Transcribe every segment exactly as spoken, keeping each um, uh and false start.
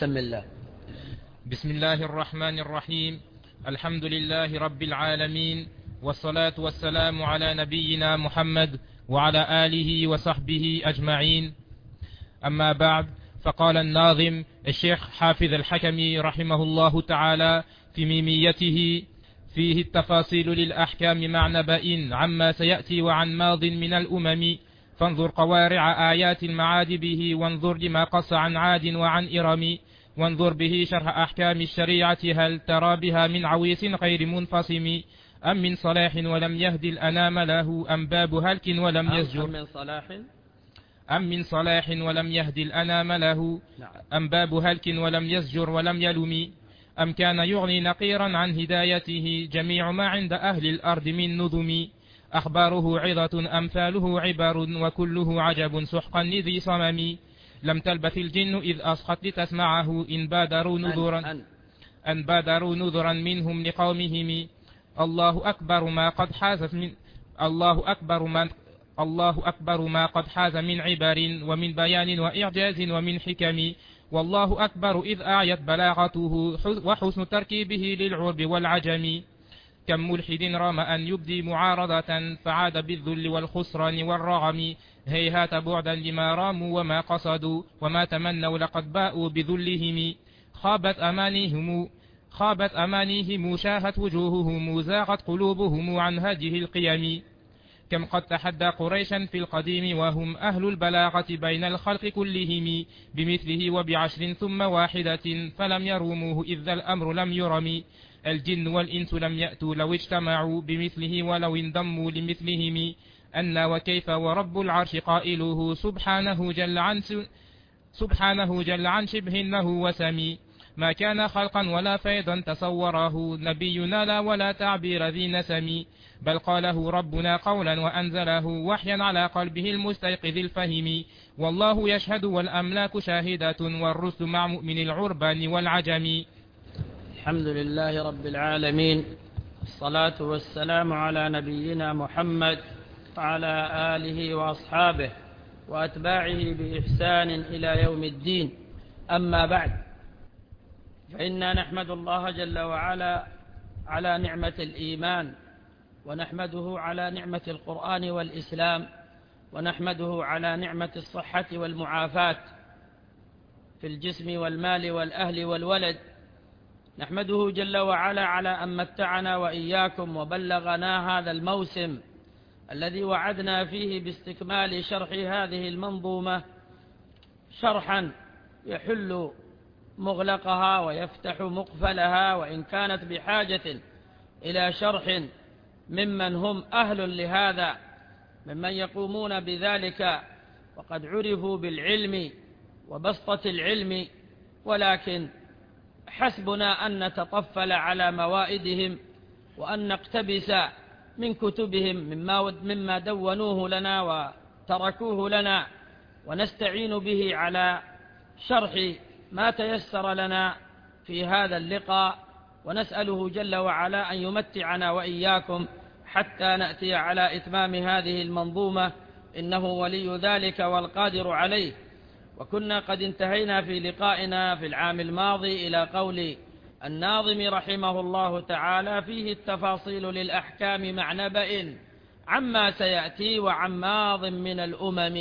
بسم الله. بسم الله الرحمن الرحيم. الحمد لله رب العالمين، والصلاة والسلام على نبينا محمد وعلى آله وصحبه أجمعين. أما بعد، فقال الناظم الشيخ حافظ الحكمي رحمه الله تعالى في ميميته: فيه التفاصيل للأحكام مع نبأ عما سيأتي وعن ماض من الأمم، فانظر قوارع آيات المعاد به، وانظر لما قص عن عاد وعن إرم، وانظر به شرح أحكام الشريعة، هل ترى بها من عويس غير منفصم، أم من صلاح ولم يهدي الأنام له، أم باب هلك ولم يزجر، أم من صلاح أم من صلاح ولم يهدي الأنام له، أم باب هلك ولم يزجر ولم يلم، أم كان يغني نقيرا عن هدايته جميع ما عند أهل الأرض من نظم، أخباره عظة أمثاله عبر، وكله عجب سحقا لذي صمم، لم تلبث الجن إذ أصخت لتسمعه، إن بادروا نذرا أن, أن بادروا نذرا منهم لقومهم، الله أكبر ما قد حاز من الله أكبر ما الله أكبر ما قد حاز من عبر ومن بيان وإعجاز ومن حكم، والله أكبر إذ أعيت بلاغته وحسن تركيبه للعرب والعجم، كم ملحد رام أن يبدي معارضة فعاد بالذل والخسران والرغم، هيهات بعدا لما راموا وما قصدوا وما تمنوا لقد باءوا بذلهم، خابت أمانيهم خابت أمانيهم شاهت وجوههم زاغت قلوبهم عن هذه القيم، كم قد تحدى قريشا في القديم وهم أهل البلاغة بين الخلق كلهم، بمثله وبعشر ثم واحدة فلم يروموه إذ الأمر لم يرم، الجن والإنس لم يأتوا لو اجتمعوا بمثله ولو انضموا لمثلهم، أن وكيف ورب العرش قائله سبحانه جل عن سبحانه جل عن شبه إنه وسمي، ما كان خلقا ولا فيضا تصوره نبينا لا ولا تعبير ذي نسم، بل قاله ربنا قولا وأنزله وحيا على قلبه المستيقظ الفهم، والله يشهد والأملاك شاهدة والرسل مع مؤمن العربان والعجم. الحمد لله رب العالمين، الصلاة والسلام على نبينا محمد وعلى آله وأصحابه وأتباعه بإحسان إلى يوم الدين. أما بعد، فإنا نحمد الله جل وعلا على نعمة الإيمان، ونحمده على نعمة القرآن والإسلام، ونحمده على نعمة الصحة والمعافاة في الجسم والمال والأهل والولد. نحمده جل وعلا على أن متعنا وإياكم وبلغنا هذا الموسم الذي وعدنا فيه باستكمال شرح هذه المنظومة، شرحا يحل مغلقها ويفتح مقفلها، وإن كانت بحاجة إلى شرح ممن هم أهل لهذا، ممن يقومون بذلك وقد عرفوا بالعلم وبسطة العلم، ولكن حسبنا أن نتطفل على موائدهم وأن نقتبس من كتبهم مما, مما دونوه لنا وتركوه لنا، ونستعين به على شرح ما تيسر لنا في هذا اللقاء، ونسأله جل وعلا أن يمتعنا وإياكم حتى نأتي على إتمام هذه المنظومة، إنه ولي ذلك والقادر عليه. وكنا قد انتهينا في لقائنا في العام الماضي إلى قول الناظم رحمه الله تعالى: فيه التفاصيل للأحكام مع نبأ عما سيأتي وعن ماض من الأمم.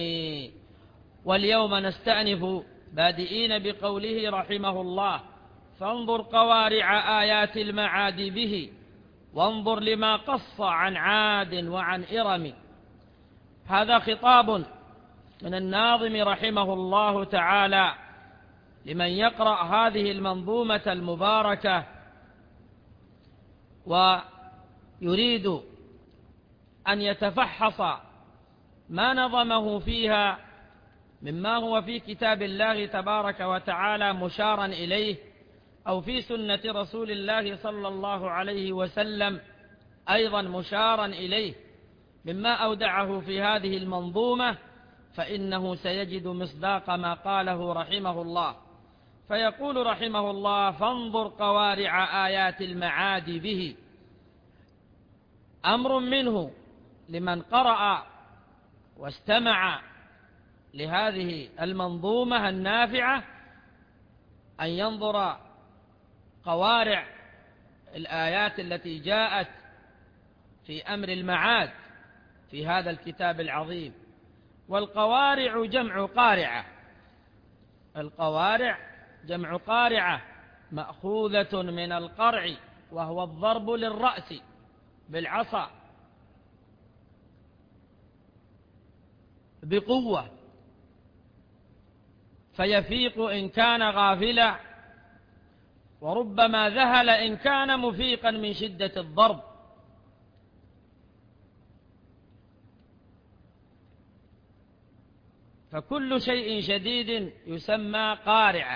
واليوم نستأنف بادئين بقوله رحمه الله: فانظر قوارع آيات المعاد به، وانظر لما قص عن عاد وعن إرم. هذا خطاب من الناظم رحمه الله تعالى لمن يقرأ هذه المنظومة المباركة ويريد أن يتفحص ما نظمه فيها مما هو في كتاب الله تبارك وتعالى مشارا إليه، أو في سنة رسول الله صلى الله عليه وسلم أيضا مشارا إليه مما أودعه في هذه المنظومة، فإنه سيجد مصداق ما قاله رحمه الله. فيقول رحمه الله: فانظر قوارع آيات المعاد به. أمر منه لمن قرأ واستمع لهذه المنظومة النافعة أن ينظر قوارع الآيات التي جاءت في أمر المعاد في هذا الكتاب العظيم. والقوارع جمع قارعة، القوارع جمع قارعة مأخوذة من القرع، وهو الضرب للرأس بالعصا بقوة فيفيق إن كان غافلا، وربما ذهل إن كان مفيقا من شدة الضرب. فكل شيء شديد يسمى قارعة.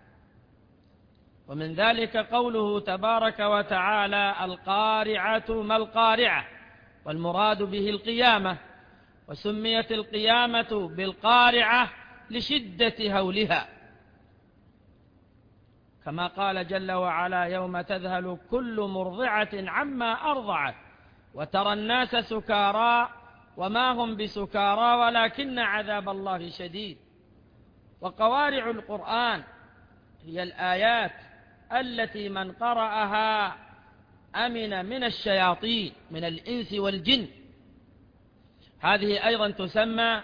ومن ذلك قوله تبارك وتعالى: القارعة ما القارعة، والمراد به القيامة، وسميت القيامة بالقارعة لشدة هولها، كما قال جل وعلا: يوم تذهل كل مرضعة عما أرضعت وترى الناس سكارى وما هم بسكارى ولكن عذاب الله شديد. وقوارع القرآن هي الآيات التي من قرأها أمن من الشياطين من الإنس والجن. هذه أيضا تسمى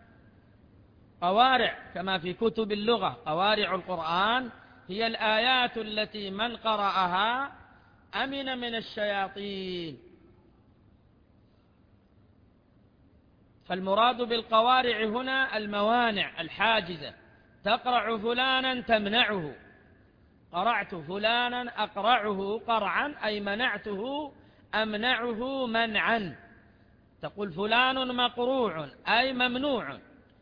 قوارع كما في كتب اللغة. قوارع القرآن هي الآيات التي من قرأها أمن من الشياطين. فالمراد بالقوارع هنا الموانع الحاجزة. تقرع فلانا تمنعه، قرعت فلانا أقرعه قرعا أي منعته أمنعه منعا. تقول فلان مقروع أي ممنوع.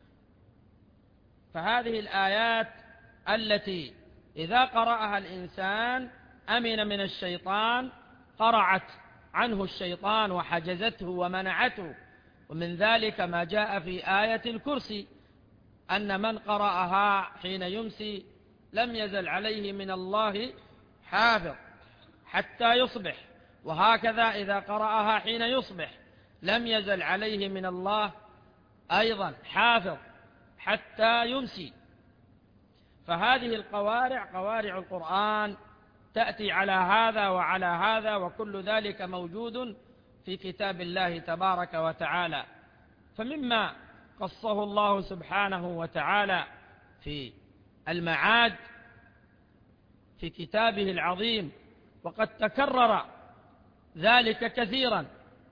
فهذه الآيات التي إذا قرأها الإنسان أمن من الشيطان، قرعت عنه الشيطان وحجزته ومنعته. ومن ذلك ما جاء في آية الكرسي أن من قرأها حين يمسي لم يزل عليه من الله حافظ حتى يصبح، وهكذا إذا قرأها حين يصبح لم يزل عليه من الله أيضا حافظ حتى يمسي. فهذه القوارع قوارع القرآن تأتي على هذا وعلى هذا، وكل ذلك موجود في كتاب الله تبارك وتعالى. فمما قصه الله سبحانه وتعالى في المعاد في كتابه العظيم، وقد تكرر ذلك كثيرا: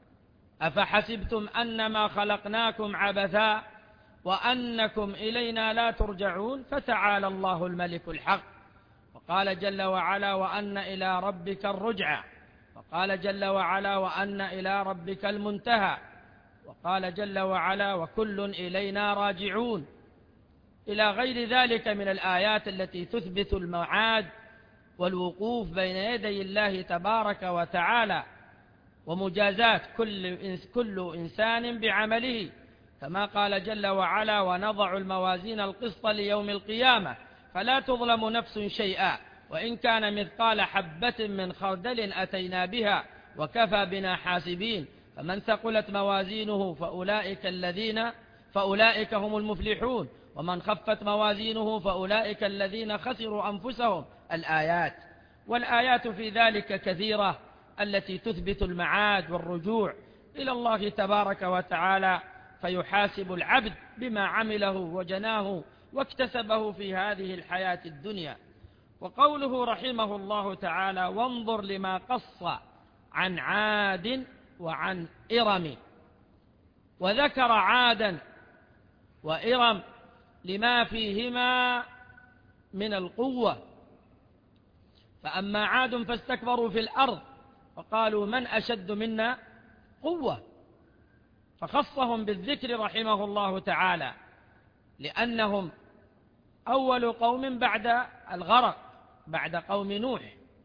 أفحسبتم أنما خلقناكم عبثا وأنكم إلينا لا ترجعون فتعالى الله الملك الحق. وقال جل وعلا: وأن إلى ربك الرجعى. وقال جل وعلا: وأن إلى ربك المنتهى. وقال جل وعلا: وكل إلينا راجعون، إلى غير ذلك من الآيات التي تثبت المعاد والوقوف بين يدي الله تبارك وتعالى، ومجازات كل كل إنسان بعمله، كما قال جل وعلا: ونضع الموازين القسط ليوم القيامة فلا تظلم نفس شيئا وإن كان مثقال حبة من خردل أتينا بها وكفى بنا حاسبين. فمن ثقلت موازينه فأولئك الذين فأولئك هم المفلحون، ومن خفت موازينه فأولئك الذين خسروا أنفسهم. الآيات والآيات في ذلك كثيرة التي تثبت المعاد والرجوع إلى الله تبارك وتعالى، فيحاسب العبد بما عمله وجناه واكتسبه في هذه الحياة الدنيا. وقوله رحمه الله تعالى: وانظر لما قص عن عاد وعن إرم. وذكر عادا وإرم لما فيهما من القوة. فأما عاد فاستكبروا في الأرض وقالوا من أشد منا قوة، فخصهم بالذكر رحمه الله تعالى، لأنهم أول قوم بعد الغرق بعد قوم نوح.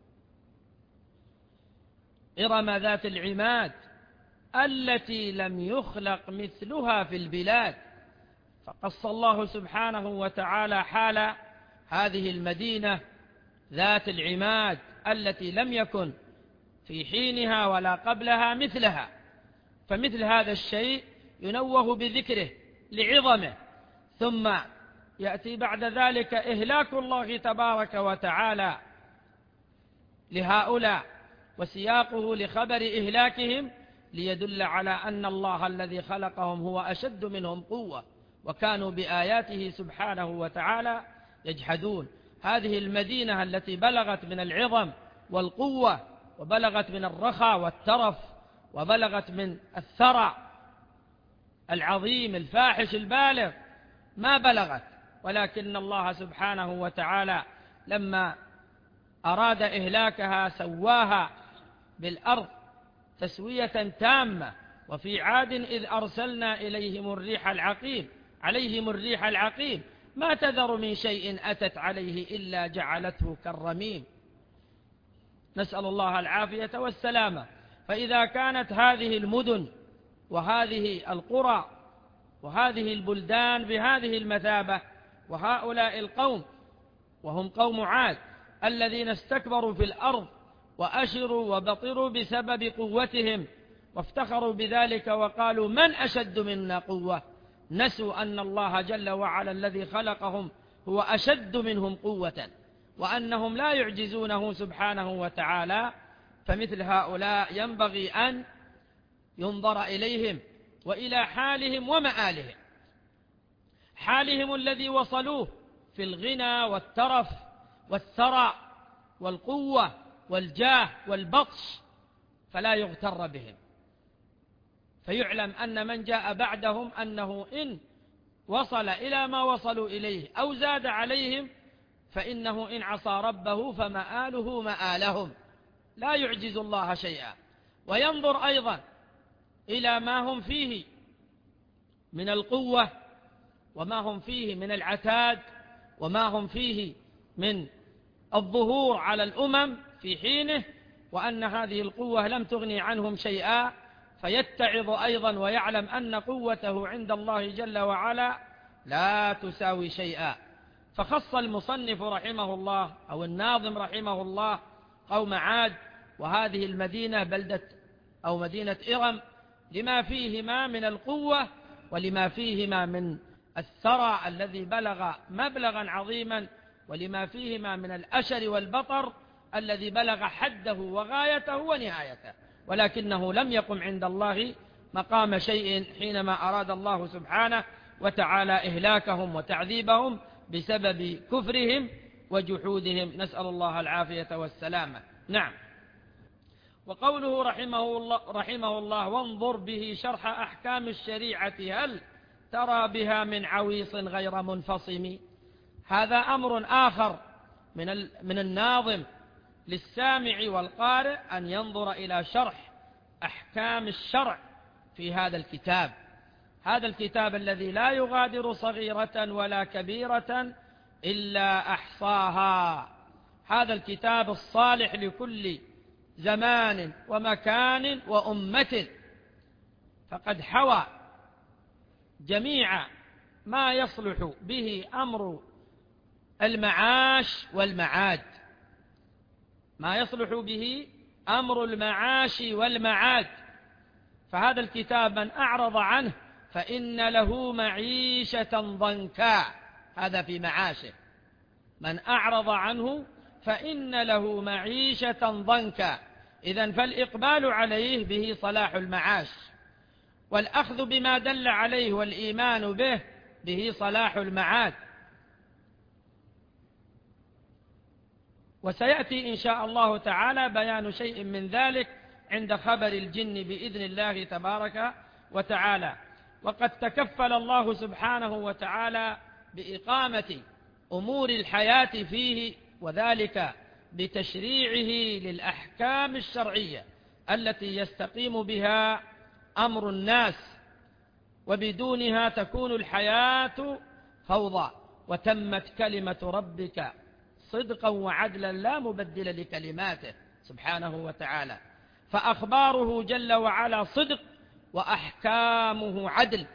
إرم ذات العماد التي لم يخلق مثلها في البلاد. فقص الله سبحانه وتعالى حال هذه المدينة ذات العماد التي لم يكن في حينها ولا قبلها مثلها. فمثل هذا الشيء ينوه بذكره لعظمه. ثم يأتي بعد ذلك إهلاك الله تبارك وتعالى لهؤلاء، وسياقه لخبر إهلاكهم ليدل على أن الله الذي خلقهم هو أشد منهم قوة، وكانوا بآياته سبحانه وتعالى يجحدون. هذه المدينة التي بلغت من العظم والقوة، وبلغت من الرخاء والترف، وبلغت من الثرى العظيم الفاحش البالغ، ما بلغت، ولكن الله سبحانه وتعالى لما أراد إهلاكها سواها بالأرض تسوية تامة. وفي عاد إذ أرسلنا إليهم الريح العقيم عليهم الريح العقيم ما تذر من شيء أتت عليه إلا جعلته كالرميم. نسأل الله العافية والسلامة. فإذا كانت هذه المدن وهذه القرى وهذه البلدان بهذه المثابة، وهؤلاء القوم وهم قوم عاد الذين استكبروا في الأرض وأشروا وبطروا بسبب قوتهم وافتخروا بذلك وقالوا من أشد منا قوة، نسوا أن الله جل وعلا الذي خلقهم هو أشد منهم قوة، وأنهم لا يعجزونه سبحانه وتعالى. فمثل هؤلاء ينبغي أن ينظر إليهم وإلى حالهم ومآلهم، حالهم الذي وصلوه في الغنى والترف والثرى والقوة والجاه والبطش، فلا يغتر بهم، فيعلم أن من جاء بعدهم أنه إن وصل إلى ما وصلوا إليه أو زاد عليهم فإنه إن عصى ربه فمآله مآلهم، لا يعجز الله شيئا. وينظر أيضا إلى ما هم فيه من القوة، وما هم فيه من العتاد، وما هم فيه من الظهور على الأمم في حينه، وأن هذه القوة لم تغني عنهم شيئا، فيتعظ أيضا ويعلم أن قوته عند الله جل وعلا لا تساوي شيئا. فخص المصنف رحمه الله أو الناظم رحمه الله قوم عاد وهذه المدينة بلدة أو مدينة إرم لما فيهما من القوة ولما فيهما من الثرى الذي بلغ مبلغا عظيما، ولما فيهما من الأشر والبطر الذي بلغ حده وغايته ونهايته، ولكنه لم يقم عند الله مقام شيء حينما أراد الله سبحانه وتعالى إهلاكهم وتعذيبهم بسبب كفرهم وجحودهم، نسأل الله العافية والسلامة. نعم. وقوله رحمه الله, رحمه الله وانظر به شرح أحكام الشريعة هل ترى بها من عويص غير منفصم. هذا أمر آخر من, من الناظم للسامع والقارئ أن ينظر إلى شرح أحكام الشرع في هذا الكتاب، هذا الكتاب الذي لا يغادر صغيرة ولا كبيرة إلا أحصاها، هذا الكتاب الصالح لكل زمان ومكان وأمة، فقد حوى جميع ما يصلح به أمر المعاش والمعاد، ما يصلح به أمر المعاش والمعاد. فهذا الكتاب من أعرض عنه فإن له معيشة ضنكا، هذا في معاشه، من أعرض عنه فإن له معيشة ضنكا. إذن فالإقبال عليه به صلاح المعاش، والأخذ بما دل عليه والإيمان به به صلاح المعاد. وسيأتي إن شاء الله تعالى بيان شيء من ذلك عند خبر الجن بإذن الله تبارك وتعالى. وقد تكفل الله سبحانه وتعالى بإقامة أمور الحياة فيه، وذلك بتشريعه للأحكام الشرعية التي يستقيم بها أمر الناس، وبدونها تكون الحياة فوضى. وتمت كلمة ربك صدقا وعدلا لا مبدل لكلماته سبحانه وتعالى. فأخباره جل وعلا صدق وأحكامه عدل،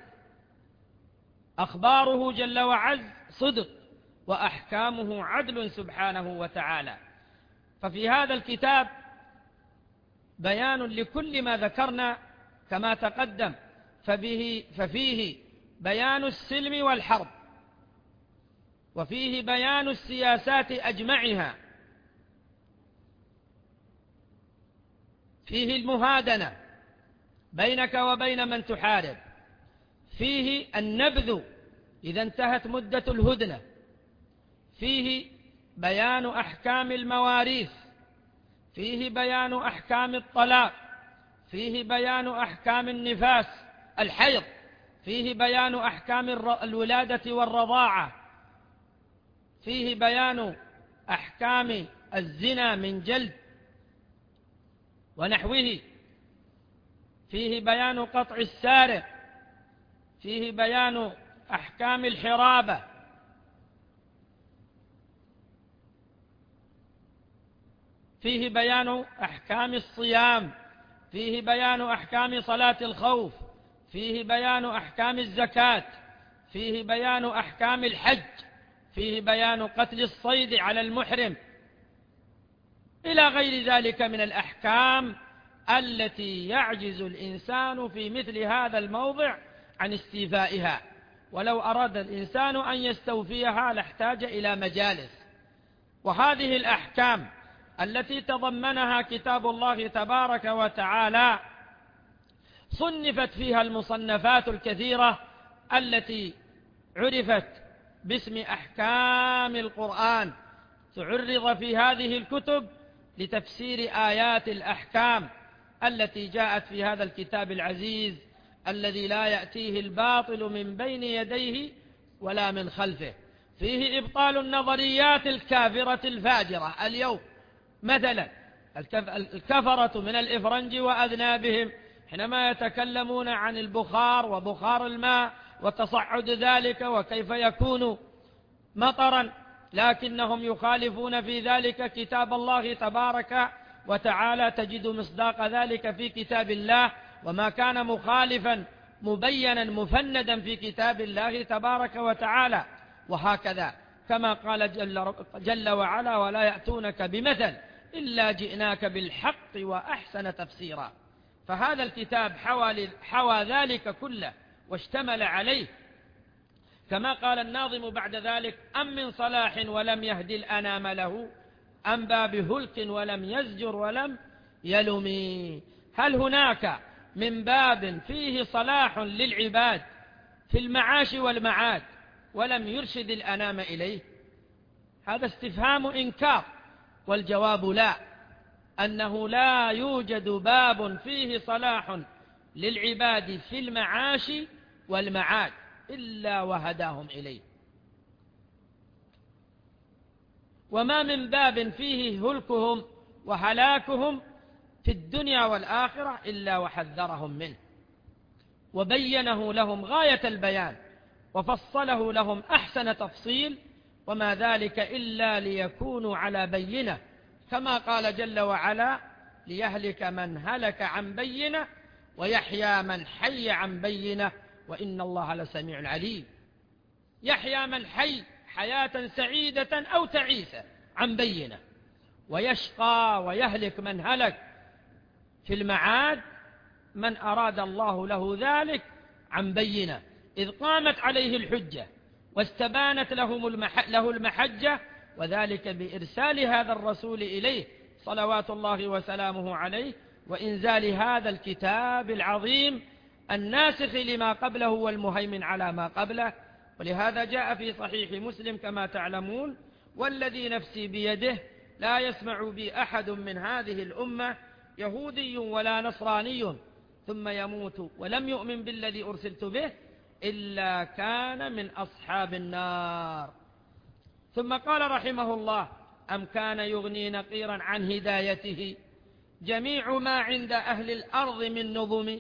أخباره جل وعز صدق وأحكامه عدل سبحانه وتعالى. ففي هذا الكتاب بيان لكل ما ذكرنا كما تقدم، فبه ففيه بيان السلم والحرب، وفيه بيان السياسات أجمعها، فيه المهادنة بينك وبين من تحارب، فيه النبذ إذا انتهت مدة الهدنة، فيه بيان أحكام المواريث، فيه بيان أحكام الطلاق، فيه بيان أحكام النفاس الحيض، فيه بيان أحكام الولادة والرضاعة، فيه بيان أحكام الزنا من جلد ونحوه، فيه بيان قطع السارق، فيه بيان أحكام الحرابة، فيه بيان أحكام الصيام، فيه بيان أحكام صلاة الخوف، فيه بيان أحكام الزكاة، فيه بيان أحكام الحج، فيه بيان قتل الصيد على المحرم، إلى غير ذلك من الأحكام التي يعجز الإنسان في مثل هذا الموضع عن استيفائها، ولو أراد الإنسان أن يستوفيها لاحتاج إلى مجالس. وهذه الأحكام التي تضمنها كتاب الله تبارك وتعالى صنفت فيها المصنفات الكثيرة التي عرفت باسم أحكام القرآن، تعرض في هذه الكتب لتفسير آيات الأحكام التي جاءت في هذا الكتاب العزيز الذي لا يأتيه الباطل من بين يديه ولا من خلفه. فيه إبطال النظريات الكافرة الفاجرة اليوم، مثلا الكفرة من الإفرنج وأذنابهم حينما يتكلمون عن البخار وبخار الماء وتصعد ذلك وكيف يكون مطرا، لكنهم يخالفون في ذلك كتاب الله تبارك وتعالى، تجد مصداق ذلك في كتاب الله، وما كان مخالفا مبينا مفندا في كتاب الله تبارك وتعالى. وهكذا كما قال جل, جل وعلا: ولا يأتونك بمثل إلا جئناك بالحق وأحسن تفسيرا. فهذا الكتاب حوى, حوى ذلك كله واشتمل عليه، كما قال الناظم بعد ذلك: أم من صلاح ولم يهدي الأنام له، أم باب هلك ولم يزجر ولم يلمي. هل هناك من باب فيه صلاح للعباد في المعاش والمعاد ولم يرشد الأنام إليه؟ هذا استفهام إنكار، والجواب لا، أنه لا يوجد باب فيه صلاح للعباد في المعاش والمعاد إلا وهداهم إليه، وما من باب فيه هلكهم وهلاكهم في الدنيا والآخرة إلا وحذرهم منه وبينه لهم غاية البيان وفصله لهم أحسن تفصيل، وما ذلك إلا ليكونوا على بينة، كما قال جل وعلا: ليهلك من هلك عن بينة ويحيى من حي عن بينة وإن الله لسميع عليم. يحيى من حي حياة سعيدة أو تعيسة عن بينة، ويشقى ويهلك من هلك في المعاد من أراد الله له ذلك عن بينة، إذ قامت عليه الحجة واستبانت لهم المح... له المحجة، وذلك بإرسال هذا الرسول إليه صلوات الله وسلامه عليه، وإنزال هذا الكتاب العظيم الناسخ لما قبله والمهيمن على ما قبله. ولهذا جاء في صحيح مسلم كما تعلمون: والذي نفسي بيده لا يسمع بي أحد من هذه الأمة يهودي ولا نصراني ثم يموت ولم يؤمن بالذي أرسلت به إلا كان من أصحاب النار. ثم قال رحمه الله: أم كان يغني نقيرا عن هدايته جميع ما عند أهل الأرض من نظم.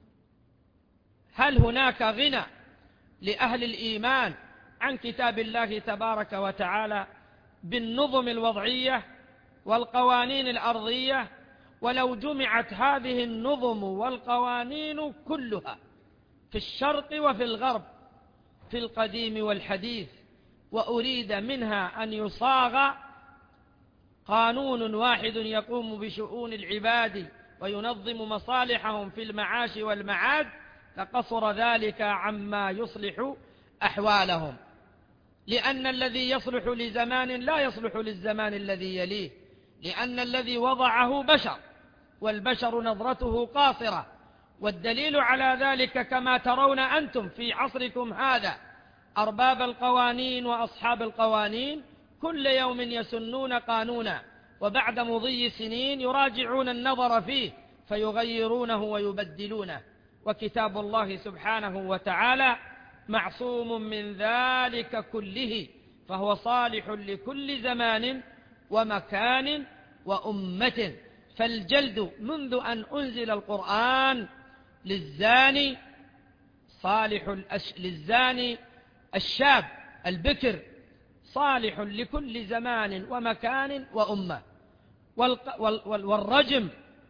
هل هناك غنى لأهل الإيمان عن كتاب الله تبارك وتعالى بالنظم الوضعية والقوانين الأرضية؟ ولو جمعت هذه النظم والقوانين كلها في الشرق وفي الغرب في القديم والحديث، وأريد منها أن يصاغ قانون واحد يقوم بشؤون العباد وينظم مصالحهم في المعاش والمعاد، لقصر ذلك عما يصلح أحوالهم. لأن الذي يصلح لزمان لا يصلح للزمان الذي يليه، لأن الذي وضعه بشر، والبشر نظرته قاصرة. والدليل على ذلك كما ترون أنتم في عصركم هذا، أرباب القوانين وأصحاب القوانين كل يوم يسنون قانونا، وبعد مضي سنين يراجعون النظر فيه فيغيرونه ويبدلونه. وكتاب الله سبحانه وتعالى معصوم من ذلك كله، فهو صالح لكل زمان ومكان وأمة. فالجلد منذ أن أنزل القرآن للزاني صالح الأش... للزاني الشاب البكر صالح لكل زمان ومكان وأمة. والق... وال... وال... والرجم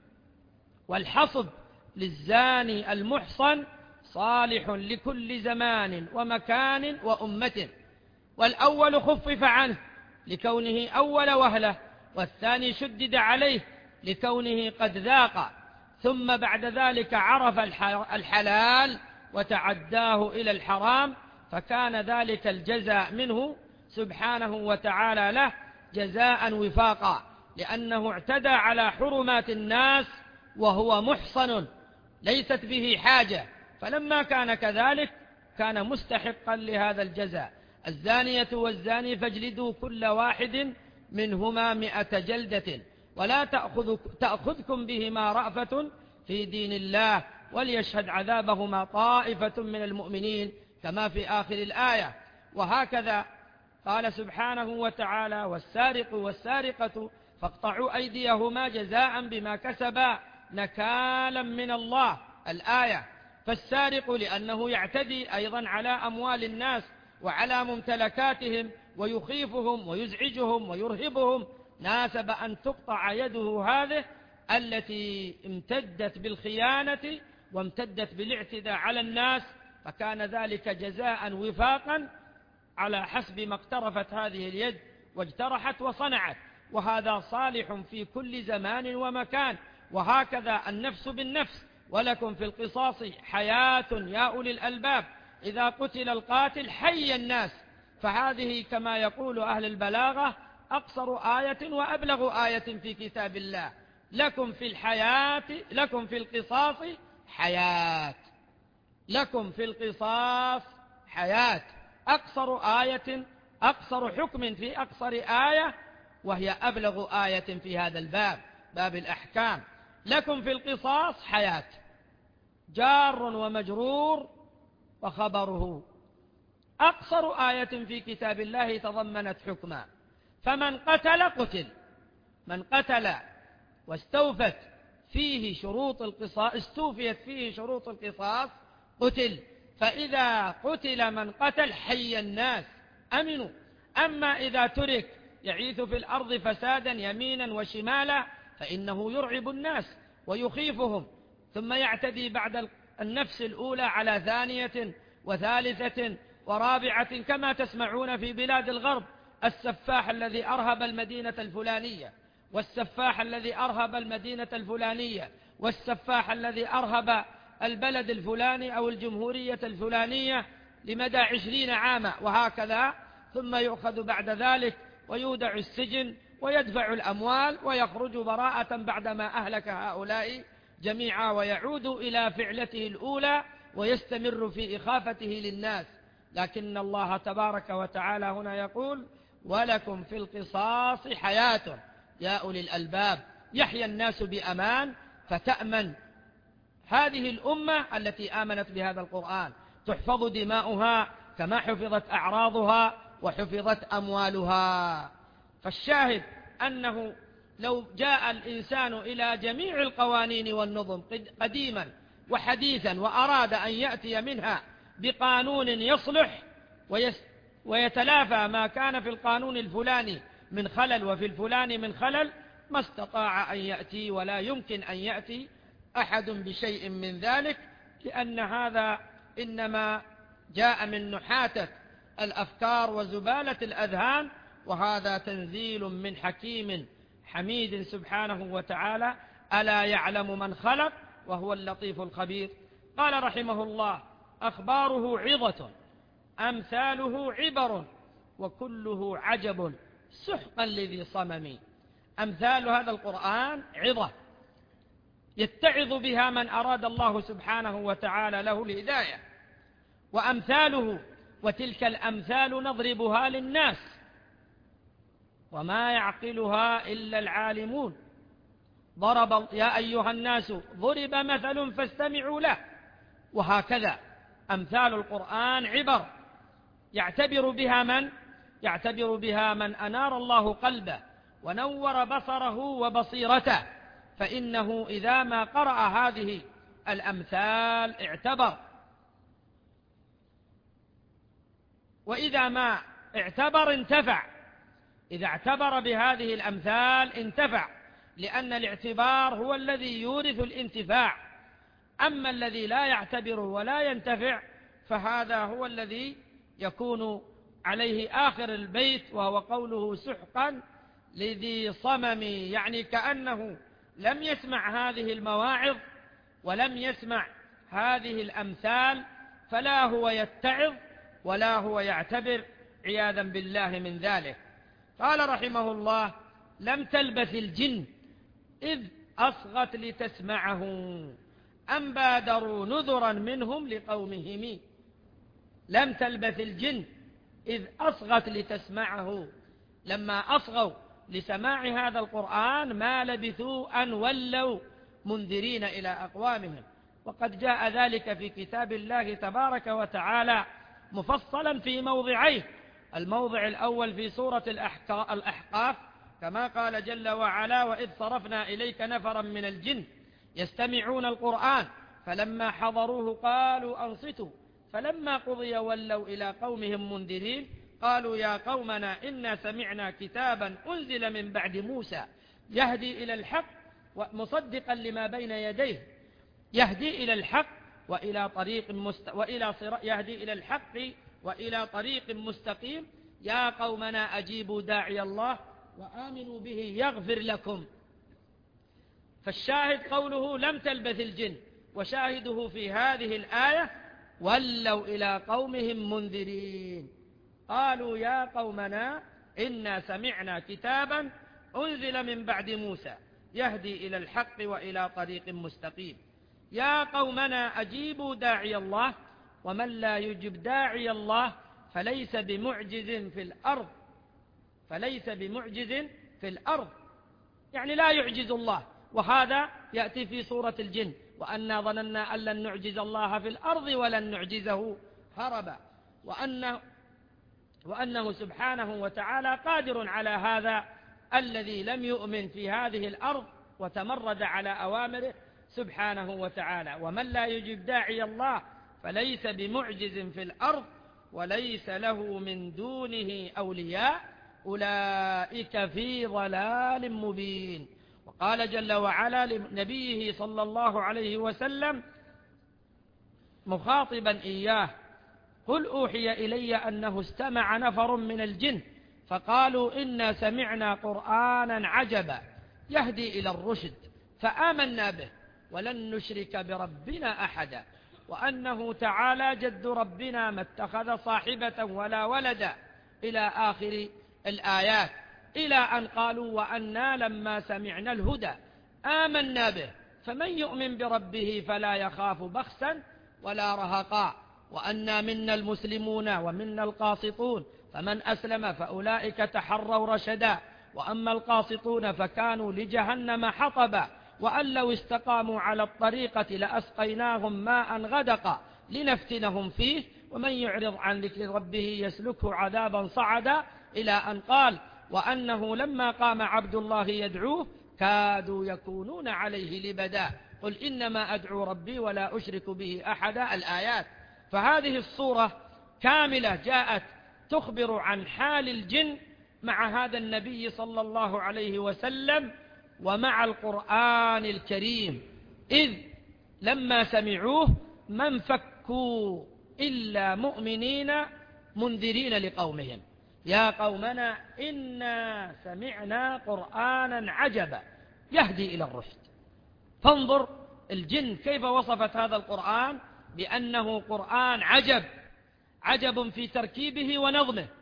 والحصب للزاني المحصن صالح لكل زمان ومكان وأمة. والأول خفف عنه لكونه أول وهلة، والثاني شدد عليه لكونه قد ذاق، ثم بعد ذلك عرف الحلال وتعداه إلى الحرام، فكان ذلك الجزاء منه سبحانه وتعالى له جزاء وفاقا، لأنه اعتدى على حرمات الناس وهو محصن ليست به حاجة، فلما كان كذلك كان مستحقا لهذا الجزاء. الزانية والزاني فاجلدوا كل واحد منهما مئة جلدة ولا تأخذ تأخذكم بهما رأفة في دين الله وليشهد عذابهما طائفة من المؤمنين، كما في آخر الآية. وهكذا قال سبحانه وتعالى: والسارق والسارقة فاقطعوا أيديهما جزاء بما كسبا نكالا من الله، الآية. فالسارق لأنه يعتدي أيضا على أموال الناس وعلى ممتلكاتهم ويخيفهم ويزعجهم ويرهبهم، ناسب أن تقطع يده هذه التي امتدت بالخيانة وامتدت بالاعتداء على الناس، فكان ذلك جزاء وفاقا على حسب ما اقترفت هذه اليد واجترحت وصنعت، وهذا صالح في كل زمان ومكان. وهكذا النفس بالنفس، ولكم في القصاص حياة يا أولي الألباب، إذا قتل القاتل حي الناس. فهذه كما يقول أهل البلاغة أقصر آية وأبلغ آية في كتاب الله. لكم في الحياة لكم في القصاص حياة لكم في القصاص حياة أقصر آية، أقصر حكم في أقصر آية، وهي أبلغ آية في هذا الباب، باب الأحكام. لكم في القصاص حياة، جار ومجرور وخبره، أقصر آية في كتاب الله تضمنت حكما. فمن قتل قتل، من قتل واستوفت فيه شروط القصاص استوفيت فيه شروط القصاص قتل. فإذا قتل من قتل حي الناس أمنوا. أما إذا ترك يعيث في الأرض فسادا يمينا وشمالا فإنه يرعب الناس ويخيفهم، ثم يعتدي بعد النفس الأولى على ثانية وثالثة ورابعة، كما تسمعون في بلاد الغرب: السفاح الذي أرهب المدينة الفلانية، والسفاح الذي أرهب المدينة الفلانية، والسفاح الذي أرهب البلد الفلاني أو الجمهورية الفلانية لمدى عشرين عاما، وهكذا. ثم يؤخذ بعد ذلك ويودع السجن ويدفع الأموال ويخرج براءة بعدما أهلك هؤلاء جميعا، ويعود إلى فعلته الأولى ويستمر في إخافته للناس. لكن الله تبارك وتعالى هنا يقول: ولكم في القصاص حياة يا أولي الألباب، يحيى الناس بأمان، فتأمن هذه الأمة التي آمنت بهذا القرآن، تحفظ دماؤها كما حفظت أعراضها وحفظت أموالها. فالشاهد أنه لو جاء الإنسان إلى جميع القوانين والنظم قديما وحديثا وأراد أن يأتي منها بقانون يصلح ويتلافى ما كان في القانون الفلاني من خلل وفي الفلاني من خلل، ما استطاع أن يأتي، ولا يمكن أن يأتي أحد بشيء من ذلك، لأن هذا إنما جاء من نحاتة الأفكار وزبالة الأذهان، وهذا تنزيل من حكيم حميد سبحانه وتعالى. ألا يعلم من خلق وهو اللطيف الخبير. قال رحمه الله: أخباره عظة، أمثاله عبر، وكله عجب سحقا لذي صمم. أمثال هذا القرآن عظة يتعظ بها من أراد الله سبحانه وتعالى له الهداية، وأمثاله وتلك الأمثال نضربها للناس وما يعقلها إلا العالمون. ضرب يا أيها الناس ضرب مثل فاستمعوا له. وهكذا أمثال القرآن عبر يعتبر بها من يعتبر بها من أنار الله قلبه ونور بصره وبصيرته، فإنه إذا ما قرأ هذه الأمثال اعتبر، وإذا ما اعتبر انتفع. إذا اعتبر بهذه الأمثال انتفع، لأن الاعتبار هو الذي يورث الانتفاع. أما الذي لا يعتبر ولا ينتفع فهذا هو الذي يكون عليه آخر البيت، وهو قوله سحقا لذي صمم، يعني كأنه لم يسمع هذه المواعظ ولم يسمع هذه الأمثال، فلا هو يتعظ ولا هو يعتبر عياذا بالله من ذلك. قال رحمه الله: لم تلبث الجن إذ أصغت لتسمعه أم بادروا نذرا منهم لقومهم. لم تلبث الجن إذ أصغت لتسمعه، لما أصغوا لسماع هذا القرآن ما لبثوا أن ولوا منذرين إلى أقوامهم. وقد جاء ذلك في كتاب الله تبارك وتعالى مفصلا في موضعين: الموضع الأول في سورة الأحقاف كما قال جل وعلا: وإذ صرفنا إليك نفرا من الجن يستمعون القرآن فلما حضروه قالوا أنصتوا فلما قضي ولوا إلى قومهم منذرين قالوا يا قومنا إنا سمعنا كتابا أنزل من بعد موسى يهدي إلى الحق مصدقا لما بين يديه يهدي إلى الحق وإلى طريق مست... وإلى صر... يهدي إلى الحق وإلى طريق مستقيم يا قومنا أجيبوا داعي الله وآمنوا به يغفر لكم. فالشاهد قوله لم تلبث الجن، وشاهده في هذه الآية ولوا إلى قومهم منذرين قالوا يا قومنا إنا سمعنا كتابا أنزل من بعد موسى يهدي إلى الحق وإلى طريق مستقيم يا قومنا أجيبوا داعي الله ومن لا يجب داعي الله فليس بمعجز في الأرض فليس بمعجز في الأرض يعني لا يعجز الله. وهذا يأتي في سورة الجن: وأنا ظننا أن لن نعجز الله في الأرض ولن نعجزه هربا، وأنه, وأنه سبحانه وتعالى قادر على هذا الذي لم يؤمن في هذه الأرض وتمرد على أوامره سبحانه وتعالى. ومن لا يجب داعي الله فليس بمعجز في الأرض وليس له من دونه أولياء أولئك في ضلال مبين. وقال جل وعلا لنبيه صلى الله عليه وسلم مخاطبا إياه: قل أوحي إلي أنه استمع نفر من الجن فقالوا إنا سمعنا قرآنا عجبا يهدي إلى الرشد فآمنا به ولن نشرك بربنا أحدا وأنه تعالى جد ربنا ما اتخذ صاحبة ولا ولدا إلى آخر الآيات، إلى أن قالوا وأنا لما سمعنا الهدى آمنا به فمن يؤمن بربه فلا يخاف بخسا ولا رهقا وأنا منا المسلمون ومنا القاسطون فمن أسلم فأولئك تحروا رشدا وأما القاسطون فكانوا لجهنم حطبا وأن لو استقاموا على الطريقة لأسقيناهم ماء غدقا لنفتنهم فيه ومن يعرض عن ذكر ربه يسلكه عذابا صعدا، إلى أن قال وأنه لما قام عبد الله يدعوه كادوا يكونون عليه لبدا قل إنما أدعو ربي ولا أشرك به أحدا الآيات. فهذه الصورة كاملة جاءت تخبر عن حال الجن مع هذا النبي صلى الله عليه وسلم ومع القرآن الكريم، إذ لما سمعوه ما انفكوا إلا مؤمنين منذرين لقومهم يا قومنا إنا سمعنا قرآنا عجبا يهدي إلى الرشد. فانظر الجن كيف وصفت هذا القرآن بأنه قرآن عجب، عجب في تركيبه ونظمه،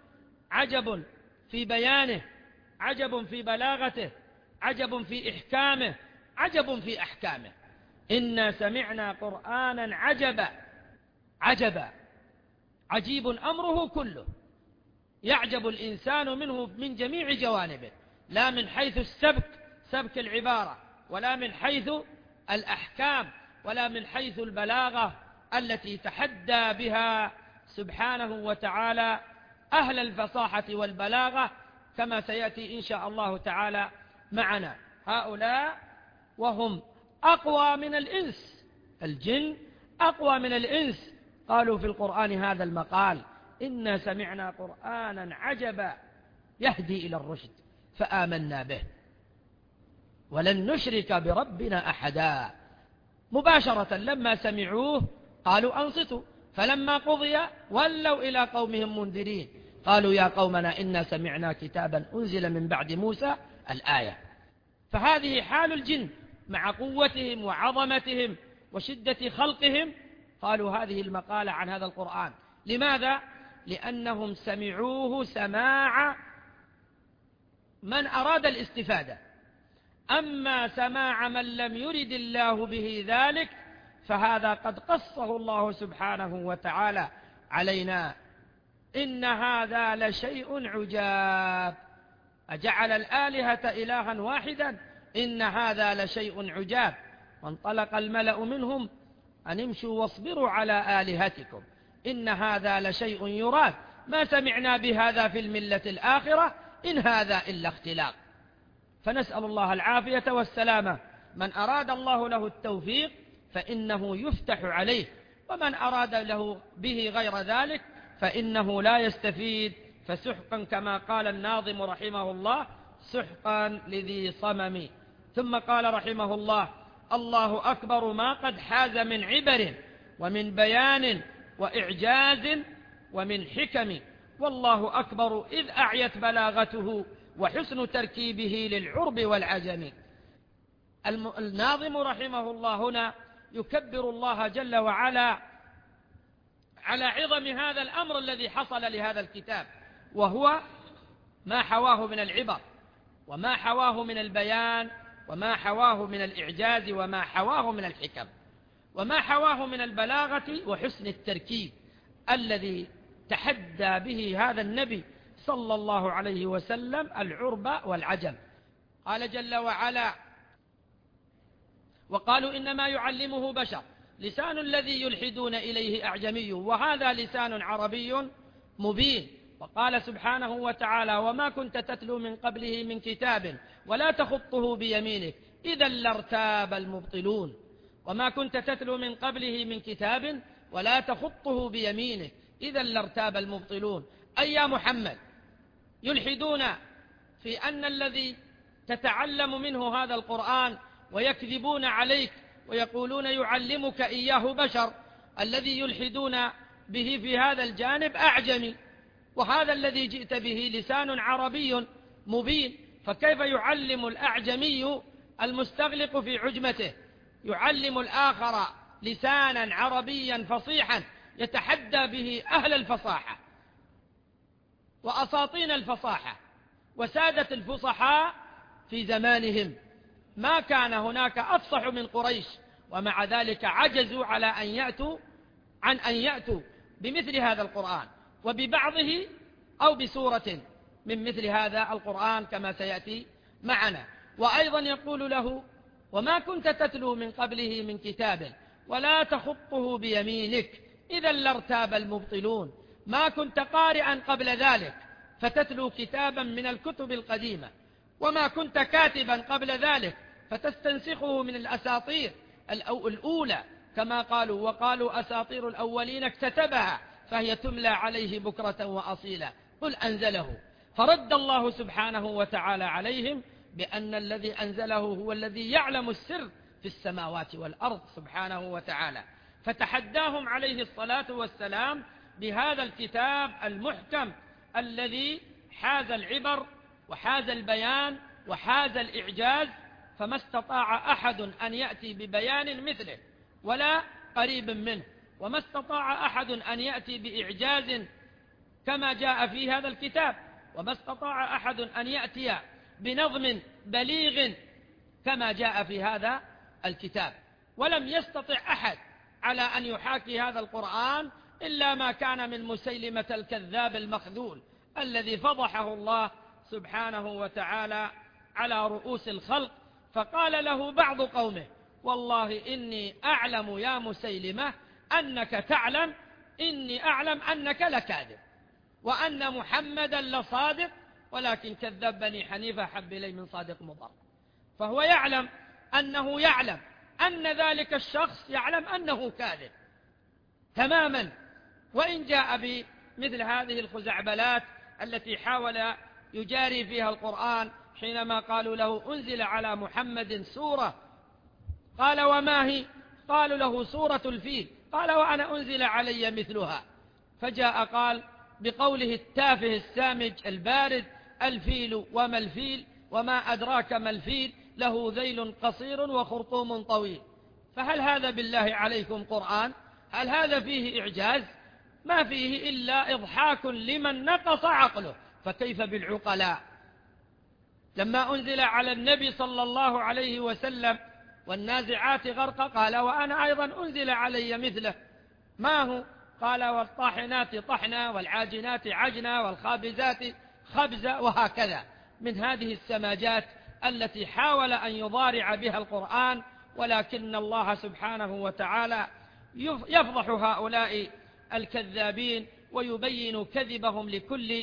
عجب في بيانه، عجب في بلاغته، عجب في إحكامه، عجب في أحكامه. إنا سمعنا قرآنا عجبا، عجبا عجيب أمره كله، يعجب الإنسان منه من جميع جوانبه، لا من حيث السبك، سبك العبارة، ولا من حيث الأحكام، ولا من حيث البلاغة التي تحدى بها سبحانه وتعالى أهل الفصاحة والبلاغة، كما سيأتي إن شاء الله تعالى معنا. هؤلاء وهم أقوى من الإنس، الجن أقوى من الإنس، قالوا في القرآن هذا المقال: إنا سمعنا قرآنا عجبا يهدي إلى الرشد فآمنا به ولن نشرك بربنا أحدا. مباشرة لما سمعوه قالوا أنصتوا، فلما قضي ولوا إلى قومهم منذرين، قالوا يا قومنا إنا سمعنا كتابا أنزل من بعد موسى الآية. فهذه حال الجن مع قوتهم وعظمتهم وشدة خلقهم، قالوا هذه المقالة عن هذا القرآن. لماذا؟ لأنهم سمعوه سماع من أراد الاستفادة، أما سماع من لم يرد الله به ذلك فهذا قد قصه الله سبحانه وتعالى علينا: إن هذا لشيء عجاب أجعل الآلهة إلها واحدا إن هذا لشيء عجاب. وانطلق الملأ منهم أن امشوا واصبروا على آلهتكم إن هذا لشيء يراد ما سمعنا بهذا في الملة الآخرة إن هذا إلا اختلاق. فنسأل الله العافية والسلامة. من أراد الله له التوفيق فإنه يفتح عليه، ومن أراد له به غير ذلك فإنه لا يستفيد. فسحقا كما قال الناظم رحمه الله: سحقا لذي صمم. ثم قال رحمه الله: الله أكبر ما قد حاز من عبر ومن بيان وإعجاز ومن حكم، والله أكبر إذ أعيت بلاغته وحسن تركيبه للعرب والعجم. الناظم رحمه الله هنا يكبر الله جل وعلا على عظم هذا الأمر الذي حصل لهذا الكتاب، وهو ما حواه من العبر وما حواه من البيان وما حواه من الإعجاز وما حواه من الحكم وما حواه من البلاغة وحسن التركيب الذي تحدى به هذا النبي صلى الله عليه وسلم العرب والعجم. قال جل وعلا: وقالوا إنما يعلمه بشر لسان الذي يلحدون إليه أعجمي وهذا لسان عربي مبين. وقال سبحانه وتعالى: وما كنت تتلو من قبله من كتاب ولا تخطه بيمينك إذا لارتاب المبطلون. وما كنت تتلو من قبله من كتاب ولا تخطه بيمينك إذا لارتاب المبطلون. أي يا محمد يلحدون في أن الذي تتعلم منه هذا القرآن ويكذبون عليك ويقولون يعلمك إياه بشر، الذي يلحدون به في هذا الجانب أعجمي، وهذا الذي جئت به لسان عربي مبين. فكيف يعلم الأعجمي المستغلق في عجمته يعلم الآخر لسانا عربيا فصيحا يتحدى به أهل الفصاحة وأساطين الفصاحة وسادة الفصحاء في زمانهم؟ ما كان هناك أفصح من قريش، ومع ذلك عجزوا على أن يأتوا عن أن يأتوا بمثل هذا القرآن وببعضه أو بسورة من مثل هذا القرآن كما سيأتي معنا. وأيضا يقول له: وما كنت تتلو من قبله من كتاب ولا تخطه بيمينك إذا لارتاب المبطلون. ما كنت قارئا قبل ذلك فتتلو كتابا من الكتب القديمة، وما كنت كاتبا قبل ذلك فتستنسخه من الأساطير الأولى كما قالوا، وقالوا أساطير الأولين اكتتبها فهي تملى عليه بكرة وأصيلا قل أنزله. فرد الله سبحانه وتعالى عليهم بأن الذي أنزله هو الذي يعلم السر في السماوات والأرض سبحانه وتعالى، فتحداهم عليه الصلاة والسلام بهذا الكتاب المحكم الذي حاز العبر وحاز البيان وحاز الإعجاز، فما استطاع أحد أن يأتي ببيان مثله ولا قريب منه، وما استطاع أحد أن يأتي بإعجاز كما جاء في هذا الكتاب. وما استطاع أحد أن يأتي بنظم بليغ كما جاء في هذا الكتاب، ولم يستطع أحد على أن يحاكي هذا القرآن إلا ما كان من مسيلمة الكذاب المخذول الذي فضحه الله سبحانه وتعالى على رؤوس الخلق، فقال له بعض قومه: والله إني أعلم يا مسيلمة أنك تعلم إني أعلم أنك لكاذب وأن محمدا لصادق، ولكن كذب بني حنيفة حب إلي من صادق مضر. فهو يعلم أنه يعلم أن ذلك الشخص يعلم أنه كاذب تماما، وإن جاء بمثل هذه الخزعبلات التي حاول يجاري فيها القرآن حينما قالوا له: أنزل على محمد سورة، قال: وما هي؟ قالوا له: سورة الفيل، قال: وأنا أنزل علي مثلها. فجاء قال بقوله التافه السامج البارد: الفيل وما الفيل وما أدراك ما الفيل له ذيل قصير وخرطوم طويل. فهل هذا بالله عليكم قرآن؟ هل هذا فيه إعجاز؟ ما فيه إلا إضحاك لمن نقص عقله، فكيف بالعقلاء؟ لما أنزل على النبي صلى الله عليه وسلم والنازعات غرقا قال: وأنا أيضا أنزل علي مثله. ما هو؟ قال: والطاحنات طحنا والعاجنات عجنا والخابزات خبزا، وهكذا من هذه السماجات التي حاول أن يضارع بها القرآن، ولكن الله سبحانه وتعالى يفضح هؤلاء الكذابين ويبين كذبهم لكل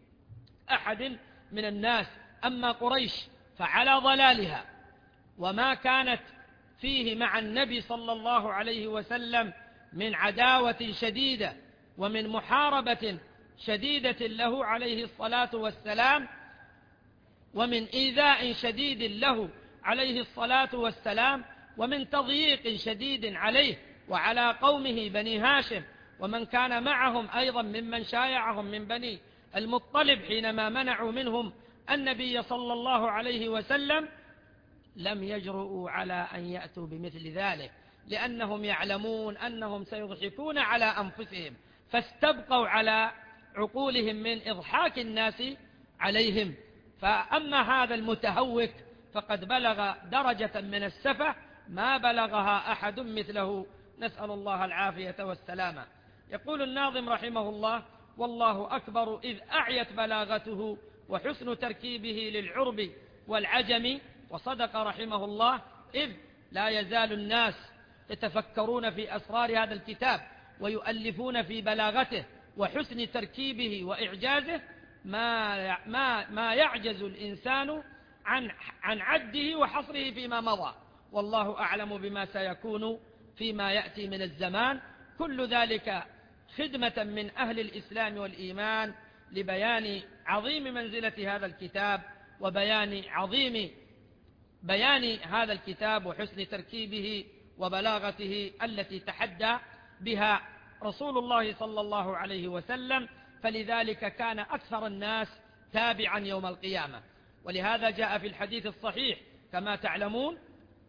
أحد من الناس. أما قريش فعلى ضلالها وما كانت فيه مع النبي صلى الله عليه وسلم من عداوة شديدة ومن محاربة شديدة له عليه الصلاة والسلام، ومن إيذاء شديد له عليه الصلاة والسلام، ومن تضييق شديد عليه وعلى قومه بني هاشم ومن كان معهم أيضا ممن شايعهم من بني المطلب حينما منعوا منهم النبي صلى الله عليه وسلم، لم يجرؤوا على أن يأتوا بمثل ذلك، لأنهم يعلمون أنهم سيضحكون على أنفسهم، فاستبقوا على عقولهم من إضحاك الناس عليهم. فأما هذا المتهوك فقد بلغ درجة من السفة ما بلغها أحد مثله، نسأل الله العافية والسلامة. يقول الناظم رحمه الله: والله أكبر إذ أعيت بلاغته وحسن تركيبه للعرب والعجم. وصدق رحمه الله، إذ لا يزال الناس يتفكرون في أسرار هذا الكتاب ويؤلفون في بلاغته وحسن تركيبه وإعجازه ما ما ما يعجز الإنسان عن عن عده وحصره فيما مضى، والله أعلم بما سيكون فيما يأتي من الزمان. كل ذلك خدمة من أهل الإسلام والإيمان لبيان عظيم منزلة هذا الكتاب وبيان عظيم بيان هذا الكتاب وحسن تركيبه وبلاغته التي تحدى بها رسول الله صلى الله عليه وسلم، فلذلك كان أكثر الناس تابعا يوم القيامة. ولهذا جاء في الحديث الصحيح كما تعلمون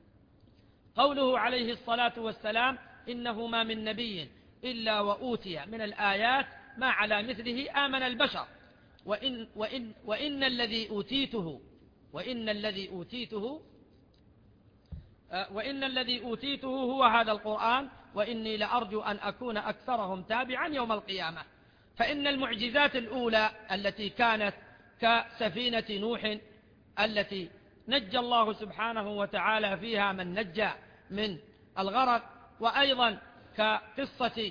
قوله عليه الصلاة والسلام: إنه ما من نبي إلا وأوتي من الآيات ما على مثله آمن البشر، وإن, وإن, وإن الذي أوتيته وإن الذي أوتيته وإن الذي أوتيته هو هذا القرآن، وإني لأرجو أن أكون أكثرهم تابعا يوم القيامة. فإن المعجزات الأولى التي كانت كسفينة نوح التي نجى الله سبحانه وتعالى فيها من نجى من الغرق، وأيضا كقصة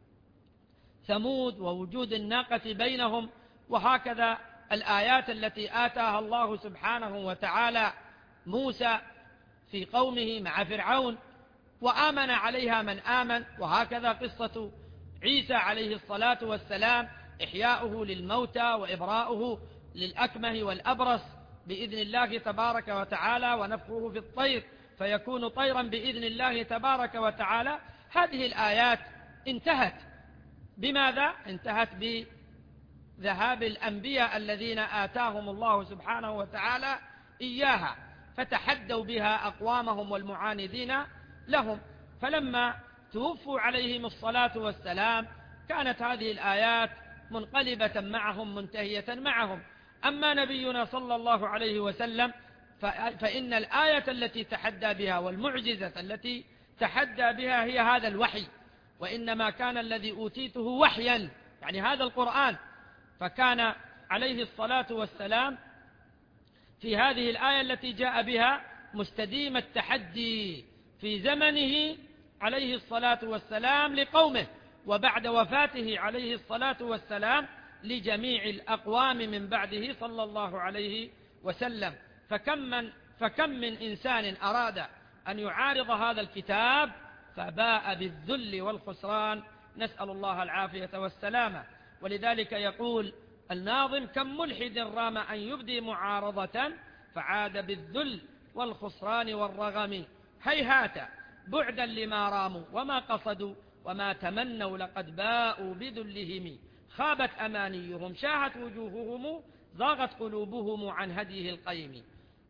ثمود ووجود الناقة بينهم، وهكذا الآيات التي آتاها الله سبحانه وتعالى موسى في قومه مع فرعون وآمن عليها من آمن، وهكذا قصة عيسى عليه الصلاة والسلام إحياؤه للموتى وإبراؤه للأكمه والأبرص بإذن الله تبارك وتعالى، ونفخه في الطير فيكون طيرا بإذن الله تبارك وتعالى. هذه الآيات انتهت بماذا؟ انتهت بذهاب الأنبياء الذين آتاهم الله سبحانه وتعالى إياها، فتحدوا بها أقوامهم والمعاندين لهم، فلما توفوا عليهم الصلاة والسلام كانت هذه الآيات منقلبة معهم منتهية معهم. أما نبينا صلى الله عليه وسلم فإن الآية التي تحدى بها والمعجزة التي تحدى بها هي هذا الوحي، وإنما كان الذي أوتيته وحيا، يعني هذا القرآن. فكان عليه الصلاة والسلام في هذه الآية التي جاء بها مستديم التحدي في زمنه عليه الصلاة والسلام لقومه، وبعد وفاته عليه الصلاة والسلام لجميع الأقوام من بعده صلى الله عليه وسلم. فكم من, فكم من إنسان أراد أن يعارض هذا الكتاب فباء بالذل والخسران، نسأل الله العافية والسلامة. ولذلك يقول الناظم: كم ملحد رام أن يبدي معارضة فعاد بالذل والخسران والرغم، هيهات بعدا لما راموا وما قصدوا وما تمنوا لقد باءوا بذلهم، خابت أمانيهم شاهت وجوههم ضاغت قلوبهم عن هديه القيم.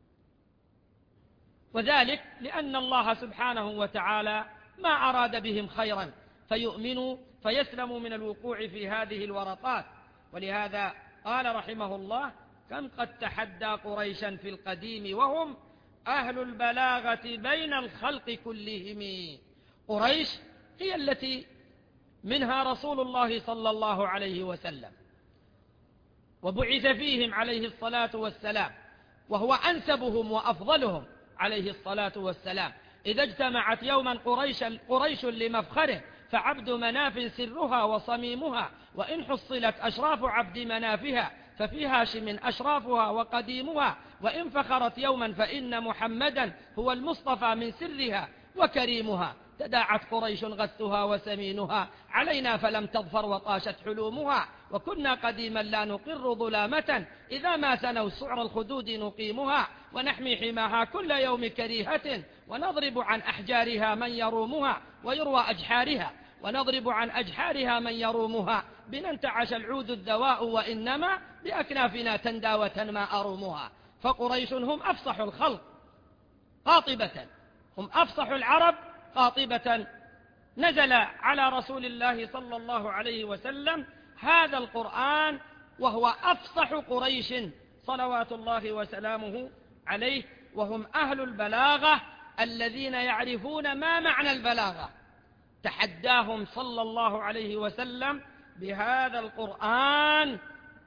وذلك لأن الله سبحانه وتعالى ما أراد بهم خيرا فيؤمنوا فيسلموا من الوقوع في هذه الورطات. ولهذا قال رحمه الله: كم قد تحدى قريشا في القديم وهم أهل البلاغة بين الخلق كلهم. قريش هي التي منها رسول الله صلى الله عليه وسلم، وبعث فيهم عليه الصلاة والسلام، وهو أنسبهم وأفضلهم عليه الصلاة والسلام. إذا اجتمعت يوما قريش, قريش لمفخره فعبد مناف سرها وصميمها، وإن حصلت أشراف عبد منافها ففي هاشم أشرافها وقديمها، وإن فخرت يوما فإن محمدا هو المصطفى من سرها وكريمها. تداعت قريش غثها وسمينها علينا فلم تظفر وطاشت حلومها، وكنا قديما لا نقر ظلامة إذا ما سنوا سعر الخدود نقيمها، ونحمي حماها كل يوم كريهة ونضرب عن أحجارها من يرومها ويروى أجحارها ونضرب عن أجحارها من يرومها، بنا انتعش العود الذواء وإنما بأكنافنا تندى وتنمى أرومها. فقريش هم أفصح الخلق قاطبة، هم أفصح العرب قاطبة. نزل على رسول الله صلى الله عليه وسلم هذا القرآن وهو أفصح قريش صلوات الله وسلامه عليه، وهم أهل البلاغة الذين يعرفون ما معنى البلاغة. تحداهم صلى الله عليه وسلم بهذا القرآن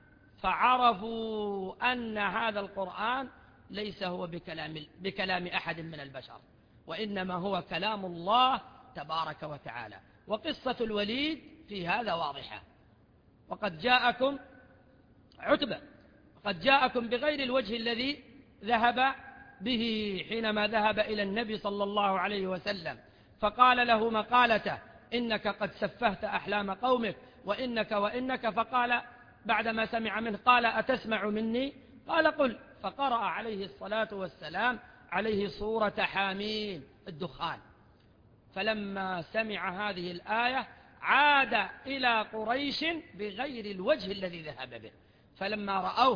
فعرفوا أن هذا القرآن ليس هو بكلام, بكلام أحد من البشر، وإنما هو كلام الله تبارك وتعالى. وقصة الوليد في هذا واضحة. وقد جاءكم عتبة، وقد جاءكم بغير الوجه الذي ذهب به حينما ذهب إلى النبي صلى الله عليه وسلم فقال له مقالته: إنك قد سفهت أحلام قومك وإنك وإنك. فقال بعدما سمع منه قال: أتسمع مني؟ قال: قل. فقرأ عليه الصلاة والسلام عليه سورة حامين الدخان. فلما سمع هذه الآية عاد إلى قريش بغير الوجه الذي ذهب به، فلما رأوه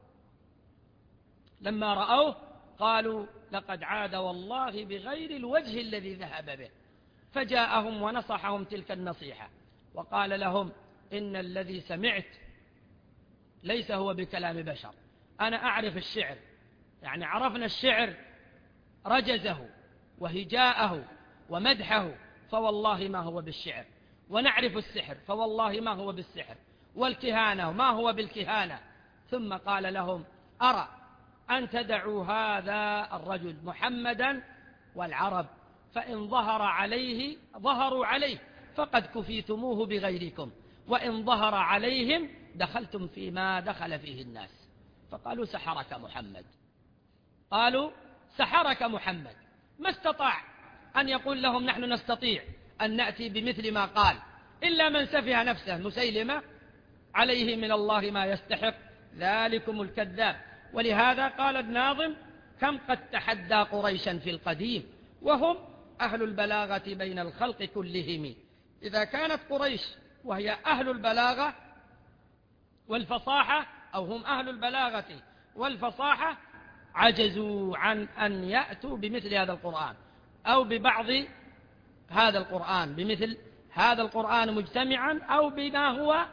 لما رأوه قالوا: لقد عاد والله بغير الوجه الذي ذهب به. فجاءهم ونصحهم تلك النصيحة وقال لهم: إن الذي سمعت ليس هو بكلام بشر، أنا أعرف الشعر، يعني عرفنا الشعر رجزه وهجاءه ومدحه، فوالله ما هو بالشعر، ونعرف السحر فوالله ما هو بالسحر، والكهانة ما هو بالكهانة. ثم قال لهم: أرى أن تدعوا هذا الرجل محمدا والعرب، فإن ظهر عليه ظهروا عليه فقد كفيتموه بغيركم، وإن ظهر عليهم دخلتم فيما دخل فيه الناس. فقالوا: سحرك محمد. قالوا: سحرك محمد. ما استطاع أن يقول لهم: نحن نستطيع أن نأتي بمثل ما قال، إلا من سفه نفسه مسيلمة عليه من الله ما يستحق، ذلكم الكذاب. ولهذا قال الناظم: كم قد تحدى قريشا في القديم وهم أهل البلاغة بين الخلق كلهم. إذا كانت قريش وهي أهل البلاغة والفصاحة، أو هم أهل البلاغة والفصاحة، عجزوا عن أن يأتوا بمثل هذا القرآن أو ببعض هذا القرآن، بمثل هذا القرآن مجتمعا أو بما هو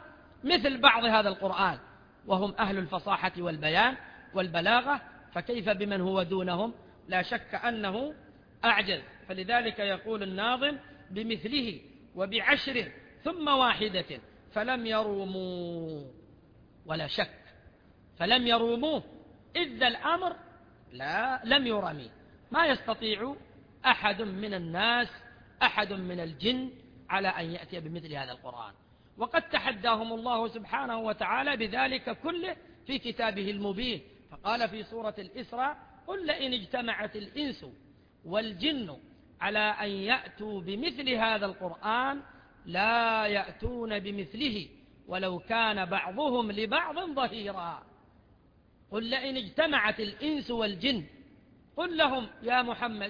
مثل بعض هذا القرآن، وهم أهل الفصاحة والبيان والبلاغة، فكيف بمن هو دونهم؟ لا شك أنه أعجز. فلذلك يقول الناظم: بمثله وبعشر ثم واحدة فلم يروموا. ولا شك فلم يروموه، إذ الأمر لا لم يرمي. ما يستطيع أحد من الناس، أحد من الجن، على أن يأتي بمثل هذا القرآن. وقد تحداهم الله سبحانه وتعالى بذلك كله في كتابه المبين، فقال في سورة الإسراء: قل لئن اجتمعت الإنس والجن على أن يأتوا بمثل هذا القرآن لا يأتون بمثله ولو كان بعضهم لبعض ظهيرا. قل لئن اجتمعت الإنس والجن، قل لهم يا محمد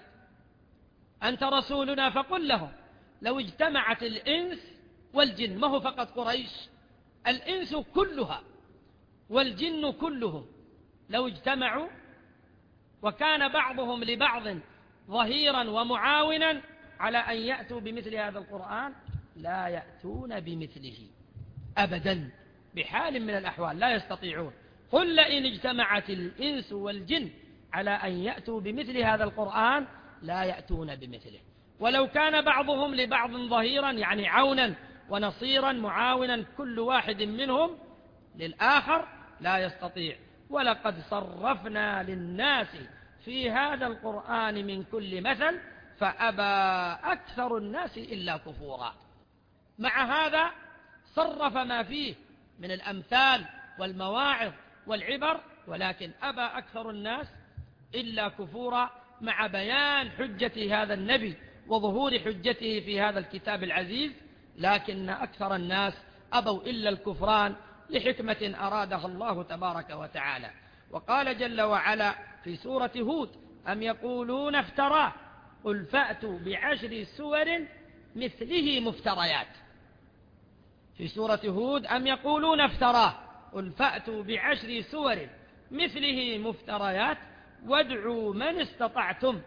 أنت رسولنا، فقل لهم لو اجتمعت الإنس والجن، ما هو فقط قريش، الإنس كلها والجن كلهم لو اجتمعوا وكان بعضهم لبعض ظهيرا ومعاونا على أن يأتوا بمثل هذا القرآن لا يأتون بمثله أبدا بحال من الأحوال، لا يستطيعون. قل لئن اجتمعت الإنس والجن على أن يأتوا بمثل هذا القرآن لا يأتون بمثله ولو كان بعضهم لبعض ظهيرا، يعني عونا ونصيرا معاونا، كل واحد منهم للآخر لا يستطيع. ولقد صرفنا للناس في هذا القرآن من كل مثل فأبى أكثر الناس إلا كفورا. مع هذا صرف ما فيه من الأمثال والمواعظ والعبر، ولكن أبى أكثر الناس إلا كفورا، مع بيان حجة هذا النبي وظهور حجته في هذا الكتاب العزيز، لكن أكثر الناس أبوا إلا الكفران لحكمة أرادها الله تبارك وتعالى. وقال جل وعلا في سورة هود: أم يقولون افتراه قل فأتوا بعشر سور مثله مفتريات. في سورة هود: أم يقولون افتراه قل فأتوا بعشر سور مثله مفتريات وادعوا من استطعتم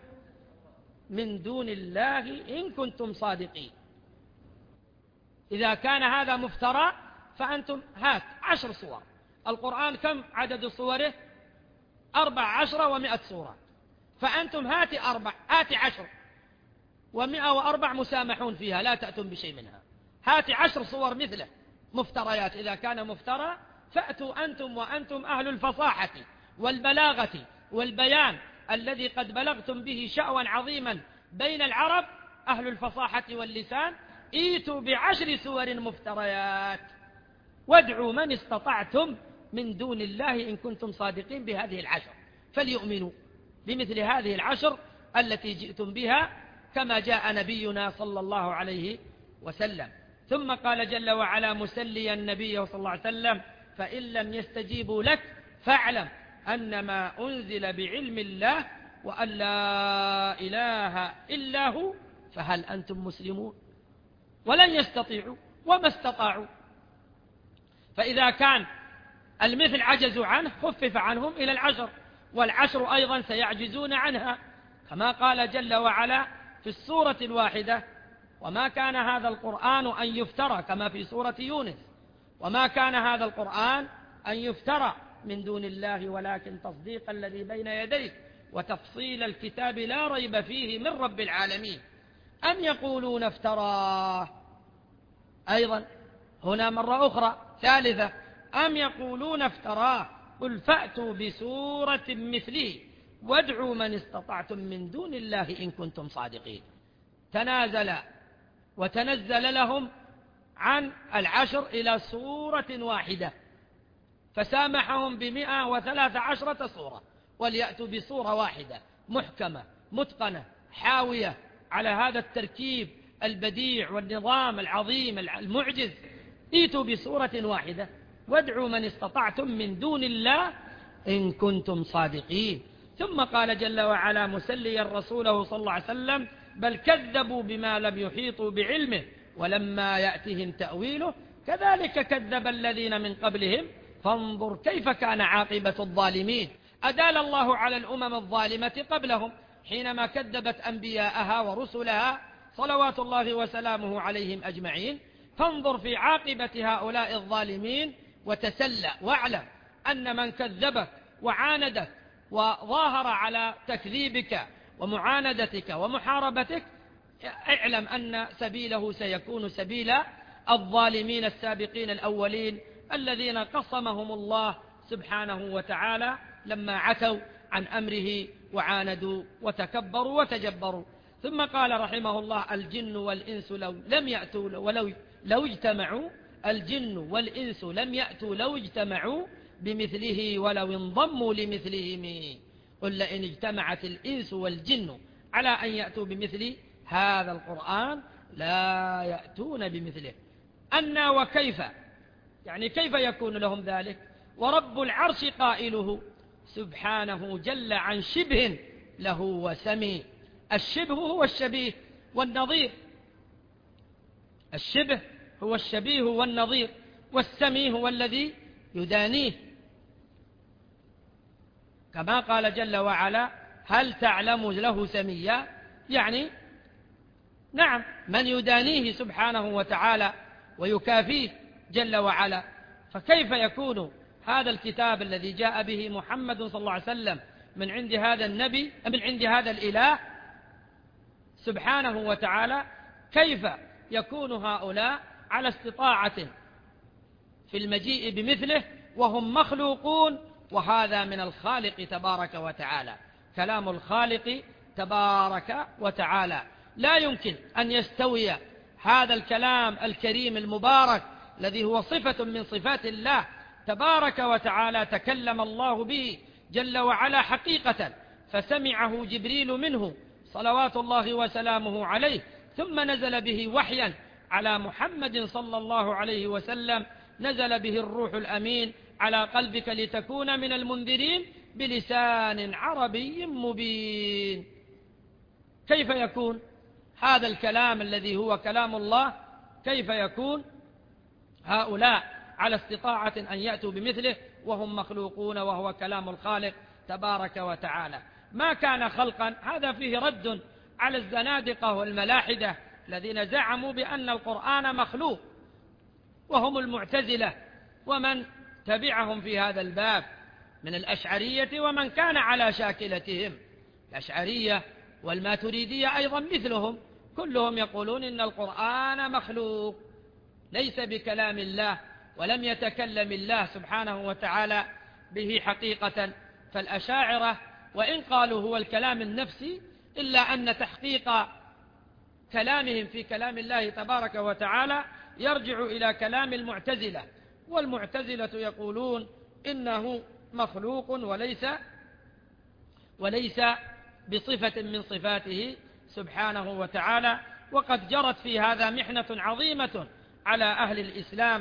من دون الله إن كنتم صادقين. إذا كان هذا مفترى فأنتم هات عشر صور. القرآن كم عدد صوره؟ أربع عشر ومئة صورة، فأنتم هات أربع هات عشر ومئة وأربع مسامحون فيها، لا تأتون بشيء منها. هات عشر صور مثله مفتريات. إذا كان مفترى فأتوا أنتم وأنتم أهل الفصاحة والبلاغة والبيان الذي قد بلغتم به شأوا عظيما بين العرب، أهل الفصاحة واللسان، ائتوا بعشر سور مفتريات وادعوا من استطعتم من دون الله إن كنتم صادقين بهذه العشر، فليؤمنوا بمثل هذه العشر التي جئتم بها كما جاء نبينا صلى الله عليه وسلم. ثم قال جل وعلا مسليا النبي صلى الله عليه وسلم: فإن لم يستجيبوا لك فاعلم أنما أنزل بعلم الله وأن لا إله إلا هو فهل أنتم مسلمون؟ ولن يستطيعوا وما استطاعوا. فإذا كان المثل عجزوا عنه خفف عنهم إلى العشر، والعشر أيضا سيعجزون عنها، كما قال جل وعلا في السورة الواحدة: وما كان هذا القرآن أن يفترى، كما في سورة يونس: وما كان هذا القرآن أن يفترى من دون الله ولكن تصديق الذي بين يديه وتفصيل الكتاب لا ريب فيه من رب العالمين. أم يقولون افتراه، أيضا هنا مرة أخرى ثالثة: أم يقولون افتراه قل فأتوا بسورة مثله وادعوا من استطعتم من دون الله إن كنتم صادقين. تنازل وتنزل لهم عن العشر إلى سورة واحدة، فسامحهم بمئة وثلاث عشرة سورة، وليأتوا بسورة واحدة محكمة متقنة حاوية على هذا التركيب البديع والنظام العظيم المعجز. ائتوا بسورة واحدة وادعوا من استطعتم من دون الله إن كنتم صادقين. ثم قال جل وعلا مسليا رسوله صلى الله عليه وسلم: بل كذبوا بما لم يحيطوا بعلمه ولما يأتهم تأويله كذلك كذب الذين من قبلهم فانظر كيف كان عاقبة الظالمين. أدال الله على الأمم الظالمة قبلهم حينما كذبت أنبياءها ورسلها صلوات الله وسلامه عليهم أجمعين، فانظر في عاقبة هؤلاء الظالمين وتسلى، واعلم أن من كذبك وعاندك وظاهر على تكذيبك ومعاندتك ومحاربتك، اعلم أن سبيله سيكون سبيل الظالمين السابقين الأولين الذين قصمهم الله سبحانه وتعالى لما عتوا عن أمره وعاندوا وتكبروا وتجبروا. ثم قال رحمه الله: الجن والإنس لو لم يأتوا ولو لو اجتمعوا الجن والإنس لم يأتوا لو اجتمعوا بمثله ولو انضموا لمثلهم. قل لئن اجتمعت الإنس والجن على أن يأتوا بمثل هذا القرآن لا يأتون بمثله. أن وكيف، يعني كيف يكون لهم ذلك؟ ورب العرش قائله سبحانه جل عن شبه له وسمي. الشبه هو الشبيه والنظير، الشبه هو الشبيه والنظير، والسمي هو الذي يدانيه، كما قال جل وعلا: هل تعلم له سميا؟ يعني نعم، من يدانيه سبحانه وتعالى ويكافيه جل وعلا. فكيف يكون هذا الكتاب الذي جاء به محمد صلى الله عليه وسلم من عند هذا النبي، من عند هذا الإله سبحانه وتعالى، كيف يكون هؤلاء على استطاعة في المجيء بمثله وهم مخلوقون، وهذا من الخالق تبارك وتعالى، كلام الخالق تبارك وتعالى. لا يمكن أن يستوي هذا الكلام الكريم المبارك الذي هو صفة من صفات الله تبارك وتعالى، تكلم الله به جل وعلا حقيقة، فسمعه جبريل منه صلوات الله وسلامه عليه، ثم نزل به وحيا على محمد صلى الله عليه وسلم، نزل به الروح الأمين على قلبك لتكون من المنذرين بلسان عربي مبين. كيف يكون هذا الكلام الذي هو كلام الله، كيف يكون هؤلاء على استطاعة أن يأتوا بمثله وهم مخلوقون وهو كلام الخالق تبارك وتعالى؟ ما كان خلقا. هذا فيه رد على الزنادقة والملاحدة الذين زعموا بأن القرآن مخلوق، وهم المعتزلة ومن تبعهم في هذا الباب من الأشعرية ومن كان على شاكلتهم. الأشعرية والماتريدية أيضا مثلهم، كلهم يقولون إن القرآن مخلوق ليس بكلام الله، ولم يتكلم الله سبحانه وتعالى به حقيقة. فالأشاعرة وإن قالوا هو الكلام النفسي، إلا أن تحقيق كلامهم في كلام الله تبارك وتعالى يرجع إلى كلام المعتزلة، والمعتزلة يقولون إنه مخلوق وليس وليس بصفة من صفاته سبحانه وتعالى. وقد جرت في هذا محنة عظيمة على أهل الإسلام،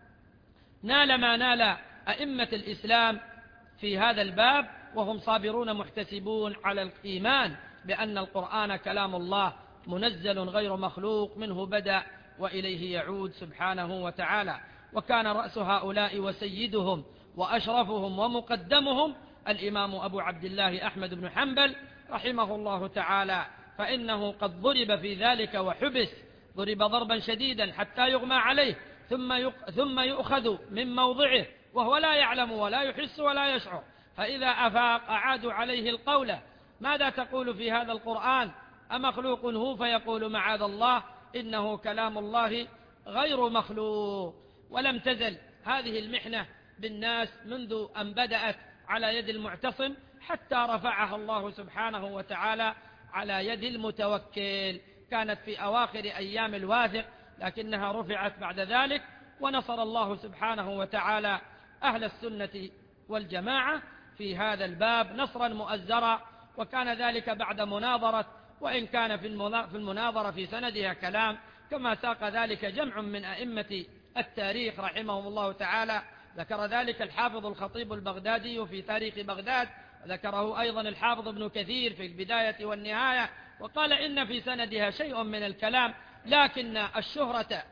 نال ما نال أئمة الإسلام في هذا الباب، وهم صابرون محتسبون على الإيمان بأن القرآن كلام الله منزل غير مخلوق، منه بدأ وإليه يعود سبحانه وتعالى. وكان رأس هؤلاء وسيدهم وأشرفهم ومقدمهم الإمام أبو عبد الله أحمد بن حنبل رحمه الله تعالى، فإنه قد ضرب في ذلك وحبس، ضرب ضربا شديدا حتى يغمى عليه، ثم ثم يؤخذ من موضعه وهو لا يعلم ولا يحس ولا يشعر، فإذا أفاق أعادوا عليه القول: ماذا تقول في هذا القرآن؟ أمخلوق هو؟ فيقول: معاذ الله، إنه كلام الله غير مخلوق. ولم تزل هذه المحنة بالناس منذ أن بدأت على يد المعتصم حتى رفعها الله سبحانه وتعالى على يد المتوكل. كانت في أواخر أيام الواثق، لكنها رفعت بعد ذلك، ونصر الله سبحانه وتعالى أهل السنة والجماعة في هذا الباب نصرا مؤزرا. وكان ذلك بعد مناظرة، وإن كان في المناظرة في سندها كلام، كما ساق ذلك جمع من أئمة التاريخ رحمهم الله تعالى. ذكر ذلك الحافظ الخطيب البغدادي في تاريخ بغداد، وذكره أيضا الحافظ ابن كثير في البداية والنهاية، وقال إن في سندها شيء من الكلام، لكن الشهرة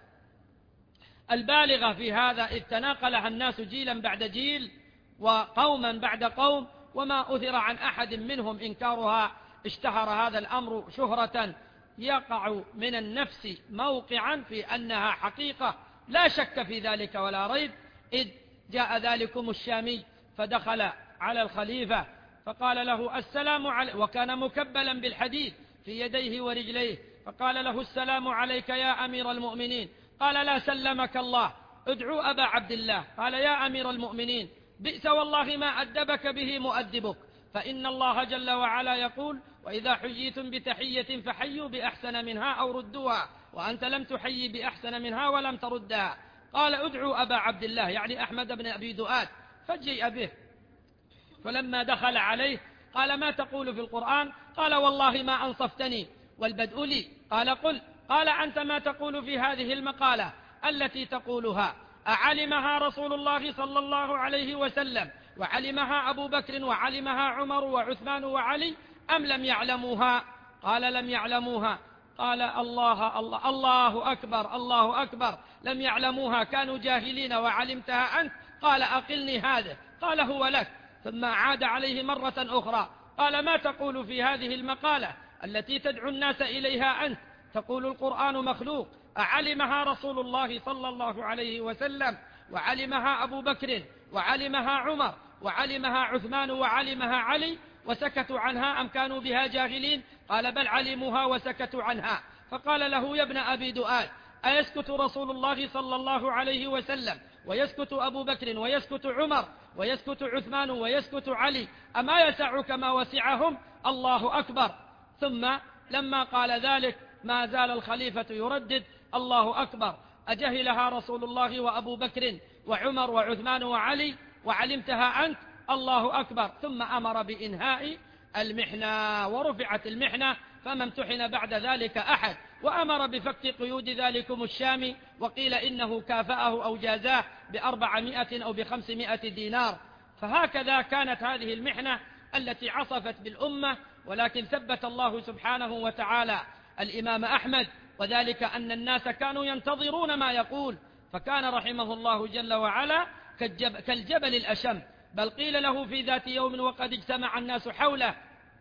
البالغة في هذا إذ تناقلها الناس جيلا بعد جيل وقوما بعد قوم، وما أثر عن أحد منهم إنكارها، اشتهر هذا الأمر شهرة يقع من النفس موقعا في أنها حقيقة لا شك في ذلك ولا ريب، إذ جاء ذلكم الشامي فدخل على الخليفة فقال له السلام عليك، وكان مكبلا بالحديد في يديه ورجليه، فقال له السلام عليك يا أمير المؤمنين. قال لا سلمك الله، ادعوا أبا عبد الله. قال يا أمير المؤمنين بئس والله ما أدبك به مؤدبك، فإن الله جل وعلا يقول وإذا حييتم بتحية فحيوا بأحسن منها أو ردوها، وأنت لم تحيي بأحسن منها ولم تردها. قال ادعوا أبا عبد الله يعني أحمد بن أبي دؤاد، فجيء به، فلما دخل عليه قال ما تقول في القرآن؟ قال والله ما أنصفتني والبدء لي. قال قل. قال أنت ما تقول في هذه المقالة التي تقولها أعلمها رسول الله صلى الله عليه وسلم وعلمها أبو بكر وعلمها عمر وعثمان وعلي أم لم يعلموها؟ قال لم يعلموها. قال الله الله الله أكبر الله أكبر، لم يعلموها، كانوا جاهلين وعلمتها أنت. قال أقلني هذا. قال هو لك. ثم عاد عليه مرة أخرى قال ما تقول في هذه المقالة التي تدعو الناس إليها أنت؟ تقول القرآن مخلوق، أعلمها رسول الله صلى الله عليه وسلم وعلمها أبو بكر وعلمها عمر وعلمها عثمان وعلمها علي وسكتوا عنها أم كانوا بها جاهلين؟ قال بل علموها وسكتوا عنها. فقال له يا ابن أبي دؤاد أيسكت رسول الله صلى الله عليه وسلم ويسكت أبو بكر ويسكت عمر ويسكت عثمان ويسكت علي أما يسعك ما وسعهم؟ الله أكبر. ثم لما قال ذلك ما زال الخليفة يردد الله أكبر، أجهلها رسول الله وأبو بكر وعمر وعثمان وعلي وعلمتها أنت؟ الله أكبر. ثم أمر بإنهاء المحنة ورفعت المحنة، فما امتحن بعد ذلك أحد، وأمر بفك قيود ذلكم الشامي، وقيل إنه كافأه أو جازاه بأربعمائة أو بخمسمائة دينار. فهكذا كانت هذه المحنة التي عصفت بالأمة، ولكن ثبت الله سبحانه وتعالى الإمام أحمد، وذلك أن الناس كانوا ينتظرون ما يقول، فكان رحمه الله جل وعلا كالجبل الأشم، بل قيل له في ذات يوم وقد اجتمع الناس حوله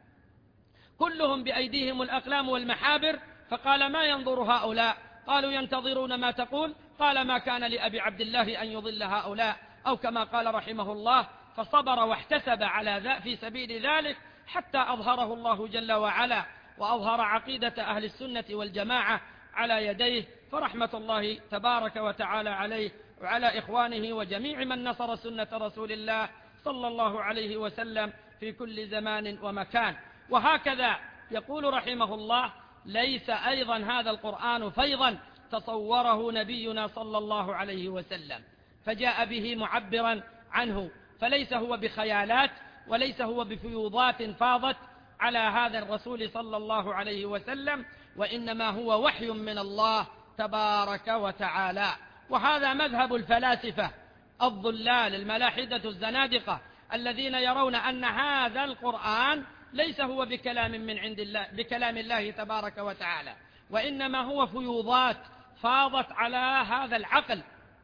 كلهم بأيديهم الأقلام والمحابر، فقال ما ينظر هؤلاء؟ قالوا ينتظرون ما تقول. قال ما كان لأبي عبد الله أن يضل هؤلاء، أو كما قال رحمه الله فصبر واحتسب على ذا في سبيل ذلك حتى أظهره الله جل وعلا، وأظهر عقيدة أهل السنة والجماعة على يديه، فرحمة الله تبارك وتعالى عليه وعلى إخوانه وجميع من نصر سنة رسول الله صلى الله عليه وسلم في كل زمان ومكان. وهكذا يقول رحمه الله ليس أيضا هذا القرآن فيضا تصوره نبينا صلى الله عليه وسلم فجاء به معبرا عنه، فليس هو بخيالات وليس هو بفيوضات فاضت على هذا الرسول صلى الله عليه وسلم، وإنما هو وحي من الله تبارك وتعالى. وهذا مذهب الفلاسفة الضلال الملاحدة الزنادقة الذين يرون أن هذا القرآن ليس هو بكلام من عند الله بكلام الله تبارك وتعالى، وإنما هو فيوضات فاضت على هذا العقل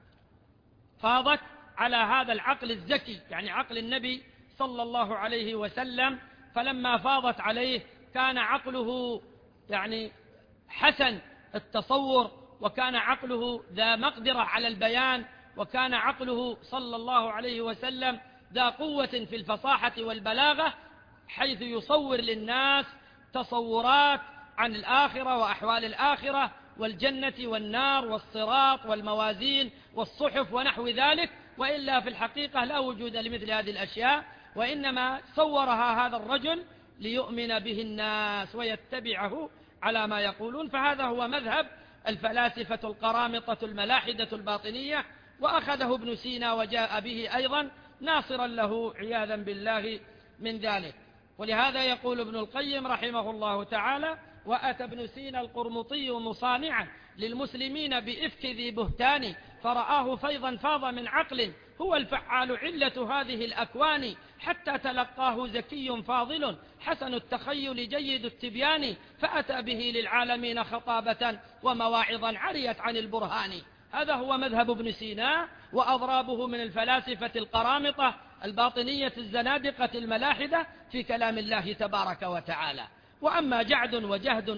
فاضت على هذا العقل الذكي، يعني عقل النبي صلى الله عليه وسلم، فلما فاضت عليه كان عقله يعني حسن التصور، وكان عقله ذا مقدرة على البيان، وكان عقله صلى الله عليه وسلم ذا قوة في الفصاحة والبلاغة، حيث يصور للناس تصورات عن الآخرة وأحوال الآخرة والجنة والنار والصراط والموازين والصحف ونحو ذلك، وإلا في الحقيقة لا وجود لمثل هذه الأشياء، وإنما صورها هذا الرجل ليؤمن به الناس ويتبعه على ما يقولون. فهذا هو مذهب الفلاسفة القرامطة الملاحدة الباطنية، وأخذه ابن سينا وجاء به أيضا ناصرا له عياذا بالله من ذلك. ولهذا يقول ابن القيم رحمه الله تعالى وأتى ابن سينا القرمطي مصانعا للمسلمين بإفك ذي بهتان، فرآه فيضا فاض من عقل هو الفعال علة هذه الأكوان، حتى تلقاه زكي فاضل حسن التخيل جيد التبيان، فأتى به للعالمين خطابة ومواعظا عريت عن البرهان. هذا هو مذهب ابن سينا وأضرابه من الفلاسفة القرامطة الباطنية الزنادقة الملاحدة في كلام الله تبارك وتعالى. وأما جعد وجهد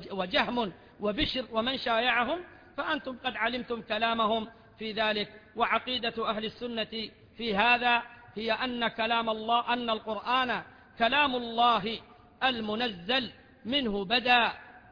وجهم وبشر ومن شايعهم فأنتم قد علمتم كلامهم في ذلك. وعقيدة أهل السنة في هذا هي أن كلام الله أن القرآن كلام الله المنزل منه بدأ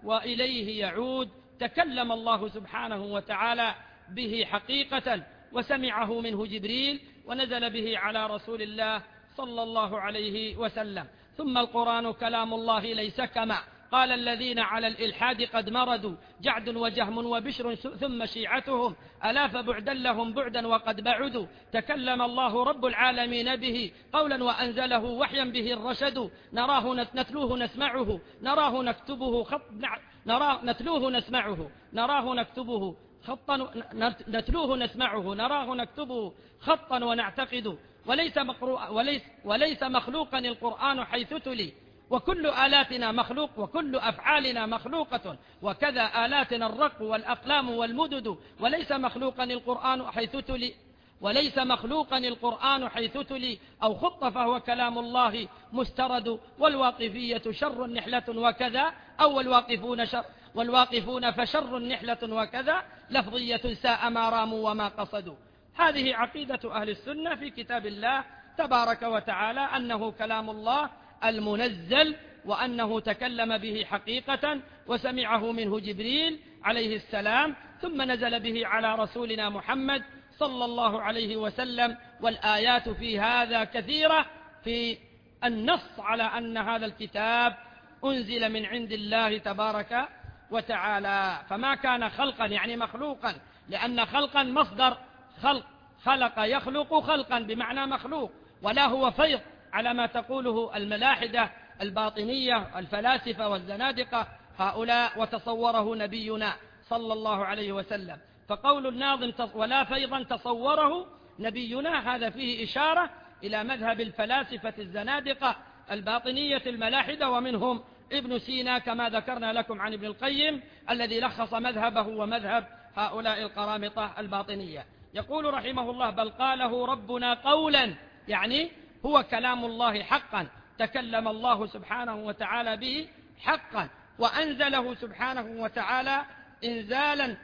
وإليه يعود، تكلم الله سبحانه وتعالى به حقيقة وسمعه منه جبريل ونزل به على رسول الله صلى الله عليه وسلم. ثم القرآن كلام الله ليس كما قال الذين على الإلحاد قد مردوا جعد وجهم وبشر ثم شيعتهم ألا فبعدا لهم بعدا وقد بعدوا. تكلم الله رب العالمين به قولا وأنزله وحيا به الرشد، نراه نتلوه نسمعه نراه نكتبه خط نراه نتلوه نسمعه نراه نكتبه خطا نتلوه نسمعه نراه نكتبه خطا ونعتقد. وليس, وليس, وليس مخلوقا القرآن حيث تلي، وكل آلاتنا مخلوق وكل أفعالنا مخلوقة، وكذا آلاتنا الرق والأقلام والمدد. وليس مخلوقا القرآن حيث تلي وليس مخلوقا القرآن حيث تلي أو خط فهو كلام الله مسترد. والواقفية شر نحلة وكذا أو الواقفون شر والواقفون فشر نحلة وكذا لفظية ساء ما راموا وما قصدوا. هذه عقيدة أهل السنة في كتاب الله تبارك وتعالى، أنه كلام الله المنزل وأنه تكلم به حقيقة وسمعه منه جبريل عليه السلام ثم نزل به على رسولنا محمد صلى الله عليه وسلم. والآيات في هذا كثيرة في النص على أن هذا الكتاب أنزل من عند الله تبارك وتعالى. فما كان خلقا يعني مخلوقا، لأن خلقا مصدر خلق، خلق يخلق خلقا بمعنى مخلوق، ولا هو فيض على ما تقوله الملاحدة الباطنية الفلاسفة والزنادقة هؤلاء وتصوره نبينا صلى الله عليه وسلم. فقول الناظم ولا فيضا تصوره نبينا هذا فيه إشارة إلى مذهب الفلاسفة الزنادقة الباطنية الملاحدة، ومنهم ابن سينا كما ذكرنا لكم عن ابن القيم الذي لخص مذهبه ومذهب هؤلاء القرامطة الباطنية. يقول رحمه الله بل قاله ربنا قولا، يعني هو كلام الله حقا، تكلم الله سبحانه وتعالى به حقا، وأنزله سبحانه وتعالى إنزالا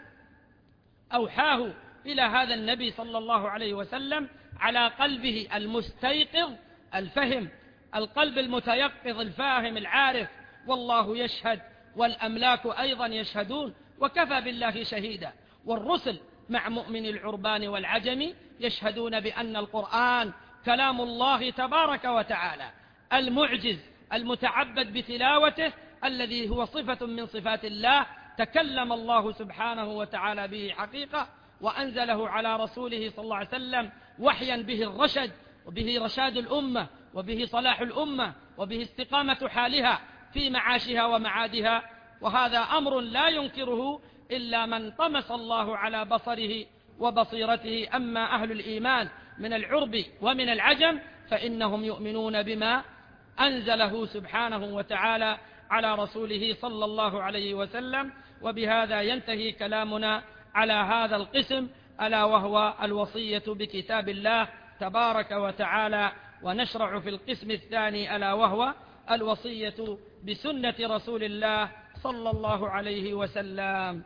أوحاه إلى هذا النبي صلى الله عليه وسلم على قلبه المستيقظ الفهم، القلب المتيقظ الفاهم العارف. والله يشهد والأملاك أيضا يشهدون وكفى بالله شهيدا. والرسل مع مؤمن العربان والعجم يشهدون بأن القرآن كلام الله تبارك وتعالى المعجز المتعبد بتلاوته الذي هو صفة من صفات الله، تكلم الله سبحانه وتعالى به حقيقة وأنزله على رسوله صلى الله عليه وسلم وحيا به الرشد وبه رشاد الأمة وبه صلاح الأمة وبه استقامة حالها في معاشها ومعادها. وهذا أمر لا ينكره إلا من طمس الله على بصره وبصيرته. أما أهل الإيمان من العرب ومن العجم فإنهم يؤمنون بما أنزله سبحانه وتعالى على رسوله صلى الله عليه وسلم. وبهذا ينتهي كلامنا على هذا القسم ألا وهو الوصية بكتاب الله تبارك وتعالى. ونشرع في القسم الثاني ألا وهو الوصية بسنة رسول الله صلى الله عليه وسلم.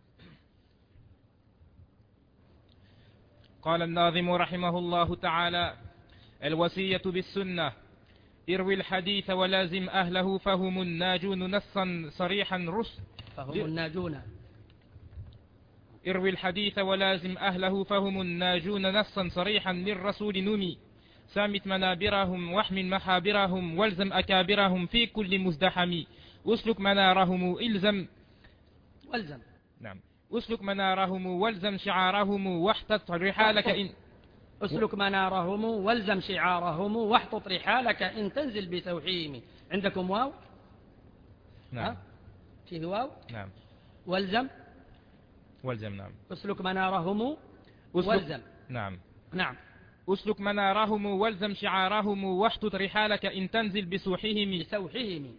قال الناظم رحمه الله تعالى الوصية بالسنة اروي الحديث ولازم أهله فهم الناجون نصا صريحا رسل فهم الناجون اروي الحديث ولازم أهله فهم الناجون نصا صريحا للرسول نمي سامت منابرهم واحمل محابرهم والزم أكابرهم في كل مزدحم أسلك منارهم إلزم والزم نعم أسلك منارهم والزم شعارهم واحتط رحالك إن أسلك منارهم والزم شعارهم واحتط رحالك إن تنزل بتوحيم. عندكم واو؟ نعم فيه واو؟ نعم والزم والزم نعم أسلك منارهم والزم نعم نعم أسلك منارهم والزم شعارهم واحتط رحالك إن تنزل بسوحهم بسوحهم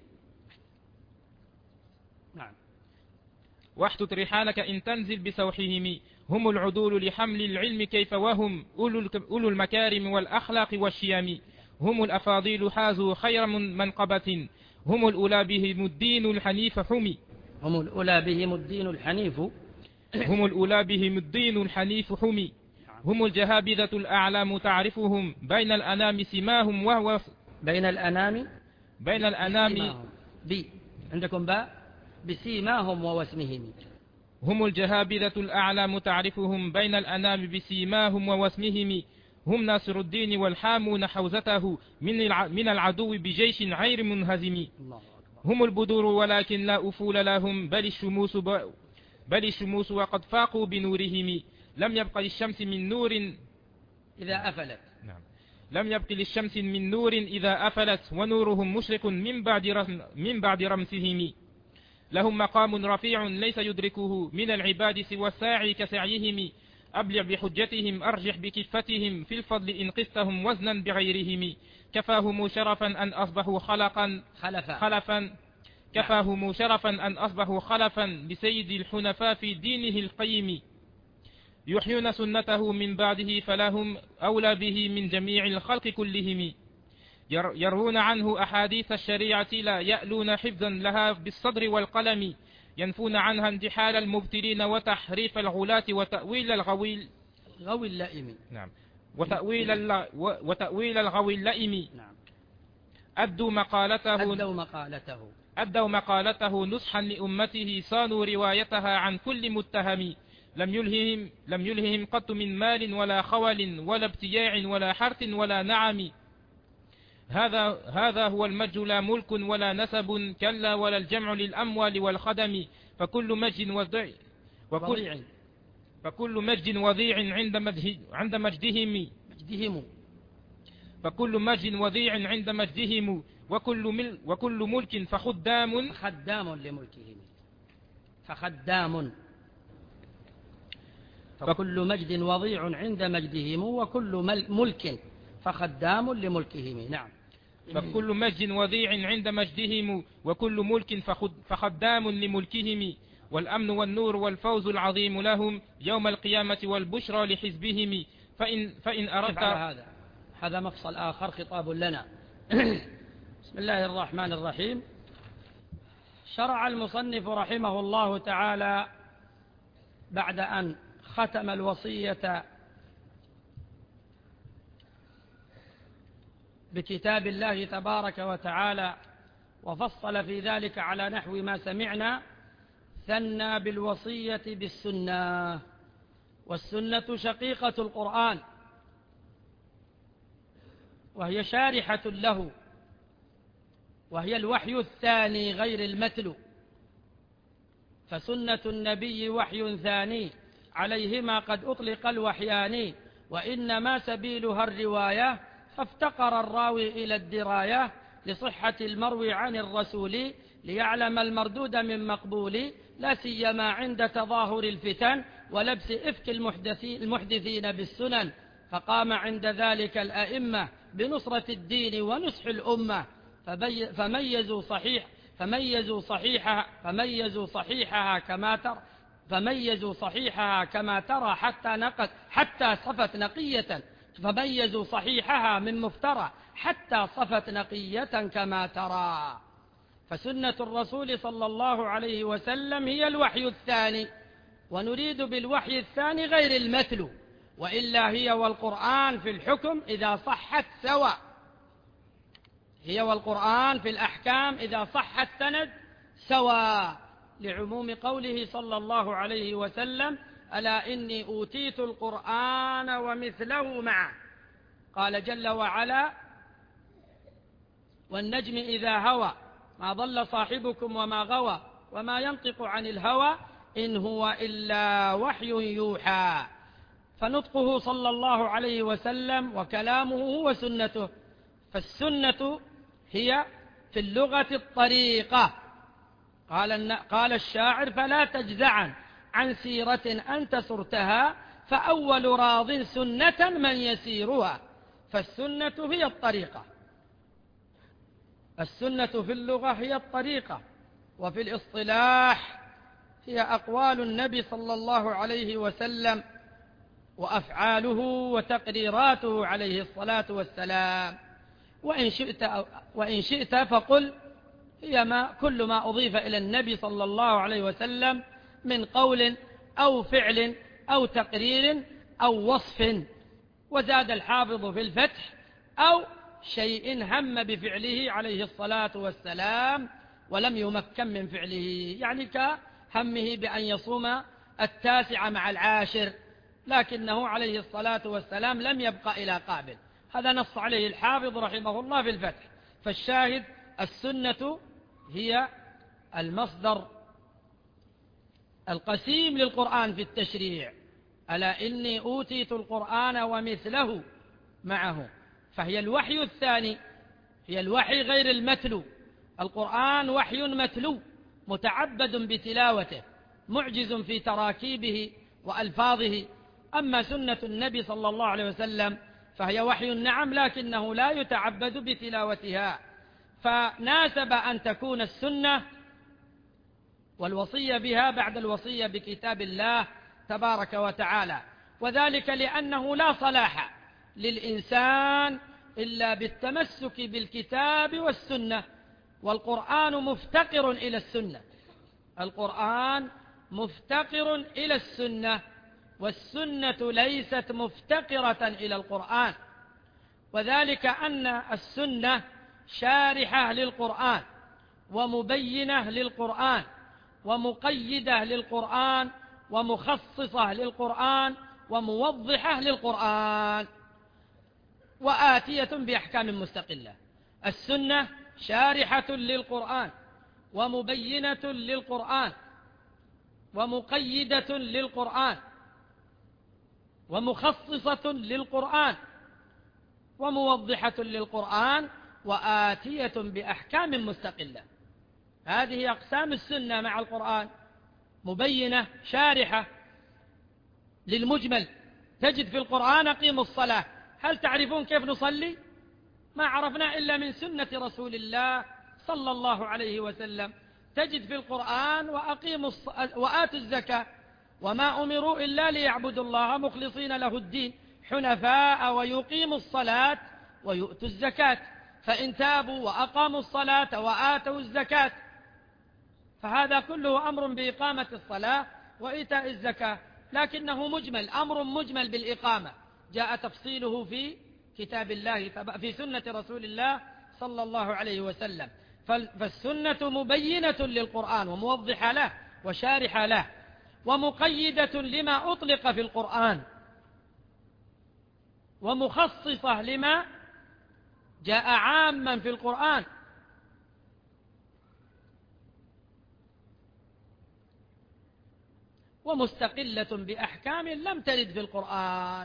نعم واحتط رحالك إن تنزل بسوحهم هم العدول لحمل العلم كيف وهم أولو المكارم والأخلاق والشيم هم الأفاضيل حازوا خير من منقبة هم الأولى بهم الدين الحنيف حمي هم الأولى بهم الدين الحنيف هم الأولى بهم الدين الحنيف حمي هم الجهابذة الأعلام تعرفهم بين الأنام سماهم وهو بين الأنام بين الأنام بي عندكم باء بسيماهم ووسمهم. هم الجهابذة الأعلام تعرفهم بين الأنام بسيماهم ووسمهم هم ناصر الدين والحامون حوزته من العدو بجيش غير منهزم هم البدور ولكن لا أفول لهم بل الشموس بل الشموس وقد فاقوا بنورهم لم يبق للشمس من نور إذا أفلت. نعم. لم يبق للشمس من نور إذا أفلت ونورهم مشرق من بعد من بعد رمسهم لهم مقام رفيع ليس يدركه من العباد سوى الساعي كسعيهم أبلغ بحجتهم أرجح بكفتهم في الفضل إن قستهم وزنا بغيرهم كفاهم شرفا أن أصبحوا خلقا خلفا, خلفا كفاهم شرفا أن أصبحوا خلفا لسيد الحنفاء في دينه القيم يحيون سنته من بعده فلهم أولى به من جميع الخلق كلهم يروون عنه أحاديث الشريعة لا يألون حفظا لها بالصدر والقلم ينفون عنها انتحال المبتلين وتحريف الغلاة وتأويل الغويل غوي اللئيم. نعم. وتأويل الل... وتأويل الغوي اللئيم. نعم. أدوا مقالته أدوا مقالته أدوا مقالته نصحا لأمته صانوا روايتها عن كل متهم لم يلههم لم يلههم قط من مال ولا خول ولا ابتياع ولا حرث ولا نعم هذا هذا هو المجد لا ملك ولا نسب كلا ولا الجمع للأموال والخدم فكل مجد وضيع وكل فكل مجد وضيع عند مجد عند مجدهم مجدهم فكل مجد وضيع عند مجدهم وكل مل وكل ملك فخدام خدام لملكهم فخدام فكل مجد وضيع عند مجدهم وكل ملك فخدام لملكهم. نعم. فكل مجد وضيع عند مجدهم وكل ملك فخدام لملكهم والأمن والنور والفوز العظيم لهم يوم القيامة والبشرى لحزبهم فإن, فإن أردت هذا هذا مفصل آخر خطاب لنا. بسم الله الرحمن الرحيم. شرع المصنف رحمه الله تعالى بعد أن ختم الوصية بكتاب الله تبارك وتعالى وفصل في ذلك على نحو ما سمعنا ثنى بالوصية بالسنة والسنة شقيقة القرآن وهي شارحة له وهي الوحي الثاني غير المتلو فسنة النبي وحي ثاني عليهما قد أطلق الوحيان وإنما سبيلها الرواية فافتقر الراوي إلى الدراية لصحة المروي عن الرسول ليعلم المردود من مقبول لا سيما عند تظاهر الفتن ولبس إفك المحدثين بالسنن فقام عند ذلك الأئمة بنصرة الدين ونصح الأمة فميزوا صحيح فميزوا صحيحها فميزوا صحيحها كما ترى فميزوا صحيحها كما ترى حتى نقت حتى صفت نقية فميزوا صحيحها من مفترى حتى صفت نقية كما ترى فسنة الرسول صلى الله عليه وسلم هي الوحي الثاني ونريد بالوحي الثاني غير المتلو وإلا هي والقرآن في الحكم إذا صحت سواء هي والقرآن في الأحكام إذا صح السند سواء لعموم قوله صلى الله عليه وسلم ألا إني أوتيت القرآن ومثله معه قال جل وعلا والنجم إذا هوى ما ضل صاحبكم وما غوى وما ينطق عن الهوى إن هو إلا وحي يوحى فنطقه صلى الله عليه وسلم وكلامه هو سنته فالسنة هي في اللغة الطريقة قال, قال الشاعر فلا تجزعا عن سيرة أنت سرتها فأول راض سنة من يسيرها فالسنة هي الطريقة السنة في اللغة هي الطريقة وفي الاصطلاح هي أقوال النبي صلى الله عليه وسلم وأفعاله وتقريراته عليه الصلاة والسلام وإن شئت, وإن شئت فقل هي ما كل ما أضيف إلى النبي صلى الله عليه وسلم من قول أو فعل أو تقرير أو وصف. وزاد الحافظ في الفتح أو شيء هم بفعله عليه الصلاة والسلام ولم يمكن من فعله، يعني كهمه بأن يصوم التاسع مع العاشر لكنه عليه الصلاة والسلام لم يبقى إلى قابل. هذا نص عليه الحافظ رحمه الله في الفتح. فالشاهد السنة هي المصدر القسيم للقرآن في التشريع. ألا إني أوتيت القرآن ومثله معه، فهي الوحي الثاني، هي الوحي غير المتلو. القرآن وحي متلو متعبد بتلاوته معجز في تراكيبه وألفاظه. أما سنة النبي صلى الله عليه وسلم فهي وحي نعم لكنه لا يتعبد بتلاوتها. فناسب أن تكون السنة والوصية بها بعد الوصية بكتاب الله تبارك وتعالى، وذلك لأنه لا صلاح للإنسان إلا بالتمسك بالكتاب والسنة، والقرآن مفتقر إلى السنة. القرآن مفتقر إلى السنة، والسنة ليست مفتقرة إلى القرآن، وذلك أن السنة شارحة للقرآن ومبينة للقرآن ومقيدة للقرآن ومخصصة للقرآن وموضحة للقرآن وآتية بأحكام مستقلة. السنة شارحة للقرآن ومبينة للقرآن ومقيدة للقرآن ومخصصة للقرآن وموضحة للقرآن وآتية بأحكام مستقلة. هذه أقسام السنة مع القرآن: مبينة شارحة للمجمل. تجد في القرآن أقيموا الصلاة، هل تعرفون كيف نصلي؟ ما عرفنا إلا من سنة رسول الله صلى الله عليه وسلم. تجد في القرآن وأقيموا الص... وآتوا الزكاة، وما أمروا إلا ليعبدوا الله مخلصين له الدين حنفاء ويقيموا الصلاة ويؤتوا الزكاة، فإن تابوا وأقاموا الصلاة وآتوا الزكاة، فهذا كله أمر بإقامة الصلاة وإيتاء الزكاة، لكنه مجمل، أمر مجمل بالإقامة جاء تفصيله في كتاب الله في سنة رسول الله صلى الله عليه وسلم. فالسنة مبينة للقرآن وموضحة له وشارحة له ومقيدة لما أطلق في القرآن ومخصصة لما جاء عاما في القرآن. ومستقلة بأحكام لم ترد في القرآن.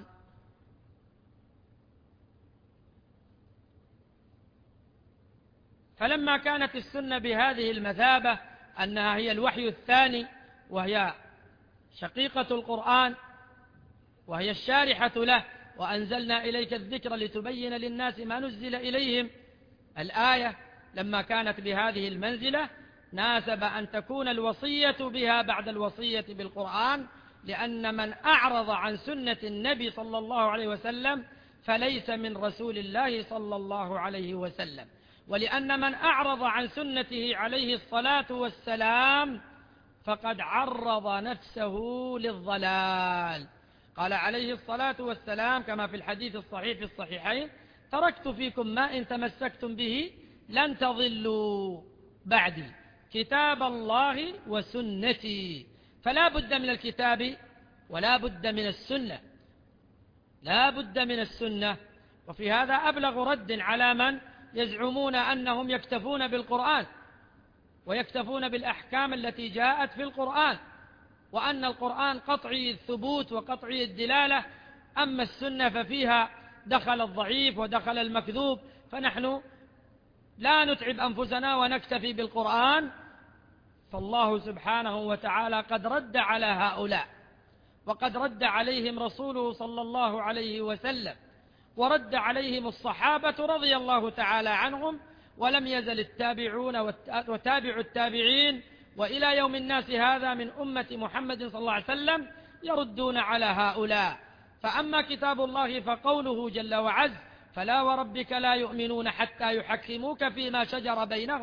فلما كانت السنة بهذه المثابة أنها هي الوحي الثاني وهي شقيقة القرآن وهي الشارحة له، وأنزلنا إليك الذكر لتبين للناس ما نزل إليهم، الآية لما كانت بهذه المنزلة ناسب أن تكون الوصية بها بعد الوصية بالقرآن، لأن من أعرض عن سنة النبي صلى الله عليه وسلم فليس من رسول الله صلى الله عليه وسلم، ولأن من أعرض عن سنته عليه الصلاة والسلام فقد عرض نفسه للضلال. قال عليه الصلاة والسلام كما في الحديث الصحيح في الصحيحين: تركت فيكم ما إن تمسكتم به لن تضلوا بعدي، كتاب الله وسنتي. فلا بد من الكتاب ولا بد من السنة، لا بد من السنة. وفي هذا أبلغ رد على من يزعمون أنهم يكتفون بالقرآن ويكتفون بالأحكام التي جاءت في القرآن، وأن القرآن قطعي الثبوت وقطعي الدلالة، أما السنة ففيها دخل الضعيف ودخل المكذوب، فنحن لا نتعب أنفسنا ونكتفي بالقرآن. فالله سبحانه وتعالى قد رد على هؤلاء، وقد رد عليهم رسوله صلى الله عليه وسلم، ورد عليهم الصحابة رضي الله تعالى عنهم، ولم يزل التابعون وتابع التابعين وإلى يوم الناس هذا من أمة محمد صلى الله عليه وسلم يردون على هؤلاء. فأما كتاب الله فقوله جل وعز: فلا وربك لا يؤمنون حتى يحكموك فيما شجر بينهم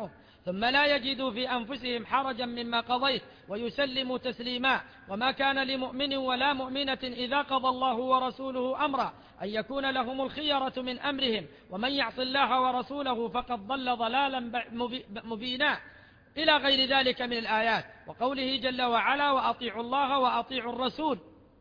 ثم لا يجدوا في أنفسهم حرجا مما قضيت ويسلموا تسليما. وما كان لمؤمن ولا مؤمنة إذا قضى الله ورسوله أمرا أن يكون لهم الخيرة من أمرهم ومن يعص الله ورسوله فقد ضل ضلالا مبينا، إلى غير ذلك من الآيات. وقوله جل وعلا وأطيعوا الله وأطيعوا الرسول،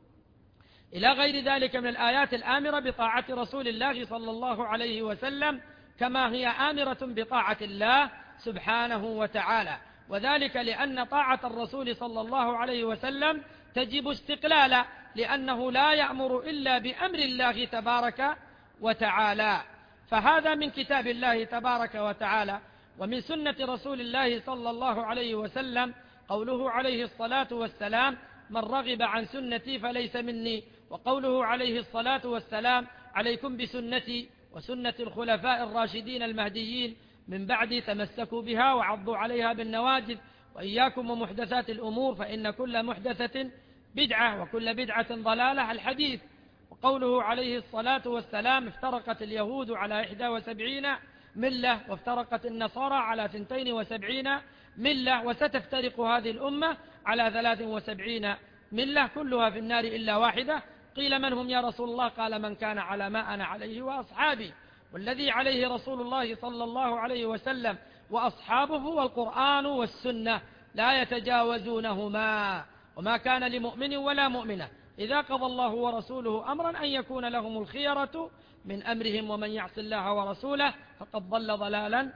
إلى غير ذلك من الآيات الآمرة بطاعة رسول الله صلى الله عليه وسلم كما هي آمرة بطاعة الله سبحانه وتعالى. وذلك لأن طاعة الرسول صلى الله عليه وسلم تجب استقلالا، لأنه لا يأمر إلا بأمر الله تبارك وتعالى. فهذا من كتاب الله تبارك وتعالى. ومن سنة رسول الله صلى الله عليه وسلم قوله عليه الصلاة والسلام من رغب عن سنتي فليس مني، وقوله عليه الصلاة والسلام عليكم بسنتي وسنة الخلفاء الراشدين المهديين من بعدي تمسكوا بها وعضوا عليها بالنواجذ، وإياكم ومحدثات الأمور فإن كل محدثة بدعة وكل بدعة ضلالة الحديث. وقوله عليه الصلاة والسلام افترقت اليهود على إحدى وسبعين ملة وافترقت النصارى على ثنتين وسبعين ملة وستفترق هذه الأمة على ثلاث وسبعين ملة كلها في النار إلا واحدة. قيل من هم يا رسول الله؟ قال من كان على ما أنا عليه وأصحابي. والذي عليه رسول الله صلى الله عليه وسلم وأصحابه هو القرآن والسنة لا يتجاوزونهما. وما كان لمؤمن ولا مؤمنة إذا قضى الله ورسوله أمرا أن يكون لهم الخيرة من أمرهم ومن يعص الله ورسوله فقد ضل ضلالا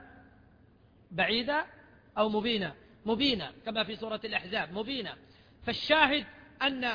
بعيدا أو مبينا مبينا كما في سورة الأحزاب مبينا. فالشاهد أن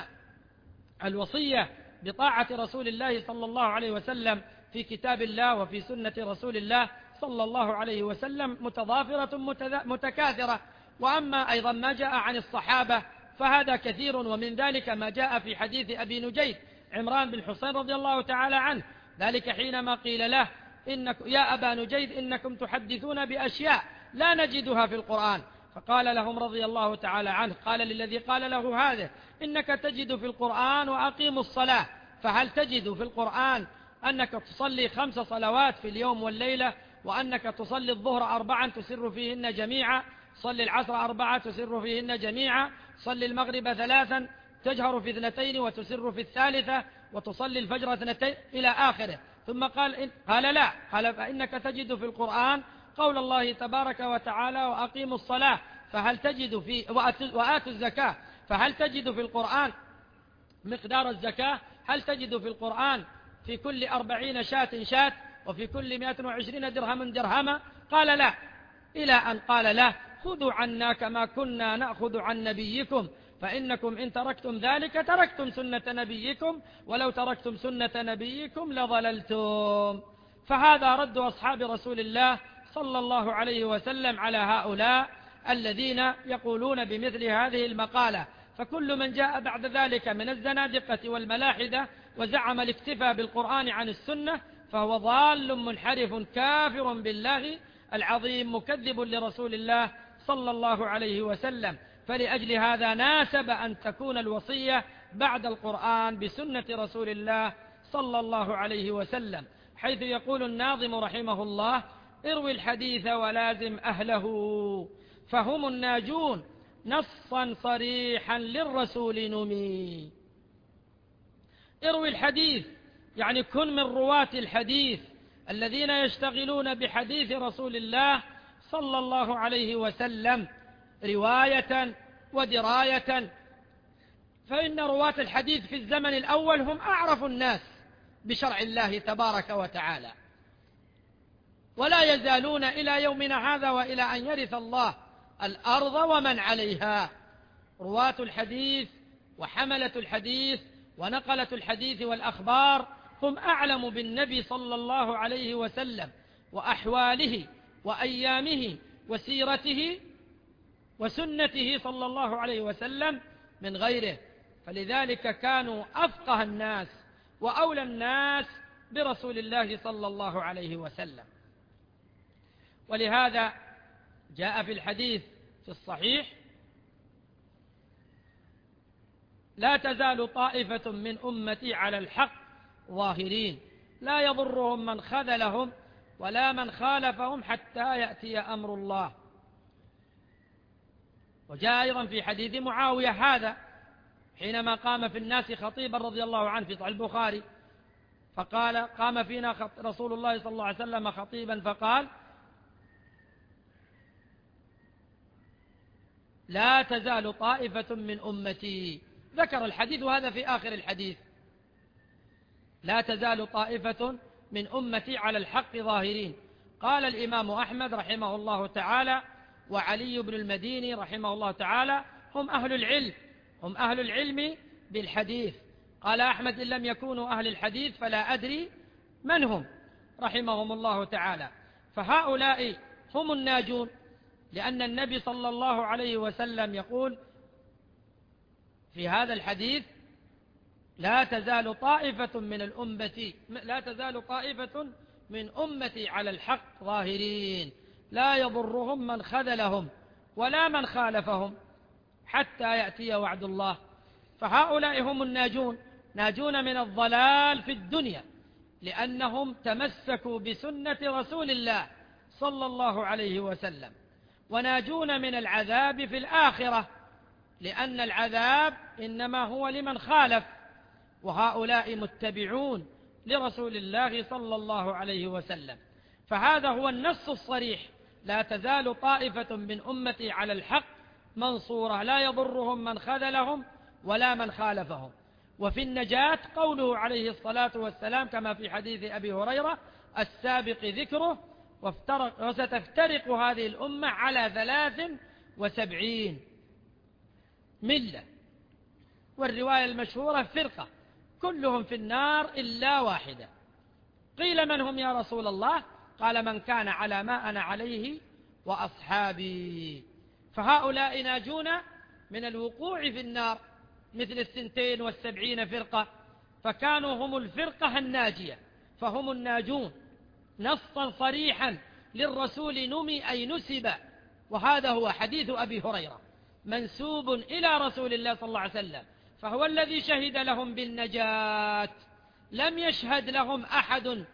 الوصية بطاعة رسول الله صلى الله عليه وسلم في كتاب الله وفي سنة رسول الله صلى الله عليه وسلم متضافرة متكاثرة. وأما أيضا ما جاء عن الصحابة فهذا كثير، ومن ذلك ما جاء في حديث أبي نجيد عمران بن حسين رضي الله تعالى عنه، ذلك حينما قيل له إنك يا أبا نجيد إنكم تحدثون بأشياء لا نجدها في القرآن، فقال لهم رضي الله تعالى عنه قال للذي قال له هذا إنك تجد في القرآن وأقيموا الصلاة، فهل تجد في القرآن أنك تصلي خمس صلوات في اليوم والليلة، وأنك تصلي الظهر أربعا تسر فيهن جميعا، صلي العصر أربعة تسر فيهن جميعا، صلي المغرب ثلاثا تجهر في اثنتين وتسر في الثالثة، وتصلي الفجر اثنتين إلى آخره. ثم قال إن قال لا، قال فإنك تجد في القرآن قول الله تبارك وتعالى وأقيموا الصلاة، فهل تجد في وآتوا الزكاة، فهل تجد في القرآن مقدار الزكاة؟ هل تجد في القرآن في كل أربعين شاة شاة وفي كل مائة وعشرين درهم درهما؟ قال لا، إلى أن قال له خذوا عنا كما كنا نأخذ عن نبيكم، فإنكم إن تركتم ذلك تركتم سنة نبيكم، ولو تركتم سنة نبيكم لضللتم. فهذا رد أصحاب رسول الله صلى الله عليه وسلم على هؤلاء الذين يقولون بمثل هذه المقالة. فكل من جاء بعد ذلك من الزنادقة والملاحدة وزعم الاكتفاء بالقرآن عن السنة فهو ضال منحرف كافر بالله العظيم مكذب لرسول الله صلى الله عليه وسلم. فلأجل هذا ناسب أن تكون الوصية بعد القرآن بسنة رسول الله صلى الله عليه وسلم، حيث يقول الناظم رحمه الله اروي الحديث ولازم أهله فهم الناجون نصا صريحا للرسول نمي. اروي الحديث يعني كن من رواة الحديث الذين يشتغلون بحديث رسول الله صلى الله عليه وسلم رواية ودراية. فإن رواة الحديث في الزمن الأول هم أعرف الناس بشرع الله تبارك وتعالى، ولا يزالون إلى يومنا هذا وإلى أن يرث الله الأرض ومن عليها. رواة الحديث وحملة الحديث ونقلة الحديث والأخبار هم أعلم بالنبي صلى الله عليه وسلم وأحواله وأيامه وسيرته وسنته صلى الله عليه وسلم من غيره، فلذلك كانوا أفقه الناس وأولى الناس برسول الله صلى الله عليه وسلم. ولهذا جاء في الحديث في الصحيح لا تزال طائفة من أمتي على الحق ظاهرين لا يضرهم من خذلهم ولا من خالفهم حتى يأتي أمر الله. وجاء أيضا في حديث معاوية هذا حينما قام في الناس خطيبا رضي الله عنه في صحيح البخاري، فقال قام فينا رسول الله صلى الله عليه وسلم خطيبا فقال لا تزال طائفة من أمتي، ذكر الحديث وهذا في آخر الحديث، لا تزال طائفة من أمتي على الحق ظاهرين. قال الإمام أحمد رحمه الله تعالى وعلي بن المديني رحمه الله تعالى هم أهل العلم، هم أهل العلم بالحديث. قال أحمد إن لم يكونوا أهل الحديث فلا أدري من هم، رحمهم الله تعالى. فهؤلاء هم الناجون، لأن النبي صلى الله عليه وسلم يقول في هذا الحديث لا تزال طائفة من الأمة لا تزال طائفة من أمتي على الحق ظاهرين لا يضرهم من خذلهم ولا من خالفهم حتى يأتي وعد الله. فهؤلاء هم الناجون، ناجون من الضلال في الدنيا لأنهم تمسكوا بسنة رسول الله صلى الله عليه وسلم، وناجون من العذاب في الآخرة لأن العذاب إنما هو لمن خالف، وهؤلاء متبعون لرسول الله صلى الله عليه وسلم. فهذا هو النص الصريح، لا تزال طائفة من أمتي على الحق منصورة لا يضرهم من خذلهم ولا من خالفهم. وفي النجاة قوله عليه الصلاة والسلام كما في حديث أبي هريرة السابق ذكره وستفترق هذه الأمة على ثلاث وسبعين ملة، والرواية المشهورة فرقة كلهم في النار إلا واحدة. قيل من هم يا رسول الله؟ قال من كان على ما أنا عليه وأصحابي. فهؤلاء ناجون من الوقوع في النار مثل الثنتين والسبعين فرقة، فكانوا هم الفرقة الناجية، فهم الناجون نصا صريحا للرسول نمي أي نسب، وهذا هو حديث أبي هريرة منسوب إلى رسول الله صلى الله عليه وسلم، فهو الذي شهد لهم بالنجاة، لم يشهد لهم أحد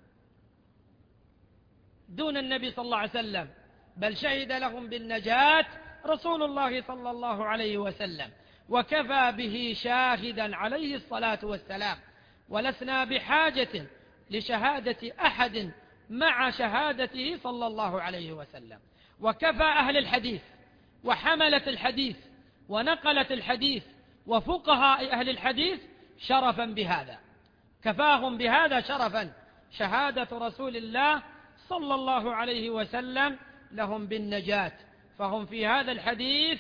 دون النبي صلى الله عليه وسلم، بل شهد لهم بالنجاة رسول الله صلى الله عليه وسلم، وكفى به شاهدا عليه الصلاة والسلام. ولسنا بحاجة لشهادة أحد مع شهادته صلى الله عليه وسلم. وكفى أهل الحديث وحملة الحديث ونقلة الحديث وفقهاء أهل الحديث شرفا بهذا، كفاهم بهذا شرفا شهادة رسول الله صلى الله عليه وسلم لهم بالنجاة. فهم في هذا الحديث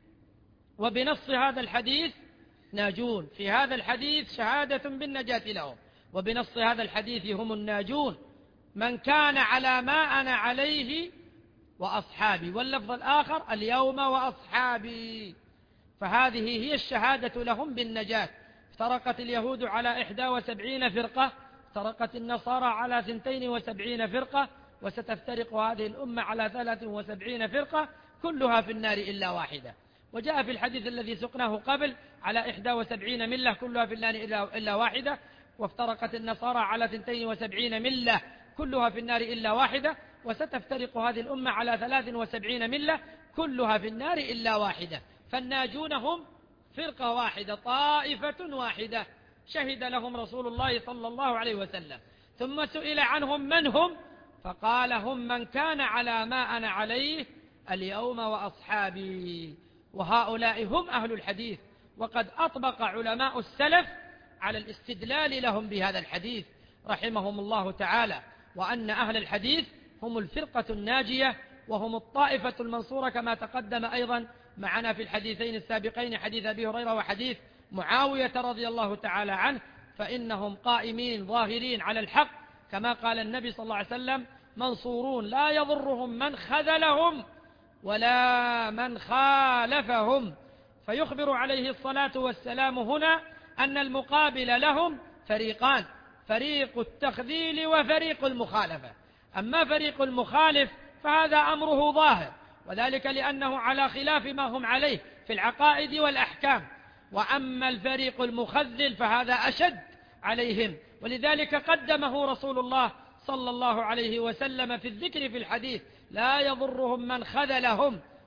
وبنص هذا الحديث ناجون، في هذا الحديث شهادة بالنجاة لهم، وبنص هذا الحديث هم الناجون من كان على ما أنا عليه وأصحابي، واللفظ الآخر اليوم وأصحابي. فهذه هي الشهادة لهم بالنجاة. افترقت اليهود على إحدى وسبعين فرقة، افترقت النصارى على ثنتين وسبعين فرقة، وستفترق هذه الأمة على ثلاث وسبعين فرقة كلها في النار إلا واحدة. وجاء في الحديث الذي سقناه قبل على إحدى وسبعين ملة كلها في النار إلا واحدة، وافترقت النصارى على ثنتين وسبعين ملة كلها في النار إلا واحدة، وستفترق هذه الأمة على ثلاث وسبعين ملة كلها في النار إلا واحدة. فالناجون هم فرقة واحدة طائفة واحدة شهد لهم رسول الله صلى الله عليه وسلم. ثم سئل عنهم من هم؟ فقال هم من كان على ما أنا عليه اليوم وأصحابي. وهؤلاء هم أهل الحديث، وقد أطبق علماء السلف على الاستدلال لهم بهذا الحديث رحمهم الله تعالى، وأن أهل الحديث هم الفرقة الناجية وهم الطائفة المنصورة كما تقدم أيضا معنا في الحديثين السابقين، حديث أبي هريرة وحديث معاوية رضي الله تعالى عنه، فإنهم قائمين ظاهرين على الحق كما قال النبي صلى الله عليه وسلم منصورون لا يضرهم من خذلهم ولا من خالفهم. فيخبر عليه الصلاة والسلام هنا أن المقابل لهم فريقان، فريق التخذيل وفريق المخالفة. أما فريق المخالف فهذا أمره ظاهر، وذلك لأنه على خلاف ما هم عليه في العقائد والأحكام. وأما الفريق المخذل فهذا أشد عليهم، ولذلك قدمه رسول الله صلى الله عليه وسلم في الذكر في الحديث لا يضرهم من خذلهم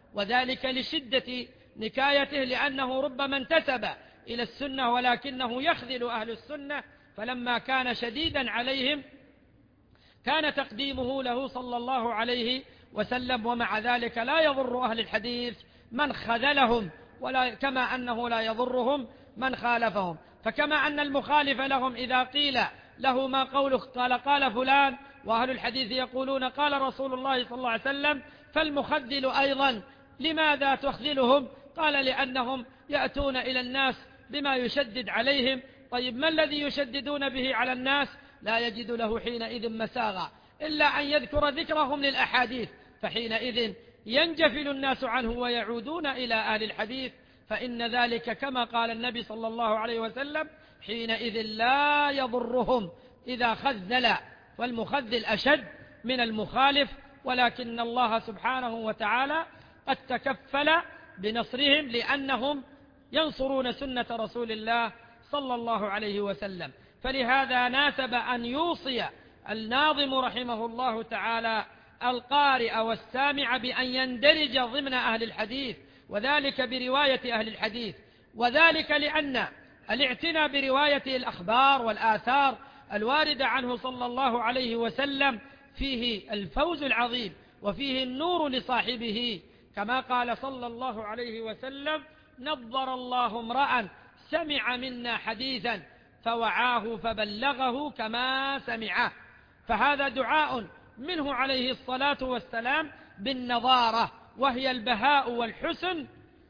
وذلك لشدة نكايته، لأنه ربما انتسب إلى السنة ولكنه يخذل أهل السنة، فلما كان شديدا عليهم كان تقديمه له صلى الله عليه وسلم. ومع ذلك لا يضر أهل الحديث من خذلهم، ولا كما أنه لا يضرهم من خالفهم. فكما أن المخالف لهم إذا قيل له ما قوله قال قال فلان، وأهل الحديث يقولون قال رسول الله صلى الله عليه وسلم، فالمخذل أيضا لماذا تخذلهم؟ قال لأنهم يأتون إلى الناس بما يشدد عليهم. طيب ما الذي يشددون به على الناس؟ لا يجد له حينئذ مساغا إلا أن يذكر ذكرهم للأحاديث، فحينئذ ينجفل الناس عنه ويعودون إلى أهل الحديث، فإن ذلك كما قال النبي صلى الله عليه وسلم حينئذ لا يضرهم إذا خذل، والمخذل أشد من المخالف. ولكن الله سبحانه وتعالى قد تكفل بنصرهم لأنهم ينصرون سنة رسول الله صلى الله عليه وسلم. فلهذا ناسب أن يوصي الناظم رحمه الله تعالى القارئ والسامع بأن يندرج ضمن أهل الحديث، وذلك برواية أهل الحديث، وذلك لأن الاعتناء برواية الأخبار والآثار الواردة عنه صلى الله عليه وسلم فيه الفوز العظيم وفيه النور لصاحبه، كما قال صلى الله عليه وسلم: نظر الله امرأ سمع منا حديثا فوعاه فبلغه كما سمعه. فهذا دعاء منه عليه الصلاة والسلام بالنظارة، وهي البهاء والحسن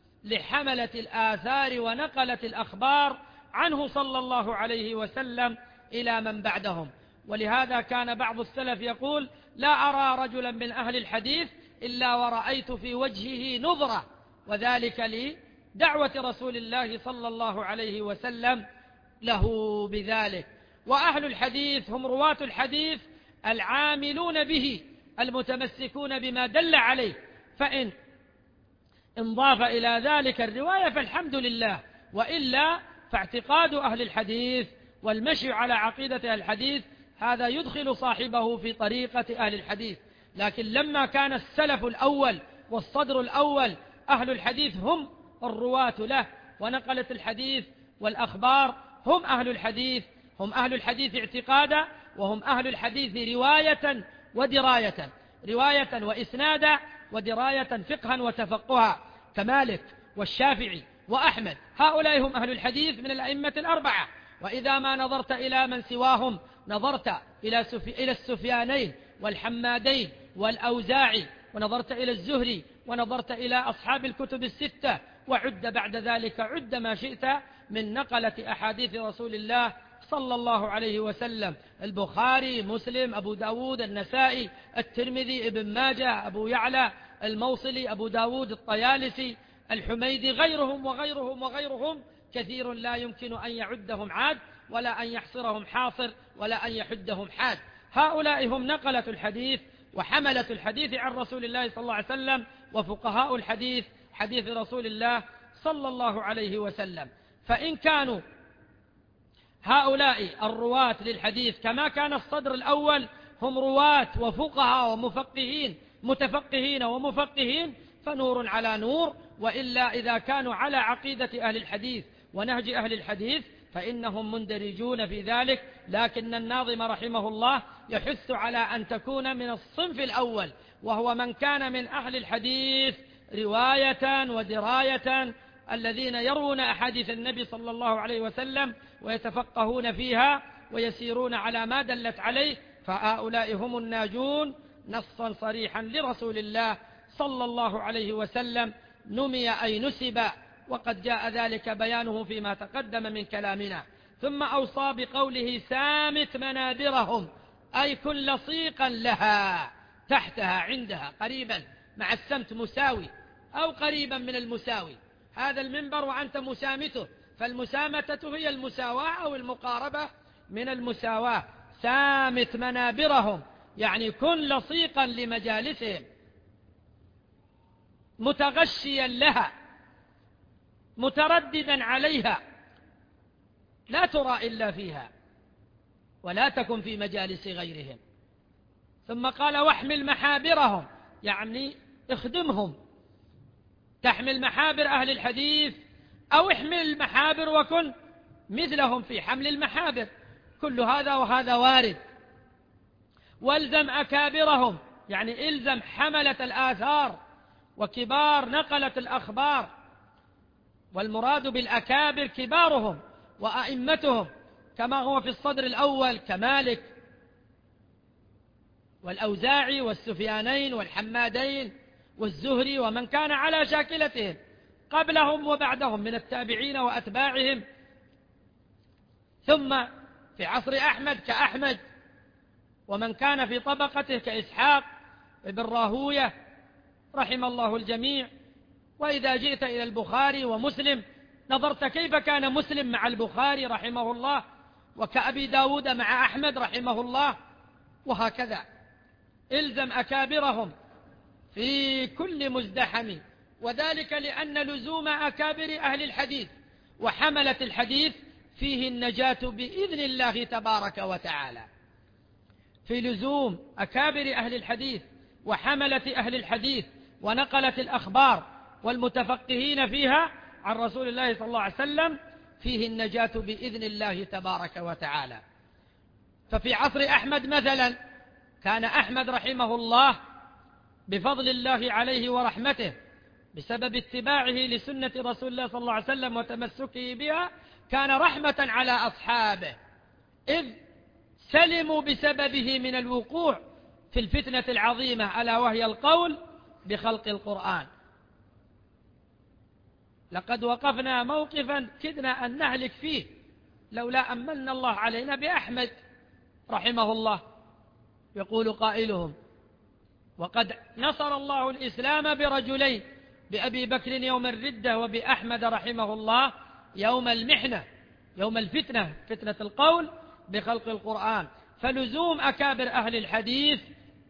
لحملة الآثار ونقلة الأخبار عنه صلى الله عليه وسلم إلى من بعدهم. ولهذا كان بعض السلف يقول: لا أرى رجلا من أهل الحديث إلا ورأيت في وجهه نظرة، وذلك لدعوة رسول الله صلى الله عليه وسلم له بذلك. وأهل الحديث هم رواة الحديث العاملون به المتمسكون بما دل عليه، فإن انضاف إلى ذلك الرواية فالحمد لله، وإلا فاعتقاد أهل الحديث والمشي على عقيدة أهل الحديث هذا يدخل صاحبه في طريقة أهل الحديث. لكن لما كان السلف الأول والصدر الأول أهل الحديث هم الرواة له ونقلة الحديث والأخبار، هم أهل الحديث، هم أهل الحديث اعتقادا، وهم أهل الحديث رواية ودراية، رواية وإسنادا، ودراية فقها وتفقها، كمالك والشافعي وأحمد. هؤلاء هم أهل الحديث من الأئمة الأربعة. وإذا ما نظرت إلى من سواهم نظرت إلى, سفي... إلى السفيانين والحمادين والأوزاعي، ونظرت إلى الزهري، ونظرت إلى أصحاب الكتب الستة، وعد بعد ذلك عد ما شئت من نقلة أحاديث رسول الله صلى الله عليه وسلم: البخاري، مسلم، أبو داود، النسائي، الترمذي، ابن ماجه، أبو يعلى الموصلي، أبو داود الطيالسي، الحميدي، غيرهم وغيرهم وغيرهم كثير لا يمكن أن يعدهم عاد، ولا أن يحصرهم حاصر، ولا أن يحدهم حاد. هؤلاء هم نقلة الحديث وحملة الحديث عن رسول الله صلى الله عليه وسلم، وفقهاء الحديث حديث رسول الله صلى الله عليه وسلم. فإن كانوا هؤلاء الرواة للحديث كما كان الصدر الأول هم رواة وفقهاء ومفقهين، متفقهين ومفقهين، فنور على نور. وإلا إذا كانوا على عقيدة أهل الحديث ونهج أهل الحديث فإنهم مندرجون في ذلك. لكن الناظم رحمه الله يحث على أن تكون من الصنف الأول، وهو من كان من أهل الحديث رواية ودراية، الذين يروون أحاديث النبي صلى الله عليه وسلم ويتفقهون فيها ويسيرون على ما دلت عليه، فهؤلاء هم الناجون نصا صريحا لرسول الله صلى الله عليه وسلم، نمي أي نسب، وقد جاء ذلك بيانه فيما تقدم من كلامنا. ثم أوصى بقوله: سامت منابرهم، أي كن لصيقا لها، تحتها، عندها، قريبا، مع السمت مساوي أو قريبا من المساوي. هذا المنبر وأنت مسامته، فالمسامتة هي المساواة أو المقاربة من المساواة. سامت منابرهم يعني كن لصيقا لمجالسهم، متغشيا لها، مترددا عليها، لا ترى إلا فيها، ولا تكن في مجالس غيرهم. ثم قال: واحمل محابرهم، يعني اخدمهم تحمل محابر أهل الحديث أو احمل المحابر وكن مثلهم في حمل المحابر، كل هذا وهذا وارد. والزم أكابرهم، يعني إلزم حملة الآثار وكبار نقلة الأخبار، والمراد بالأكابر كبارهم وأئمتهم، كما هو في الصدر الأول كمالك والأوزاعي والسفيانين والحمادين والزهري ومن كان على شاكلتهم قبلهم وبعدهم من التابعين وأتباعهم. ثم في عصر أحمد كأحمد ومن كان في طبقته كإسحاق ابن راهوية رحم الله الجميع. وإذا جئت إلى البخاري ومسلم نظرت كيف كان مسلم مع البخاري رحمه الله، وكأبي داود مع أحمد رحمه الله، وهكذا. إلزم أكابرهم في كل مزدحم، وذلك لأن لزوم أكابر أهل الحديث وحملة الحديث فيه النجاة بإذن الله تبارك وتعالى. في لزوم أكابر أهل الحديث وحملة أهل الحديث ونقلة الأخبار والمتفقهين فيها عن رسول الله صلى الله عليه وسلم فيه النجاة بإذن الله تبارك وتعالى. ففي عصر أحمد مثلا كان أحمد رحمه الله بفضل الله عليه ورحمته بسبب اتباعه لسنة رسول الله صلى الله عليه وسلم وتمسكه بها كان رحمة على أصحابه، إذ سلموا بسببه من الوقوع في الفتنة العظيمة ألا وهي القول بخلق القرآن. لقد وقفنا موقفا كدنا أن نهلك فيه لولا أمن الله علينا بأحمد رحمه الله. يقول قائلهم: وقد نصر الله الإسلام برجلين، بأبي بكر يوم الردة وبأحمد رحمه الله يوم المحنة، يوم الفتنة، فتنة القول بخلق القرآن. فلزوم أكابر أهل الحديث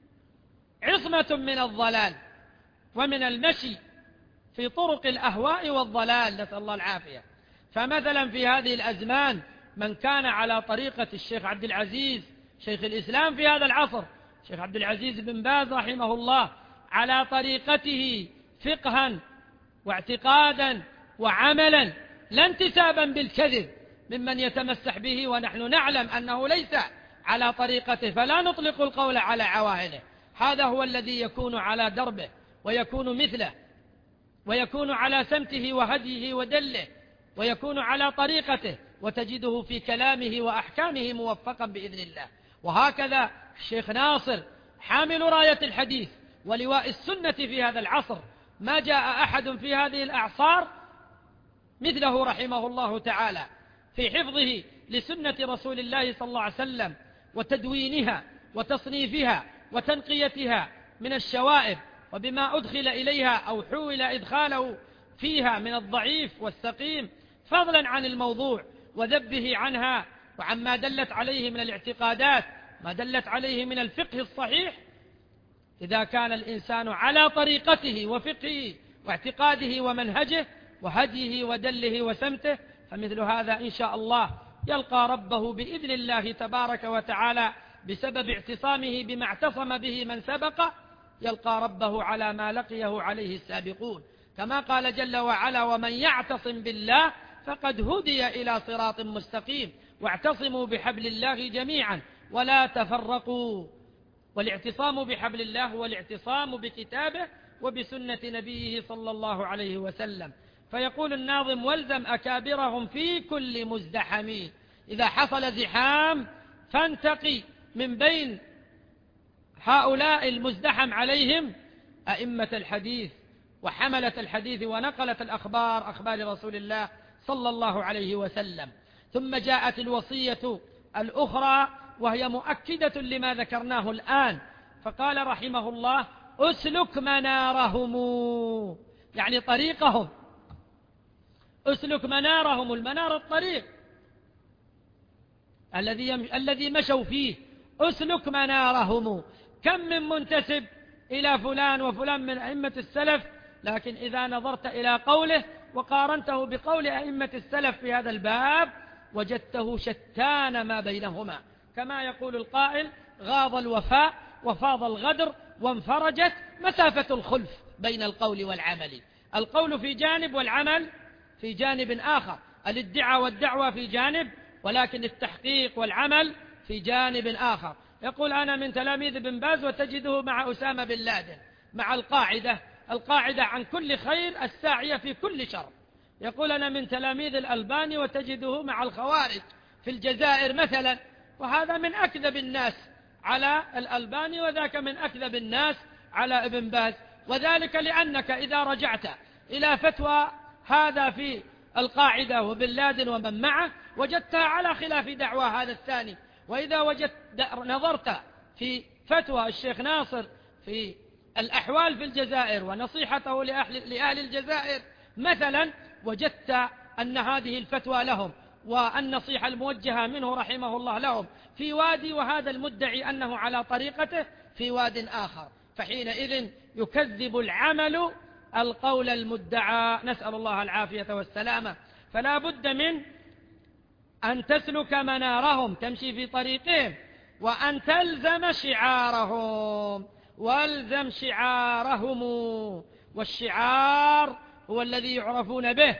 عصمة من الضلال ومن المشي في طرق الأهواء والضلال، نسأل الله العافية. فمثلا في هذه الأزمان من كان على طريقة الشيخ عبد العزيز شيخ الإسلام في هذا العصر، الشيخ عبد العزيز بن باز رحمه الله، على طريقته فقها واعتقادا وعملا، لا انتسابا بالكذب ممن يتمسح به، ونحن نعلم أنه ليس على طريقته، فلا نطلق القول على عواهنه. هذا هو الذي يكون على دربه ويكون مثله ويكون على سمته وهديه ودله ويكون على طريقته، وتجده في كلامه وأحكامه موفقا بإذن الله. وهكذا الشيخ ناصر حامل راية الحديث ولواء السنة في هذا العصر، ما جاء أحد في هذه الأعصار مثله رحمه الله تعالى في حفظه لسنة رسول الله صلى الله عليه وسلم وتدوينها وتصنيفها وتنقيتها من الشوائب، وبما أدخل إليها أو حول إدخاله فيها من الضعيف والسقيم، فضلا عن الموضوع وذبه عنها وعما دلت عليه من الاعتقادات، ما دلت عليه من الفقه الصحيح. إذا كان الإنسان على طريقته وفقهه واعتقاده ومنهجه وهديه ودله وسمته، فمثل هذا إن شاء الله يلقى ربه بإذن الله تبارك وتعالى بسبب اعتصامه بما اعتصم به من سبق، يلقى ربه على ما لقيه عليه السابقون، كما قال جل وعلا: ومن يعتصم بالله فقد هدي إلى صراط مستقيم واعتصموا بحبل الله جميعا ولا تفرقوا. والاعتصام بحبل الله هو الاعتصام بكتابه وبسنة نبيه صلى الله عليه وسلم. فيقول الناظم: والزم أكابرهم في كل مزدحم. إذا حصل زحام فانتقي من بين هؤلاء المزدحم عليهم أئمة الحديث وحملة الحديث ونقلة الأخبار، أخبار رسول الله صلى الله عليه وسلم. ثم جاءت الوصية الأخرى وهي مؤكدة لما ذكرناه الآن، فقال رحمه الله: أسلك منارهم، يعني طريقهم. أسلك منارهم، المنار الطريق الذي الذي مشوا فيه. أسلك منارهم. كم من منتسب إلى فلان وفلان من أئمة السلف، لكن إذا نظرت إلى قوله وقارنته بقول أئمة السلف في هذا الباب وجدته شتان ما بينهما، كما يقول القائل: غاض الوفاء وفاض الغدر وانفرجت مسافة الخلف بين القول والعمل. القول في جانب والعمل في جانب آخر، الادعاء والدعوة في جانب، ولكن التحقيق والعمل في جانب آخر. يقول أنا من تلاميذ ابن باز وتجده مع أسامة بن لادن، مع القاعدة القاعدة عن كل خير الساعية في كل شر. يقول أنا من تلاميذ الألباني وتجده مع الخوارج في الجزائر مثلا، وهذا من أكذب الناس على الألباني، وذاك من أكذب الناس على ابن باز. وذلك لأنك إذا رجعت إلى فتوى هذا في القاعدة وبن لادن ومن معه وجدتها على خلاف دعوى هذا الثاني. وإذا وجدت نظرت في فتوى الشيخ ناصر في الأحوال في الجزائر ونصيحته لأهل, لأهل الجزائر مثلا، وجدت أن هذه الفتوى لهم والنصيحة الموجهة منه رحمه الله لهم في وادي، وهذا المدعي أنه على طريقته في واد آخر، فحينئذ يكذب العمل القول المدعى، نسأل الله العافية والسلامة. فلا بد من أن تسلك منارهم، تمشي في طريقهم، وأن تلزم شعارهم، والزم شعارهم. والشعار هو الذي يعرفون به،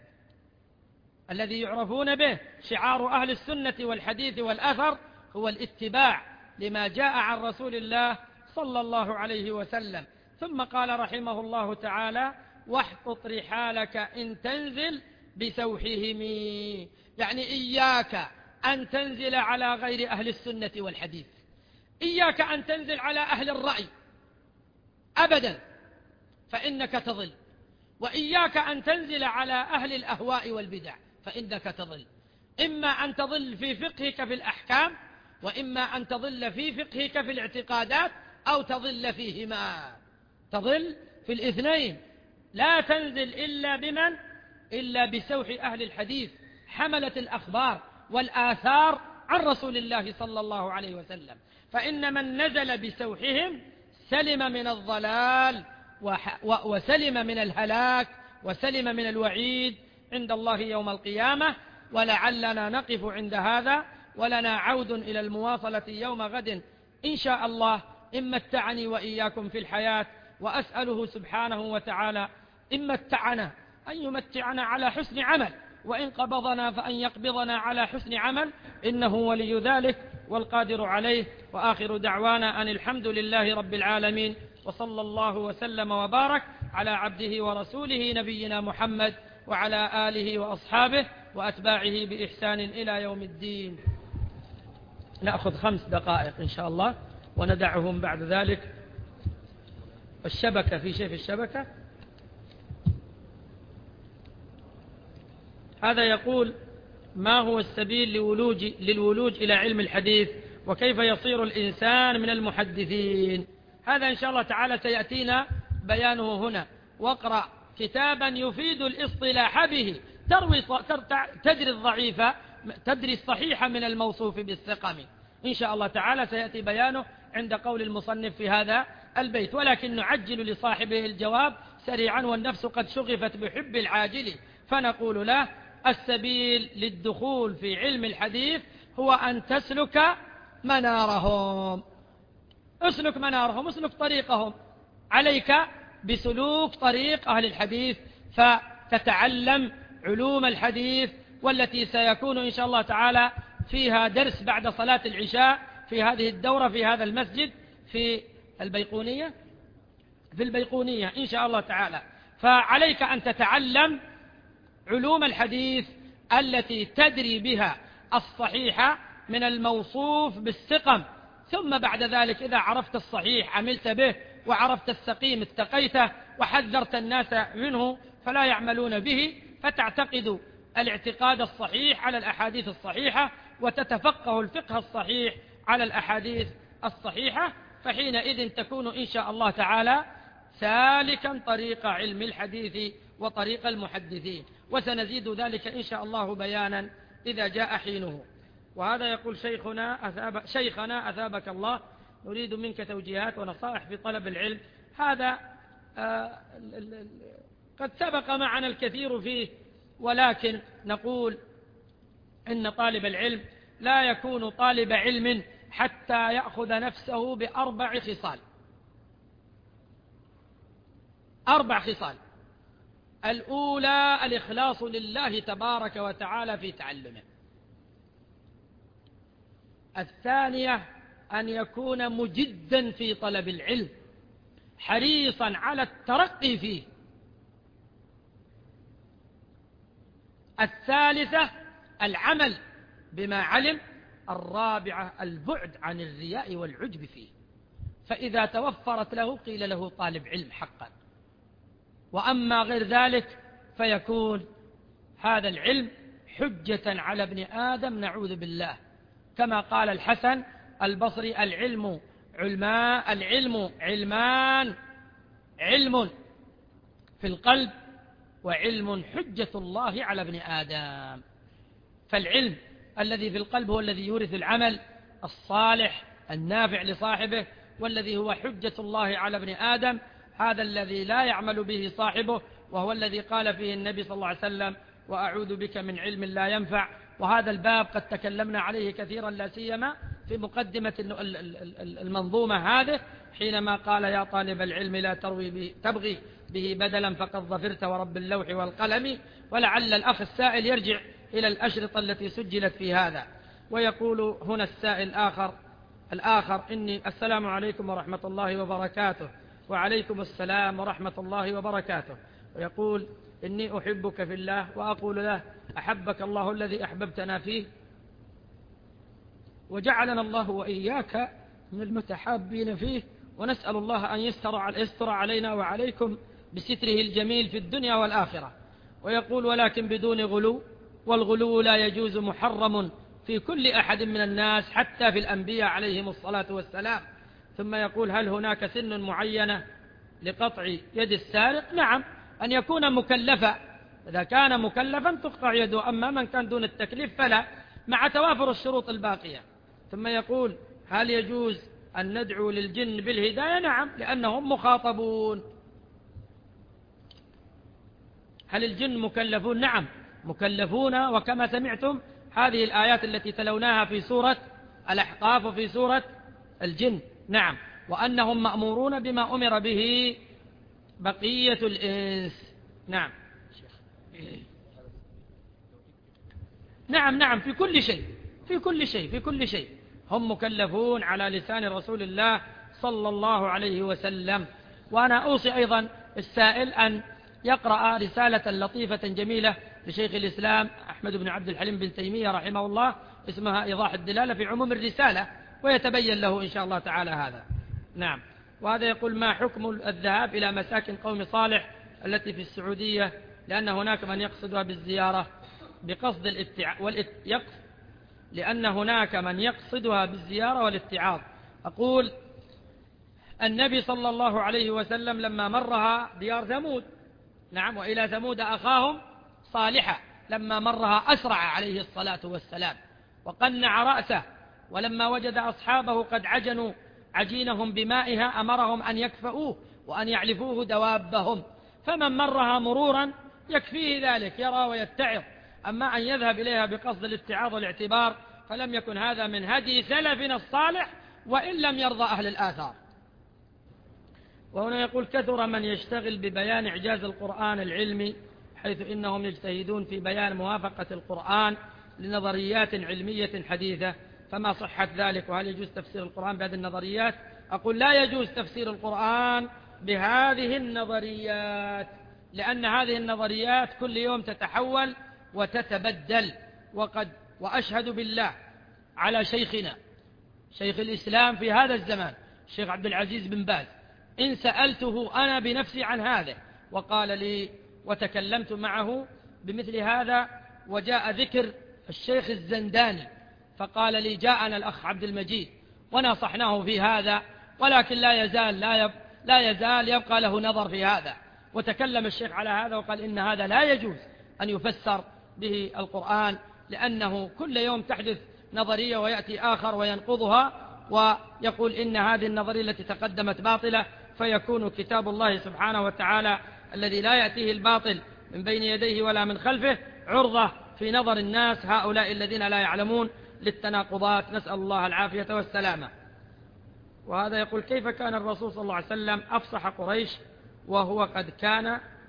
الذي يعرفون به شعار أهل السنة والحديث والأثر هو الاتباع لما جاء عن رسول الله صلى الله عليه وسلم. ثم قال رحمه الله تعالى: واحطط رحالك إن تنزل بسوحهم، يعني إياك أن تنزل على غير أهل السنة والحديث، إياك أن تنزل على أهل الرأي أبدا فإنك تضل، وإياك أن تنزل على أهل الأهواء والبدع فإنك تضل. إما أن تضل في فقهك في الأحكام، وإما أن تضل في فقهك في الاعتقادات، أو تضل فيهما، تضل في الاثنين. لا تنزل إلا بمن؟ إلا بسوح أهل الحديث، حملة الأخبار والآثار عن رسول الله صلى الله عليه وسلم. فإن من نزل بسوحهم سلم من الضلال وسلم من الهلاك وسلم من الوعيد عند الله يوم القيامة. ولعلنا نقف عند هذا، ولنا عود إلى المواصلة يوم غد إن شاء الله، إن متعني وإياكم في الحياة، وأسأله سبحانه وتعالى إن متعنا أن يمتعنا على حسن عمل، وإن قبضنا فأن يقبضنا على حسن عمل، إنه ولي ذلك والقادر عليه. وآخر دعوانا أن الحمد لله رب العالمين، وصلى الله وسلم وبارك على عبده ورسوله نبينا محمد وعلى آله وأصحابه وأتباعه بإحسان إلى يوم الدين. نأخذ خمس دقائق إن شاء الله وندعهم بعد ذلك. الشبكة، في شيء في الشبكة؟ هذا يقول: ما هو السبيل لولوج للولوج إلى علم الحديث، وكيف يصير الإنسان من المحدثين؟ هذا إن شاء الله تعالى سيأتينا بيانه هنا. واقرأ كتابا يفيد الاصطلاح به تروي تدري الضعيفة تدري الصحيح من الموصوف بالسقم. إن شاء الله تعالى سيأتي بيانه عند قول المصنف في هذا البيت، ولكن نعجل لصاحبه الجواب سريعا، والنفس قد شغفت بحب العاجل، فنقول له: السبيل للدخول في علم الحديث هو أن تسلك منارهم، اسلك منارهم، اسلك طريقهم. عليك بسلوك طريق أهل الحديث، فتتعلم علوم الحديث، والتي سيكون إن شاء الله تعالى فيها درس بعد صلاة العشاء في هذه الدورة في هذا المسجد في البيقونية في البيقونية إن شاء الله تعالى. فعليك أن تتعلم علوم الحديث التي تدري بها الصحيح من الموصوف بالسقم، ثم بعد ذلك إذا عرفت الصحيح عملت به، وعرفت السقيم اتقيته، وحذرت الناس منه فلا يعملون به، فتعتقد الاعتقاد الصحيح على الأحاديث الصحيحة، وتتفقه الفقه الصحيح على الأحاديث الصحيحة، فحينئذ تكون إن شاء الله تعالى سالكا طريق علم الحديث وطريق المحدثين، وسنزيد ذلك إن شاء الله بيانا إذا جاء حينه. وهذا يقول: شيخنا أثاب شيخنا أثابك الله، نريد منك توجيهات ونصائح في طلب العلم. هذا آه قد سبق معنا الكثير فيه، ولكن نقول إن طالب العلم لا يكون طالب علم حتى يأخذ نفسه بأربع خصال. أربع خصال: الأولى الإخلاص لله تبارك وتعالى في تعلمه. الثانية أن يكون مجدا في طلب العلم، حريصا على الترقي فيه. الثالثة العمل بما علم. الرابعة البعد عن الرياء والعجب فيه. فإذا توفرت له قيل له طالب علم حقا، وأما غير ذلك فيكون هذا العلم حجة على ابن آدم، نعوذ بالله. كما قال الحسن البصري: العلم علما العلم علمان، علم في القلب وعلم حجة الله على ابن آدم. فالعلم الذي في القلب هو الذي يورث العمل الصالح النافع لصاحبه، والذي هو حجة الله على ابن آدم هذا الذي لا يعمل به صاحبه، وهو الذي قال فيه النبي صلى الله عليه وسلم: وأعوذ بك من علم لا ينفع. وهذا الباب قد تكلمنا عليه كثيرا، لا سيما في مقدمة المنظومة هذه، حينما قال: يا طالب العلم لا تروي به تبغي به بدلا فقد ظفرت ورب اللوح والقلم. ولعل الأخ السائل يرجع إلى الأشرطة التي سجلت في هذا. ويقول هنا السائل آخر الآخر إني السلام عليكم ورحمة الله وبركاته. وعليكم السلام ورحمة الله وبركاته. ويقول: إني أحبك في الله، وأقول له: أحبك الله الذي أحببتنا فيه، وجعلنا الله وإياك من المتحابين فيه، ونسأل الله أن يستر علينا وعليكم بستره الجميل في الدنيا والآخرة. ويقول: ولكن بدون غلو، والغلو لا يجوز، محرم في كل أحد من الناس حتى في الأنبياء عليهم الصلاة والسلام. ثم يقول: هل هناك سن معينة لقطع يد السارق؟ نعم، أن يكون مكلفا. إذا كان مكلفا تقطع يده، أما من كان دون التكليف فلا، مع توافر الشروط الباقية. ثم يقول: هل يجوز أن ندعو للجن بالهداية؟ نعم، لأنهم مخاطبون. هل الجن مكلفون؟ نعم مكلفون، وكما سمعتم هذه الآيات التي تلوناها في سورة الأحقاف وفي سورة الجن، نعم، وأنهم مأمورون بما أمر به بقية الإنس. نعم نعم نعم في كل شيء في كل شيء في كل شيء هم مكلفون على لسان رسول الله صلى الله عليه وسلم. وأنا أوصي أيضا السائل أن يقرأ رسالة لطيفة جميلة لشيخ الإسلام أحمد بن عبد الحليم بن تيمية رحمه الله، اسمها إيضاح الدلالة في عموم الرسالة، ويتبين له إن شاء الله تعالى هذا. نعم. وهذا يقول: ما حكم الذهاب إلى مساكن قوم صالح التي في السعودية، لأن هناك من يقصدها بالزيارة بقصد الاتع... والات... يقصد... لأن هناك من يقصدها بالزيارة والاتعاظ. أقول: النبي صلى الله عليه وسلم لما مرها ديار ثمود، نعم، وإلى ثمود أخاهم صالحا، لما مرها أسرع عليه الصلاة والسلام وقنع رأسه، ولما وجد أصحابه قد عجنوا عجينهم بمائها أمرهم أن يكفؤوه وأن يعلفوه دوابهم، فمن مرها مرورا يكفيه ذلك، يرى ويتعظ. أما أن يذهب إليها بقصد الاتعاظ والاعتبار فلم يكن هذا من هدي سلفنا الصالح، وإن لم يرضى أهل الآثار. وهنا يقول: كثر من يشتغل ببيان إعجاز القرآن العلمي، حيث إنهم يجتهدون في بيان موافقة القرآن لنظريات علمية حديثة، فما صحة ذلك؟ وهل يجوز تفسير القرآن بهذه النظريات؟ أقول: لا يجوز تفسير القرآن بهذه النظريات، لأن هذه النظريات كل يوم تتحول وتتبدل. وقد وأشهد بالله على شيخنا شيخ الإسلام في هذا الزمان الشيخ عبد العزيز بن باز، إن سألته أنا بنفسي عن هذا وقال لي وتكلمت معه بمثل هذا، وجاء ذكر الشيخ الزنداني فقال لي: جاءنا الأخ عبد المجيد ونصحناه في هذا، ولكن لا يزال لا, يب لا يزال يبقى له نظر في هذا. وتكلم الشيخ على هذا وقال: إن هذا لا يجوز أن يفسر به القرآن، لأنه كل يوم تحدث نظرية ويأتي آخر وينقضها ويقول إن هذه النظرية التي تقدمت باطلة، فيكون كتاب الله سبحانه وتعالى الذي لا يأتيه الباطل من بين يديه ولا من خلفه عرضة في نظر الناس هؤلاء الذين لا يعلمون للتناقضات، نسأل الله العافية والسلامة. وهذا يقول: كيف كان الرسول صلى الله عليه وسلم أفصح قريش وهو قد كان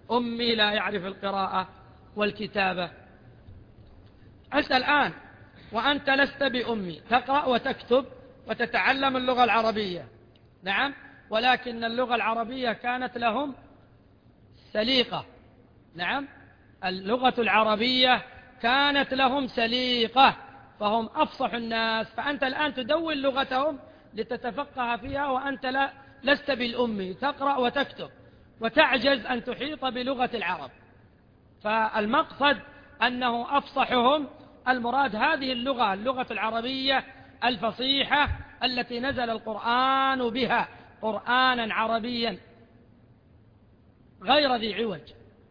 أمي لا يعرف القراءة والكتابة. أنت الآن وأنت لست بأمي، تقرأ وتكتب وتتعلم اللغة العربية، نعم، ولكن اللغة العربية كانت لهم سليقة، نعم، اللغة العربية كانت لهم سليقة، فهم أفصح الناس. فأنت الآن تدون لغتهم لتتفقه فيها، وأنت لا لست بالأمي، تقرأ وتكتب وتعجز أن تحيط بلغة العرب. فالمقصد أنه أفصحهم، المراد هذه اللغة، اللغة العربية الفصيحة التي نزل القرآن بها، قرآنا عربيا غير ذي عوج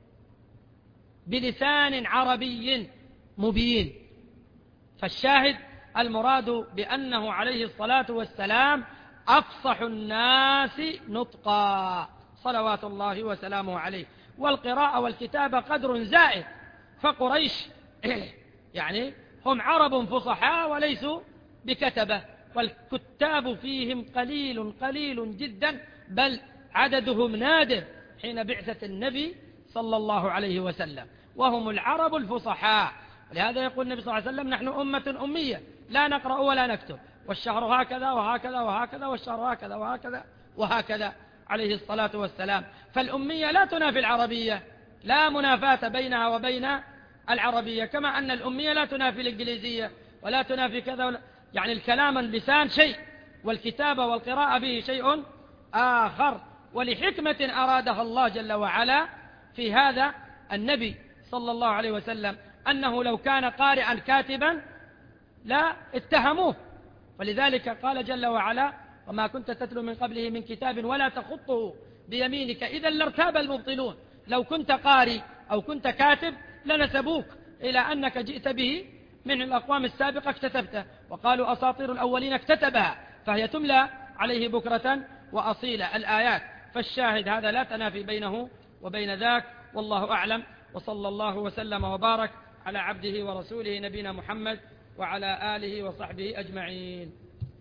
بلسان عربي مبين. فالشاهد المراد بأنه عليه الصلاة والسلام أفصح الناس نطقا صلوات الله وسلامه عليه. والقراءة والكتابة قدر زائد، فقريش يعني هم عرب فصحاء وليسوا بكتبة، والكتاب فيهم قليل قليل جدا، بل عددهم نادر حين بعثة النبي صلى الله عليه وسلم، وهم العرب الفصحاء. ولهذا يقول النبي صلى الله عليه وسلم: نحن أمة أمية لا نقرأ ولا نكتب، والشهر هكذا وهكذا وهكذا، والشهر هكذا وهكذا وهكذا عليه الصلاة والسلام. فالأمية لا تنافي العربية، لا منافاة بينها وبين العربية، كما أن الأمية لا تنافي الإنجليزية ولا تنافي كذا ولا، يعني الكلام اللسان شيء، والكتابة والقراءة به شيء آخر. ولحكمة أرادها الله جل وعلا في هذا النبي صلى الله عليه وسلم، أنه لو كان قارئا كاتبا لا اتهموه، ولذلك قال جل وعلا: وما كنت تتلو من قبله من كتاب ولا تخطه بيمينك إذا لارتاب المبطلون. لو كنت قارئ أو كنت كاتب لنسبوك إلى أنك جئت به من الأقوام السابقة اكتتبته، وقالوا أساطير الأولين اكتتبها، فهي تملى عليه بكرة وأصيلا الآيات. فالشاهد هذا لا تنافي بينه وبين ذاك، والله أعلم، وصلى الله وسلم وبارك على عبده ورسوله نبينا محمد وعلى آله وصحبه أجمعين.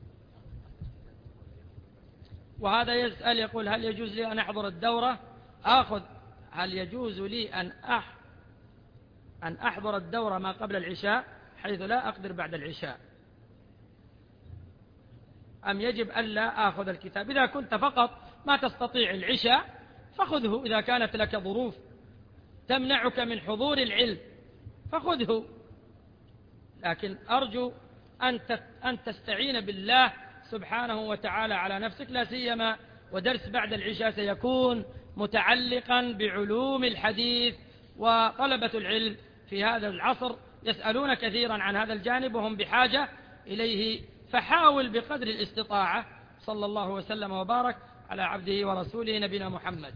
وهذا يسأل يقول: هل يجوز لي أن أحضر الدورة آخذ هل يجوز لي أن أح أن أحضر الدورة ما قبل العشاء حيث لا أقدر بعد العشاء، أم يجب ألا آخذ الكتاب؟ إذا كنت فقط ما تستطيع العشاء فخذه، إذا كانت لك ظروف تمنعك من حضور العلم فخذه، لكن أرجو أن تستعين بالله سبحانه وتعالى على نفسك، لا سيما ودرس بعد العشاء سيكون متعلقا بعلوم الحديث، وطلبة العلم في هذا العصر يسألون كثيرا عن هذا الجانب وهم بحاجة إليه، فحاول بقدر الاستطاعة. صلى الله وسلم وبارك على عبده ورسوله نبينا محمد.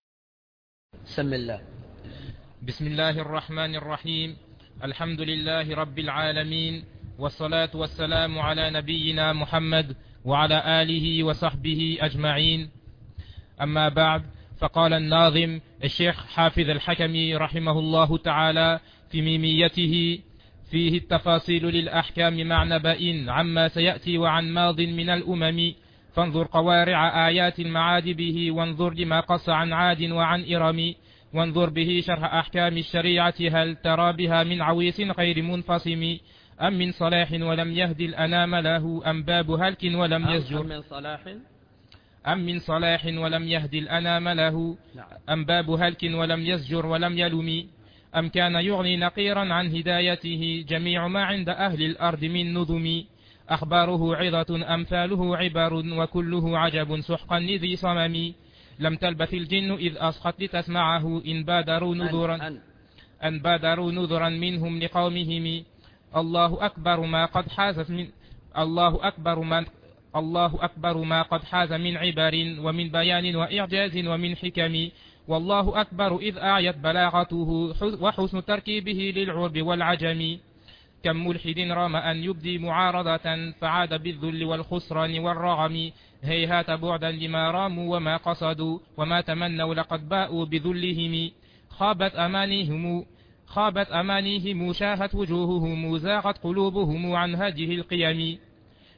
بسم الله. بسم الله الرحمن الرحيم. الحمد لله رب العالمين، والصلاة والسلام على نبينا محمد وعلى آله وصحبه أجمعين. أما بعد، فقال الناظم الشيخ حافظ الحكمي رحمه الله تعالى في ميميته: فيه التفاصيل للأحكام مع نبأ عما سيأتي وعن ماض من الأمم، فانظر قوارع آيات المعاد به، وانظر لما قص عن عاد وعن إرم، وانظر به شرح أحكام الشريعة، هل ترى بها من عويص غير منفصم، أم من صلاح ولم يهدي الأنام له، أم باب هلك ولم يزجر أم من صلاح أم من صلاح ولم يهدي الأنام له، أم باب هلك ولم يزجر ولم يلم، أم كان يغني نقيرا عن هدايته جميع ما عند أهل الأرض من نظم، أخباره عظة أمثاله عبر، وكله عجب سحقا لذي صمم، لم تلبث الجن إذ أصحت لتسمعه، إن بادروا نذرا أن بادروا نذرا منهم لقومهم، الله أكبر ما قد حاز من الله أكبر ما الله أكبر ما قد حاز من عبر، ومن بيان وإعجاز ومن حكم، والله أكبر إذ أعيت بلاغته، وحسن تركيبه للعرب والعجم، كم ملحد رام أن يبدي معارضة، فعاد بالذل والخسران والرغم، هيهات بعدا لما راموا وما قصدوا، وما تمنوا لقد باءوا بذلهم، خابت أمانيهم خابت أمانيهم شاهت وجوههم، زاغت قلوبهم عن هذه القيم،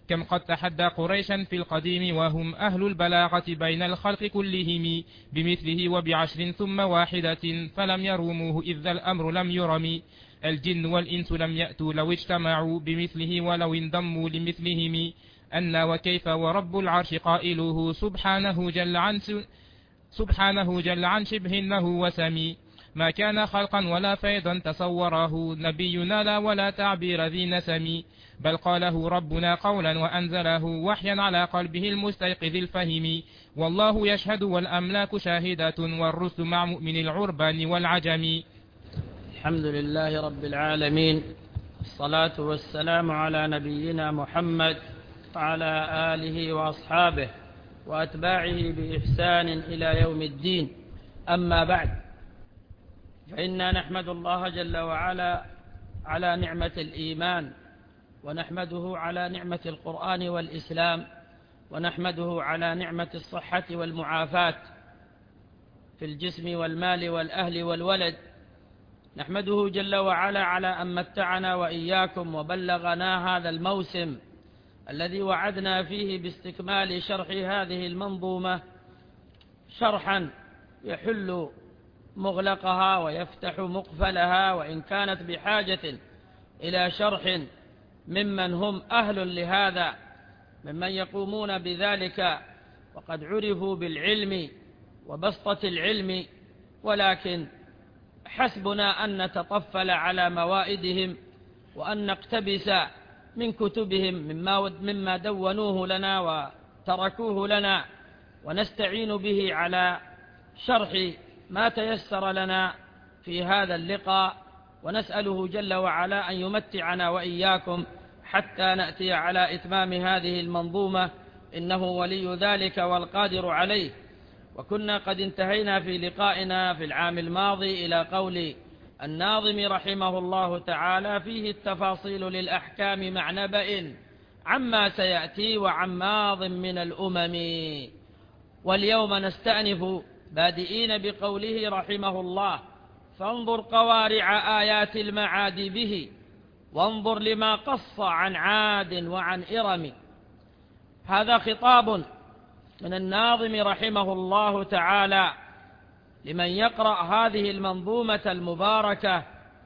كم قد تحدى قريشا في القديم وهم أهل البلاغة بين الخلق كلهم بمثله وبعشر ثم واحدة فلم يروموه إذ الأمر لم يرم. الجن والإنس لم يأتوا لو اجتمعوا بمثله ولو انضموا لمثلهم. أن وكيف ورب العرش قائله سبحانه جل عن سبحانه جل عن شبه له وسمي. ما كان خلقا ولا فيضا تصوره نبينا لا ولا تعبير ذي نسم. بل قاله ربنا قولا وأنزله وحيا على قلبه المستيقظ الفهم. والله يشهد والأملاك شاهدة والرسل مع مؤمن العربان والعجم. الحمد لله رب العالمين، الصلاة والسلام على نبينا محمد وعلى آله وأصحابه وأتباعه بإحسان إلى يوم الدين. أما بعد، فإنا نحمد الله جل وعلا على نعمة الإيمان، ونحمده على نعمة القرآن والإسلام، ونحمده على نعمة الصحة والمعافاة في الجسم والمال والأهل والولد. نحمده جل وعلا على أن متعنا وإياكم وبلغنا هذا الموسم الذي وعدنا فيه باستكمال شرح هذه المنظومة شرحا يحل مغلقها ويفتح مقفلها، وإن كانت بحاجة إلى شرح ممن هم أهل لهذا، ممن يقومون بذلك وقد عرفوا بالعلم وبسطة العلم، ولكن حسبنا أن نتطفل على موائدهم وأن نقتبس من كتبهم مما, مما دونوه لنا وتركوه لنا، ونستعين به على شرح ما تيسر لنا في هذا اللقاء، ونسأله جل وعلا أن يمتعنا وإياكم حتى نأتي على إتمام هذه المنظومة، إنه ولي ذلك والقادر عليه. وكنا قد انتهينا في لقائنا في العام الماضي إلى قول الناظم رحمه الله تعالى فيه التفاصيل للأحكام مع نبأ عما سيأتي وعن ماض من الأمم. واليوم نستأنف بادئين بقوله رحمه الله فانظر قوارع آيات المعاد به وانظر لما قص عن عاد وعن إرم. هذا خطاب من الناظم رحمه الله تعالى لمن يقرأ هذه المنظومة المباركة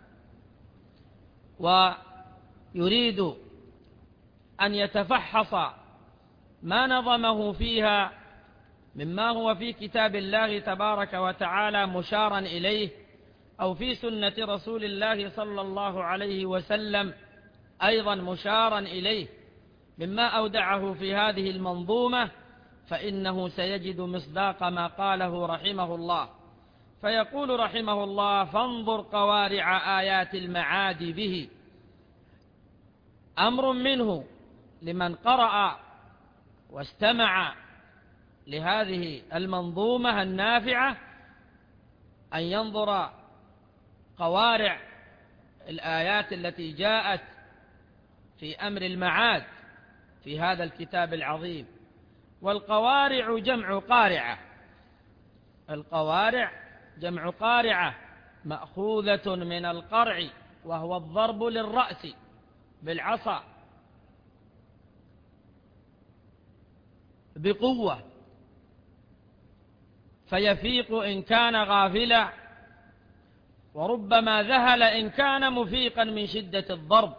ويريد أن يتفحص ما نظمه فيها مما هو في كتاب الله تبارك وتعالى مشارا إليه، أو في سنة رسول الله صلى الله عليه وسلم أيضا مشارا إليه مما أودعه في هذه المنظومة، فإنه سيجد مصداق ما قاله رحمه الله. فيقول رحمه الله فانظر قوارع آيات المعاد به. أمر منه لمن قرأ واستمع لهذه المنظومة النافعة أن ينظر قوارع الآيات التي جاءت في أمر المعاد في هذا الكتاب العظيم. والقوارع جمع قارعة، القوارع جمع قارعة مأخوذة من القرع، وهو الضرب للرأس بالعصا بقوة فيفيق إن كان غافلا، وربما ذهل إن كان مفيقا من شدة الضرب.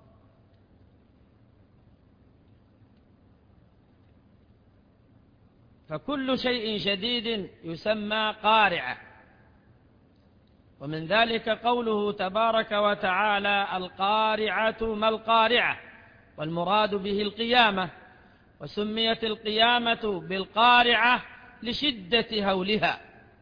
فكل شيء شديد يسمى قارعة. ومن ذلك قوله تبارك وتعالى القارعة ما القارعة، والمراد به القيامة، وسميت القيامة بالقارعة لشدة هولها،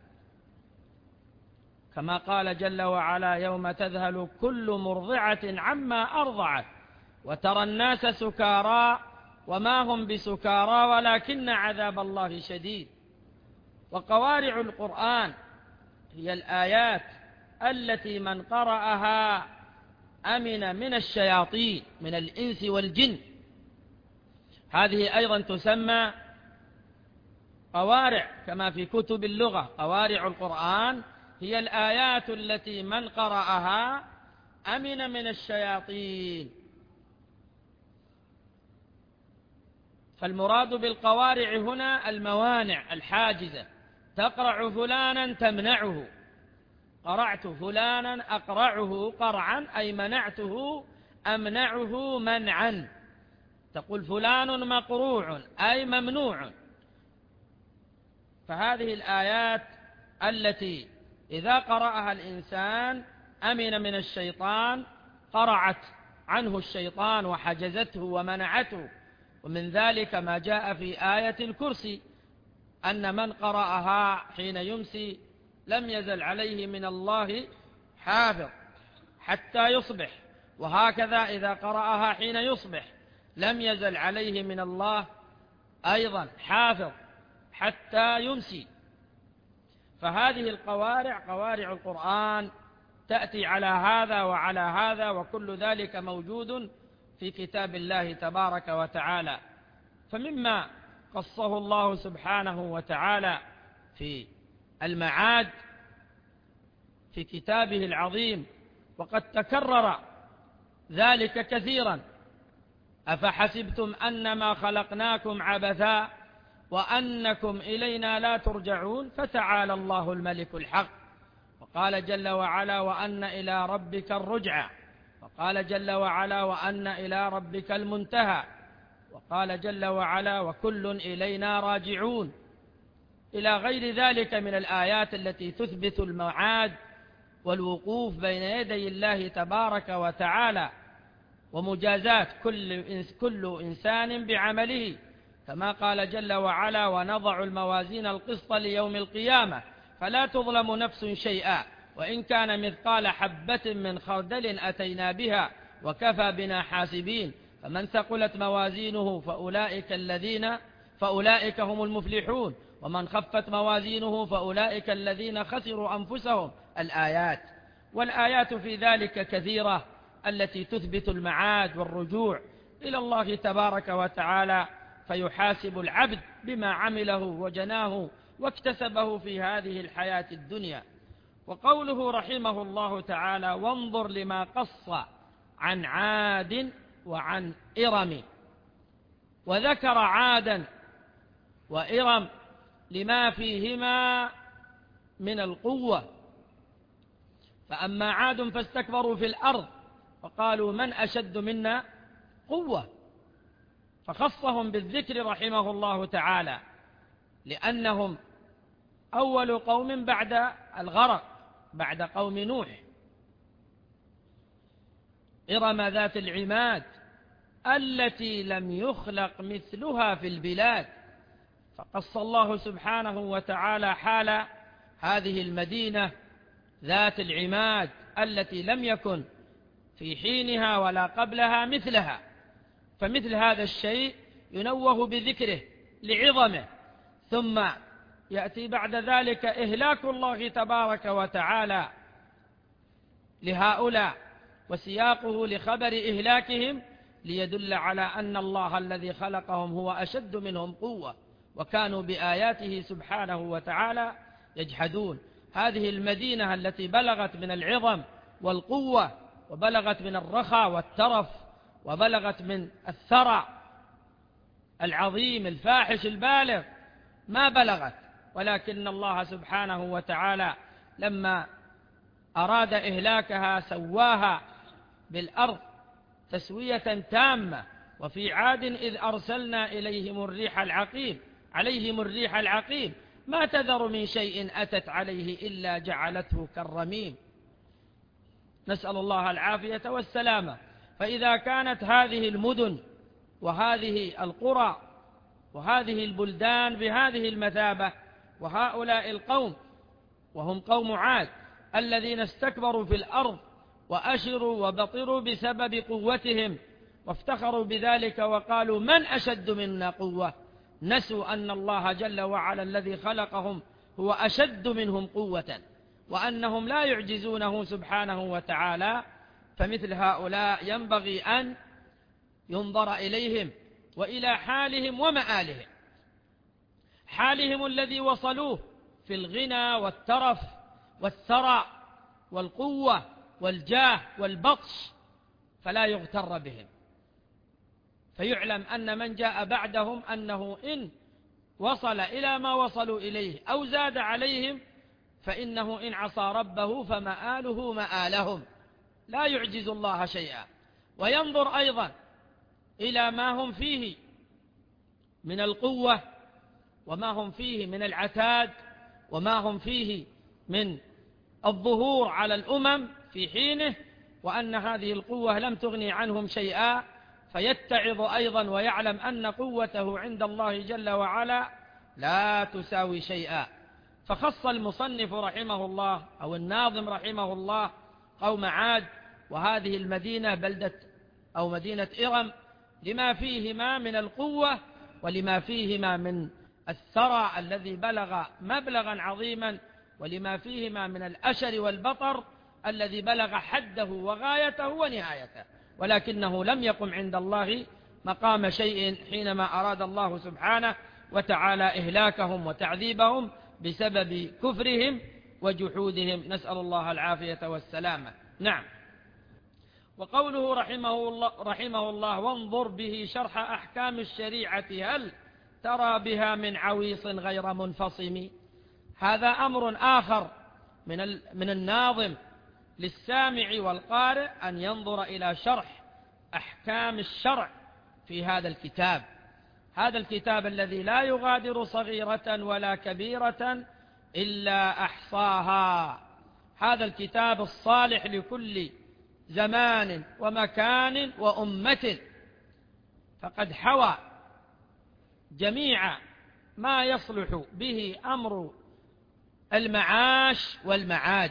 كما قال جل وعلا يوم تذهل كل مرضعة عما أرضعت وترى الناس سكارى وما هم بسكارى ولكن عذاب الله شديد. وقوارع القرآن هي الآيات التي من قرأها أمن من الشياطين من الإنس والجن. هذه أيضا تسمى قوارع كما في كتب اللغة. قوارع القرآن هي الآيات التي من قرأها أمن من الشياطين. فالمراد بالقوارع هنا الموانع الحاجزة. تقرع فلانا تمنعه، قرعت فلانا أقرعه قرعا أي منعته أمنعه منعا. تقول فلان مقروع أي ممنوع. فهذه الآيات التي إذا قرأها الإنسان أمن من الشيطان قرعت عنه الشيطان وحجزته ومنعته. ومن ذلك ما جاء في آية الكرسي أن من قرأها حين يمسي لم يزل عليه من الله حافظ حتى يصبح، وهكذا إذا قرأها حين يصبح لم يزل عليه من الله أيضا حافظ حتى يمسي. فهذه القوارع قوارع القرآن تأتي على هذا وعلى هذا، وكل ذلك موجود في كتاب الله تبارك وتعالى. فمما قصه الله سبحانه وتعالى في المعاد في كتابه العظيم، وقد تكرر ذلك كثيرا: أفحسبتم أنما خلقناكم عبثا وأنكم إلينا لا ترجعون فتعالى الله الملك الحق. وقال جل وعلا: وأن إلى ربك الرجعى. وقال جل وعلا: وأن إلى ربك المنتهى. وقال جل وعلا: وكل إلينا راجعون، إلى غير ذلك من الآيات التي تثبت المعاد والوقوف بين يدي الله تبارك وتعالى ومجازات كل كل إنسان بعمله، كما قال جل وعلا: ونضع الموازين القسط ليوم القيامة فلا تظلم نفس شيئا وإن كان مثقال حبة من خردل أتينا بها وكفى بنا حاسبين. فمن ثقلت موازينه فأولئك الذين فأولئك هم المفلحون، ومن خفت موازينه فأولئك الذين خسروا أنفسهم. الآيات والآيات في ذلك كثيرة التي تثبت المعاد والرجوع إلى الله تبارك وتعالى، فيحاسب العبد بما عمله وجناه واكتسبه في هذه الحياة الدنيا. وقوله رحمه الله تعالى: وانظر لما قص عن عاد وعن إرم. وذكر عادا وإرم لما فيهما من القوة. فأما عاد فاستكبروا في الأرض وقالوا من أشد منا قوة، فخصهم بالذكر رحمه الله تعالى لأنهم أول قوم بعد الغرق، بعد قوم نوح. إرم ذات العماد التي لم يخلق مثلها في البلاد. فقص الله سبحانه وتعالى حال هذه المدينة ذات العماد التي لم يكن في حينها ولا قبلها مثلها. فمثل هذا الشيء ينوه بذكره لعظمه، ثم يأتي بعد ذلك إهلاك الله تبارك وتعالى لهؤلاء وسياقه لخبر إهلاكهم ليدل على أن الله الذي خلقهم هو أشد منهم قوة، وكانوا بآياته سبحانه وتعالى يجحدون. هذه المدينة التي بلغت من العظم والقوة وبلغت من الرخاء والترف وبلغت من الثرى العظيم الفاحش البالغ ما بلغت، ولكن الله سبحانه وتعالى لما أراد إهلاكها سواها بالأرض تسوية تامة. وفي عاد إذ أرسلنا إليهم الريح العقيم عليهم الريح العقيم ما تذر من شيء أتت عليه إلا جعلته كالرميم. نسأل الله العافية والسلامة. فإذا كانت هذه المدن وهذه القرى وهذه البلدان بهذه المثابة، وهؤلاء القوم وهم قوم عاد الذين استكبروا في الأرض وأشروا وبطروا بسبب قوتهم وافتخروا بذلك وقالوا من أشد منا قوة، نسوا أن الله جل وعلا الذي خلقهم هو أشد منهم قوة وأنهم لا يعجزونه سبحانه وتعالى. فمثل هؤلاء ينبغي أن ينظر إليهم وإلى حالهم ومآلهم. حالهم الذي وصلوه في الغنى والترف والثراء والقوة والجاه والبطش، فلا يغتر بهم، فيعلم أن من جاء بعدهم أنه إن وصل إلى ما وصلوا إليه أو زاد عليهم فإنه إن عصى ربه فمآله مآلهم، لا يعجز الله شيئا. وينظر أيضا إلى ما هم فيه من القوة وما هم فيه من العتاد وما هم فيه من الظهور على الأمم في حينه، وأن هذه القوة لم تغني عنهم شيئا، فيتعظ أيضا ويعلم أن قوته عند الله جل وعلا لا تساوي شيئا. فخص المصنف رحمه الله أو الناظم رحمه الله قوم عاد وهذه المدينة بلدة أو مدينة إرم لما فيهما من القوة ولما فيهما من الثرى الذي بلغ مبلغا عظيما، ولما فيهما من الأشر والبطر الذي بلغ حده وغايته ونهايته، ولكنه لم يقم عند الله مقام شيء حينما أراد الله سبحانه وتعالى إهلاكهم وتعذيبهم بسبب كفرهم وجحودهم، نسأل الله العافية والسلامة. نعم. وقوله رحمه الله, رحمه الله وانظر به شرح أحكام الشريعة هل ترى بها من عويص غير منفصم. هذا أمر آخر من, من الناظم للسامع والقارئ أن ينظر إلى شرح أحكام الشرع في هذا الكتاب، هذا الكتاب الذي لا يغادر صغيرة ولا كبيرة إلا أحصاها، هذا الكتاب الصالح لكل زمان ومكان وأمة، فقد حوى جميع ما يصلح به أمر المعاش والمعاد،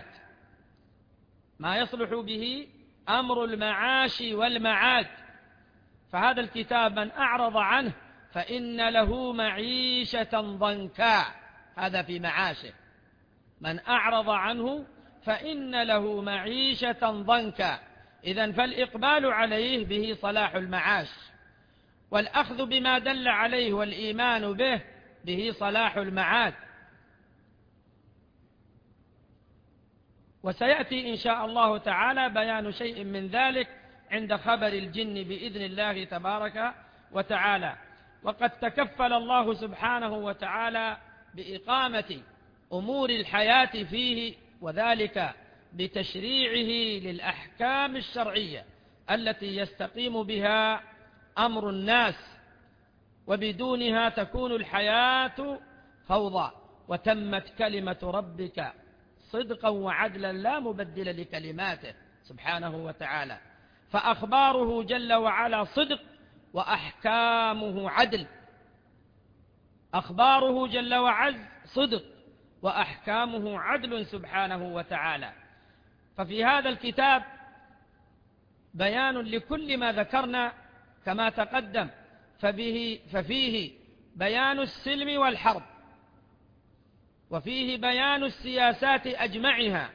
ما يصلح به أمر المعاش والمعاد. فهذا الكتاب من أعرض عنه فإن له معيشة ضنكا، هذا في معاشه، من أعرض عنه فإن له معيشة ضنكا. إذن فالإقبال عليه به صلاح المعاش، والأخذ بما دل عليه والإيمان به به صلاح المعاد. وسيأتي إن شاء الله تعالى بيان شيء من ذلك عند خبر الجن بإذن الله تبارك وتعالى. وقد تكفل الله سبحانه وتعالى بإقامة أمور الحياة فيه، وذلك بتشريعه للأحكام الشرعية التي يستقيم بها أمر الناس، وبدونها تكون الحياة فوضى. وتمت كلمة ربك صدقا وعدلا لا مبدل لكلماته سبحانه وتعالى، فأخباره جل وعلا صدق وأحكامه عدل، أخباره جل وعز صدق وأحكامه عدل سبحانه وتعالى. ففي هذا الكتاب بيان لكل ما ذكرنا كما تقدم، فبه ففيه بيان السلم والحرب، وفيه بيان السياسات أجمعها،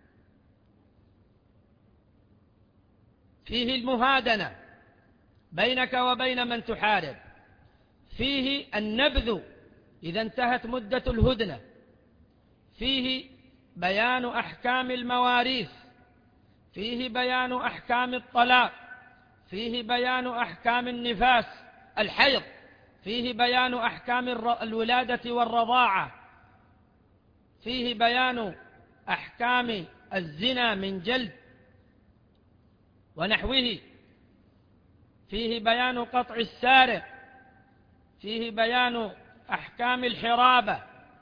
فيه المهادنة بينك وبين من تحارب، فيه النبذ إذا انتهت مدة الهدنة، فيه بيان أحكام المواريث، فيه بيان أحكام الطلاق، فيه بيان أحكام النفاس الحيض، فيه بيان أحكام الولادة والرضاعة، فيه بيان أحكام الزنا من جلد ونحوه، فيه بيان قطع السارق، فيه بيان أحكام الحرابة،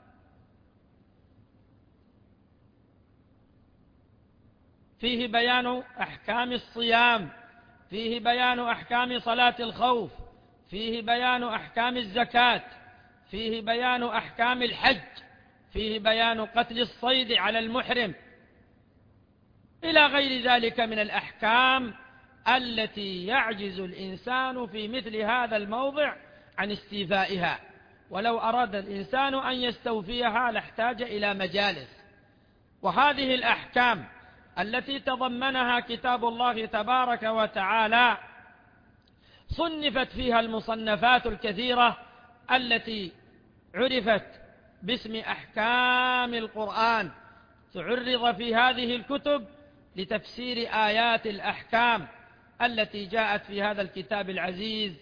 فيه بيان أحكام الصيام، فيه بيان أحكام صلاة الخوف، فيه بيان أحكام الزكاة، فيه بيان أحكام الحج، فيه بيان قتل الصيد على المحرم، إلى غير ذلك من الأحكام التي يعجز الإنسان في مثل هذا الموضع عن استيفائها، ولو أراد الإنسان أن يستوفيها لاحتاج إلى مجالس. وهذه الأحكام التي تضمنها كتاب الله تبارك وتعالى صنفت فيها المصنفات الكثيرة التي عرفت باسم أحكام القرآن، تعرض في هذه الكتب لتفسير آيات الأحكام التي جاءت في هذا الكتاب العزيز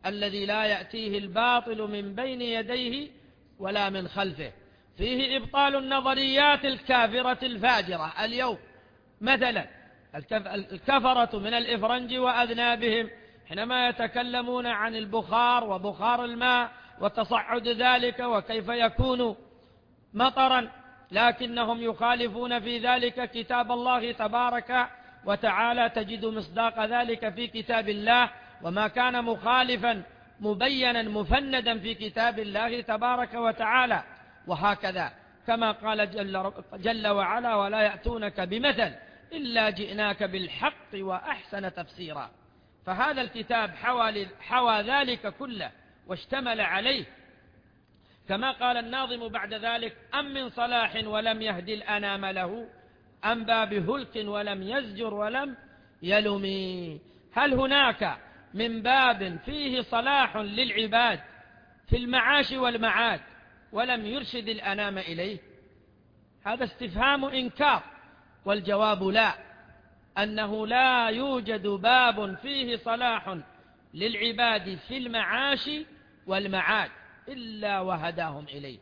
الذي لا يأتيه الباطل من بين يديه ولا من خلفه. فيه إبطال النظريات الكافرة الفاجرة اليوم. مثلا الكفرة من الإفرنج وأذنابهم حينما يتكلمون عن البخار وبخار الماء وتصعد ذلك وكيف يكون مطرا، لكنهم يخالفون في ذلك كتاب الله تبارك وتعالى. تجد مصداق ذلك في كتاب الله، وما كان مخالفا مبينا مفندا في كتاب الله تبارك وتعالى. وهكذا كما قال جل, جل وعلا: ولا يأتونك بمثل إلا جئناك بالحق وأحسن تفسيرا. فهذا الكتاب حوى, حوى ذلك كله واشتمل عليه، كما قال الناظم بعد ذلك: أم من صلاح ولم يهدي الأنام له، أم باب هلك ولم يزجر ولم يلمي. هل هناك من باب فيه صلاح للعباد في المعاش والمعاد ولم يرشد الأنام إليه؟ هذا استفهام إنكار، والجواب لا، أنه لا يوجد باب فيه صلاح للعباد في المعاش والمعاد إلا وهداهم إليه،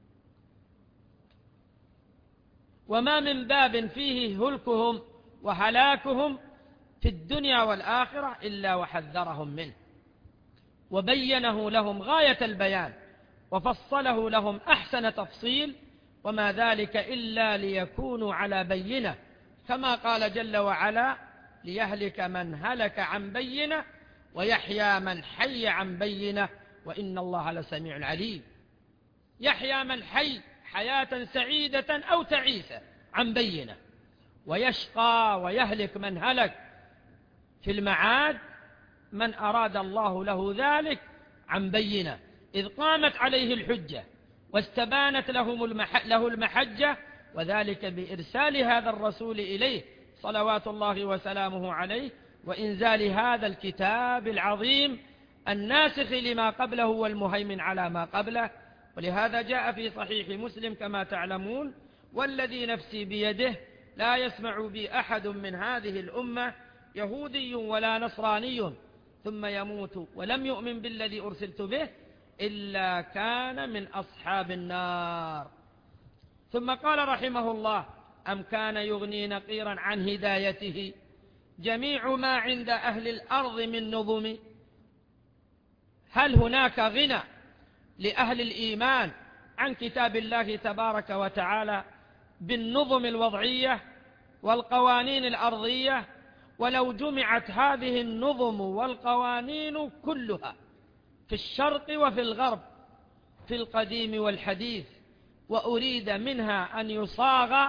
وما من باب فيه هلكهم وهلاكهم في الدنيا والآخرة إلا وحذرهم منه وبينه لهم غاية البيان وفصله لهم أحسن تفصيل، وما ذلك إلا ليكونوا على بينة، كما قال جل وعلا: ليهلك من هلك عن بينة ويحيى من حي عن بينة وإن الله لسميع عليم. يحيى من حي حياة سعيدة أو تعيسة عن بينة، ويشقى ويهلك من هلك في المعاد من أراد الله له ذلك عن بينة، إذ قامت عليه الحجة واستبانت له المحجة، وذلك بإرسال هذا الرسول إليه صلوات الله وسلامه عليه، وإنزال هذا الكتاب العظيم الناسخ لما قبله والمهيمن على ما قبله. ولهذا جاء في صحيح مسلم كما تعلمون: والذي نفسي بيده لا يسمع بي أحد من هذه الأمة يهودي ولا نصراني ثم يموت ولم يؤمن بالذي أرسلت به إلا كان من أصحاب النار. ثم قال رحمه الله: أم كان يغني نقيرا عن هدايته جميع ما عند أهل الأرض من نظم. هل هناك غنى لأهل الإيمان عن كتاب الله تبارك وتعالى بالنظم الوضعية والقوانين الأرضية؟ ولو جمعت هذه النظم والقوانين كلها في الشرق وفي الغرب في القديم والحديث، وأريد منها أن يصاغ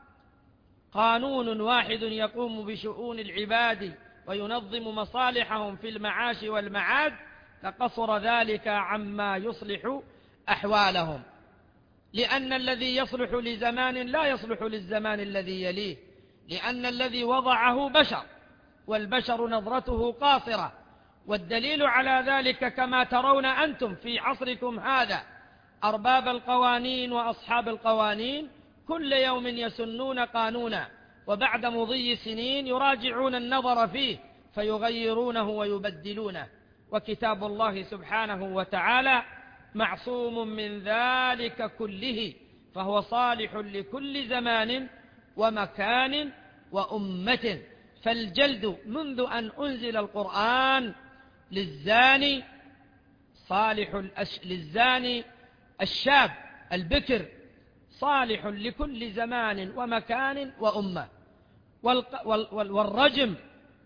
قانون واحد يقوم بشؤون العباد وينظم مصالحهم في المعاش والمعاد، لقصر ذلك عما يصلح أحوالهم، لأن الذي يصلح لزمان لا يصلح للزمان الذي يليه، لأن الذي وضعه بشر، والبشر نظرته قاصرة. والدليل على ذلك كما ترون أنتم في عصركم هذا، أرباب القوانين وأصحاب القوانين كل يوم يسنون قانونا، وبعد مضي سنين يراجعون النظر فيه فيغيرونه ويبدلونه. وكتاب الله سبحانه وتعالى معصوم من ذلك كله، فهو صالح لكل زمان ومكان وأمة. فالجلد منذ أن أنزل القرآن للزاني صالح الأش... للزاني الشاب البكر صالح لكل زمان ومكان وأمة. والق... وال... وال... والرجم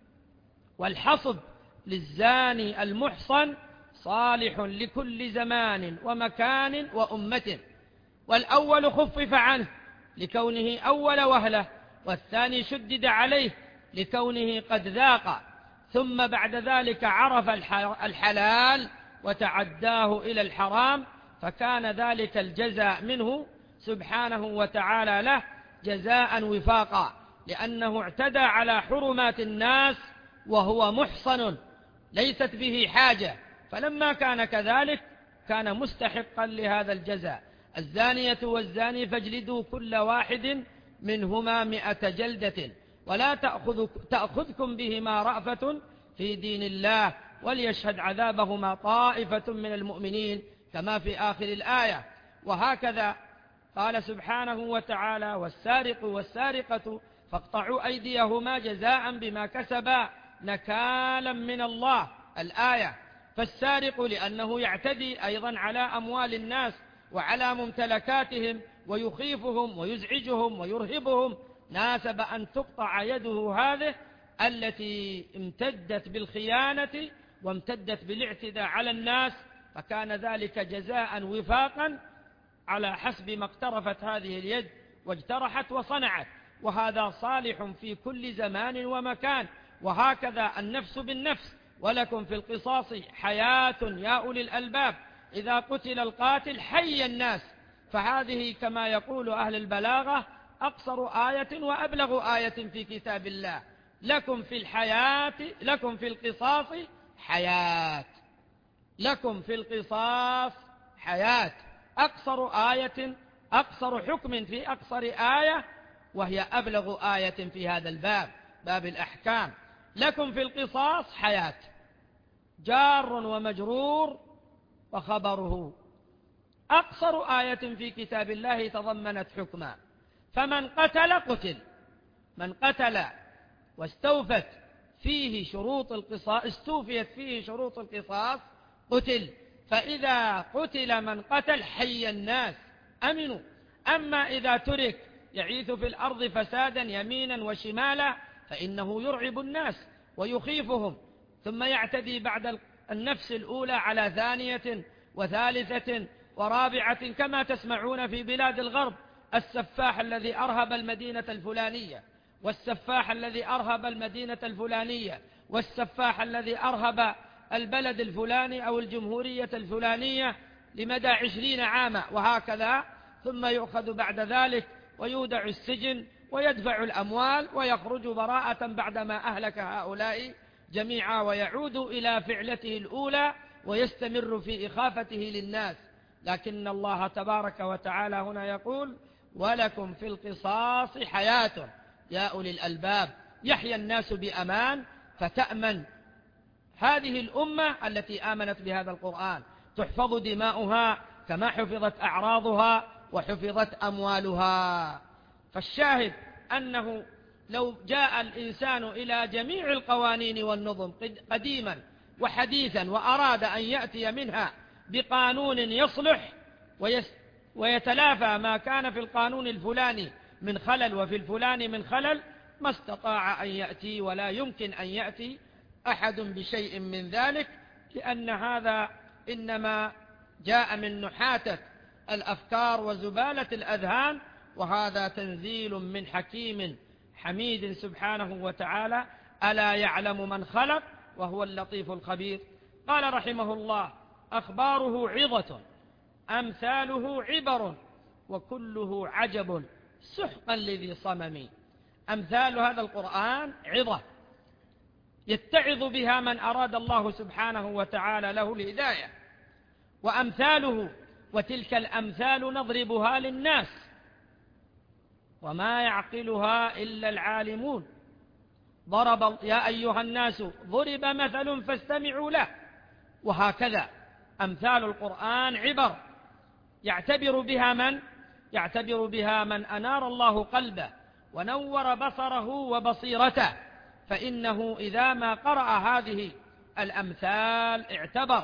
والحصب للزاني المحصن صالح لكل زمان ومكان وأمة. والأول خفف عنه لكونه أول وهلة، والثاني شدد عليه لكونه قد ذاق، ثم بعد ذلك عرف الحلال وتعداه إلى الحرام، فكان ذلك الجزاء منه سبحانه وتعالى له جزاء وفاقا، لأنه اعتدى على حرمات الناس وهو محصن ليست به حاجة، فلما كان كذلك كان مستحقا لهذا الجزاء. الزانية والزاني فاجلدوا كل واحد منهما مئة جلدة ولا تأخذ تأخذكم بهما رأفة في دين الله وليشهد عذابهما طائفة من المؤمنين كما في آخر الآية. وهكذا قال سبحانه وتعالى والسارق والسارقة فاقطعوا أيديهما جزاء بما كسبا نكالا من الله الآية. فالسارق لأنه يعتدي أيضا على أموال الناس وعلى ممتلكاتهم ويخيفهم ويزعجهم ويرهبهم، ناسب أن تقطع يده هذه التي امتدت بالخيانة وامتدت بالاعتداء على الناس، فكان ذلك جزاء وفاقا على حسب ما اقترفت هذه اليد واجترحت وصنعت. وهذا صالح في كل زمان ومكان. وهكذا النفس بالنفس، ولكم في القصاص حياة يا أولي الألباب إذا قتل القاتل حي الناس. فهذه كما يقول أهل البلاغة أقصر آية وأبلغ آية في كتاب الله. لكم في الحياة لكم في القصاص حياة، لكم في القصاص حياة، أقصر آية، أقصر حكم في أقصر آية، وهي أبلغ آية في هذا الباب، باب الأحكام. لكم في القصاص حياة، جار ومجرور وخبره، أقصر آية في كتاب الله تضمنت حكما. فمن قتل قتل، من قتل واستوفت فيه شروط القصاص استوفيت فيه شروط القصاص قتل. فإذا قتل من قتل حي الناس أمنوا. أما إذا ترك يعيث في الأرض فسادا يمينا وشمالا فإنه يرعب الناس ويخيفهم، ثم يعتدي بعد النفس الأولى على ثانية وثالثة ورابعة، كما تسمعون في بلاد الغرب: السفاح الذي أرهب المدينة الفلانية، والسفاح الذي أرهب المدينة الفلانية، والسفاح الذي أرهب البلد الفلاني أو الجمهورية الفلانية لمدى عشرين عاما، وهكذا. ثم يؤخذ بعد ذلك ويودع السجن ويدفع الأموال ويخرج براءة بعدما أهلك هؤلاء جميعا، ويعود إلى فعلته الأولى ويستمر في إخافته للناس. لكن الله تبارك وتعالى هنا يقول: ولكم في القصاص حياة يا أولي الألباب. يحيى الناس بأمان، فتأمن هذه الأمة التي آمنت بهذا القرآن، تحفظ دماؤها كما حفظت أعراضها وحفظت أموالها. فالشاهد أنه لو جاء الإنسان إلى جميع القوانين والنظم قديما وحديثا وأراد أن يأتي منها بقانون يصلح ويتلافى ما كان في القانون الفلاني من خلل وفي الفلاني من خلل، ما استطاع أن يأتي، ولا يمكن أن يأتي أحد بشيء من ذلك، لأن هذا إنما جاء من نحاتة الأفكار وزبالة الأذهان، وهذا تنزيل من حكيم حميد سبحانه وتعالى. ألا يعلم من خلق وهو اللطيف الخبير. قال رحمه الله: أخباره عظة أمثاله عبر وكله عجب سحقا لذي صمم. أمثال هذا القرآن عظة يتعظ بها من أراد الله سبحانه وتعالى له الهداية، وأمثاله وتلك الأمثال نضربها للناس وما يعقلها إلا العالمون. ضرب يا أيها الناس ضرب مثل فاستمعوا له. وهكذا أمثال القرآن عبر يعتبر بها من يعتبر بها من أنار الله قلبه ونور بصره وبصيرته، فإنه إذا ما قرأ هذه الأمثال اعتبر،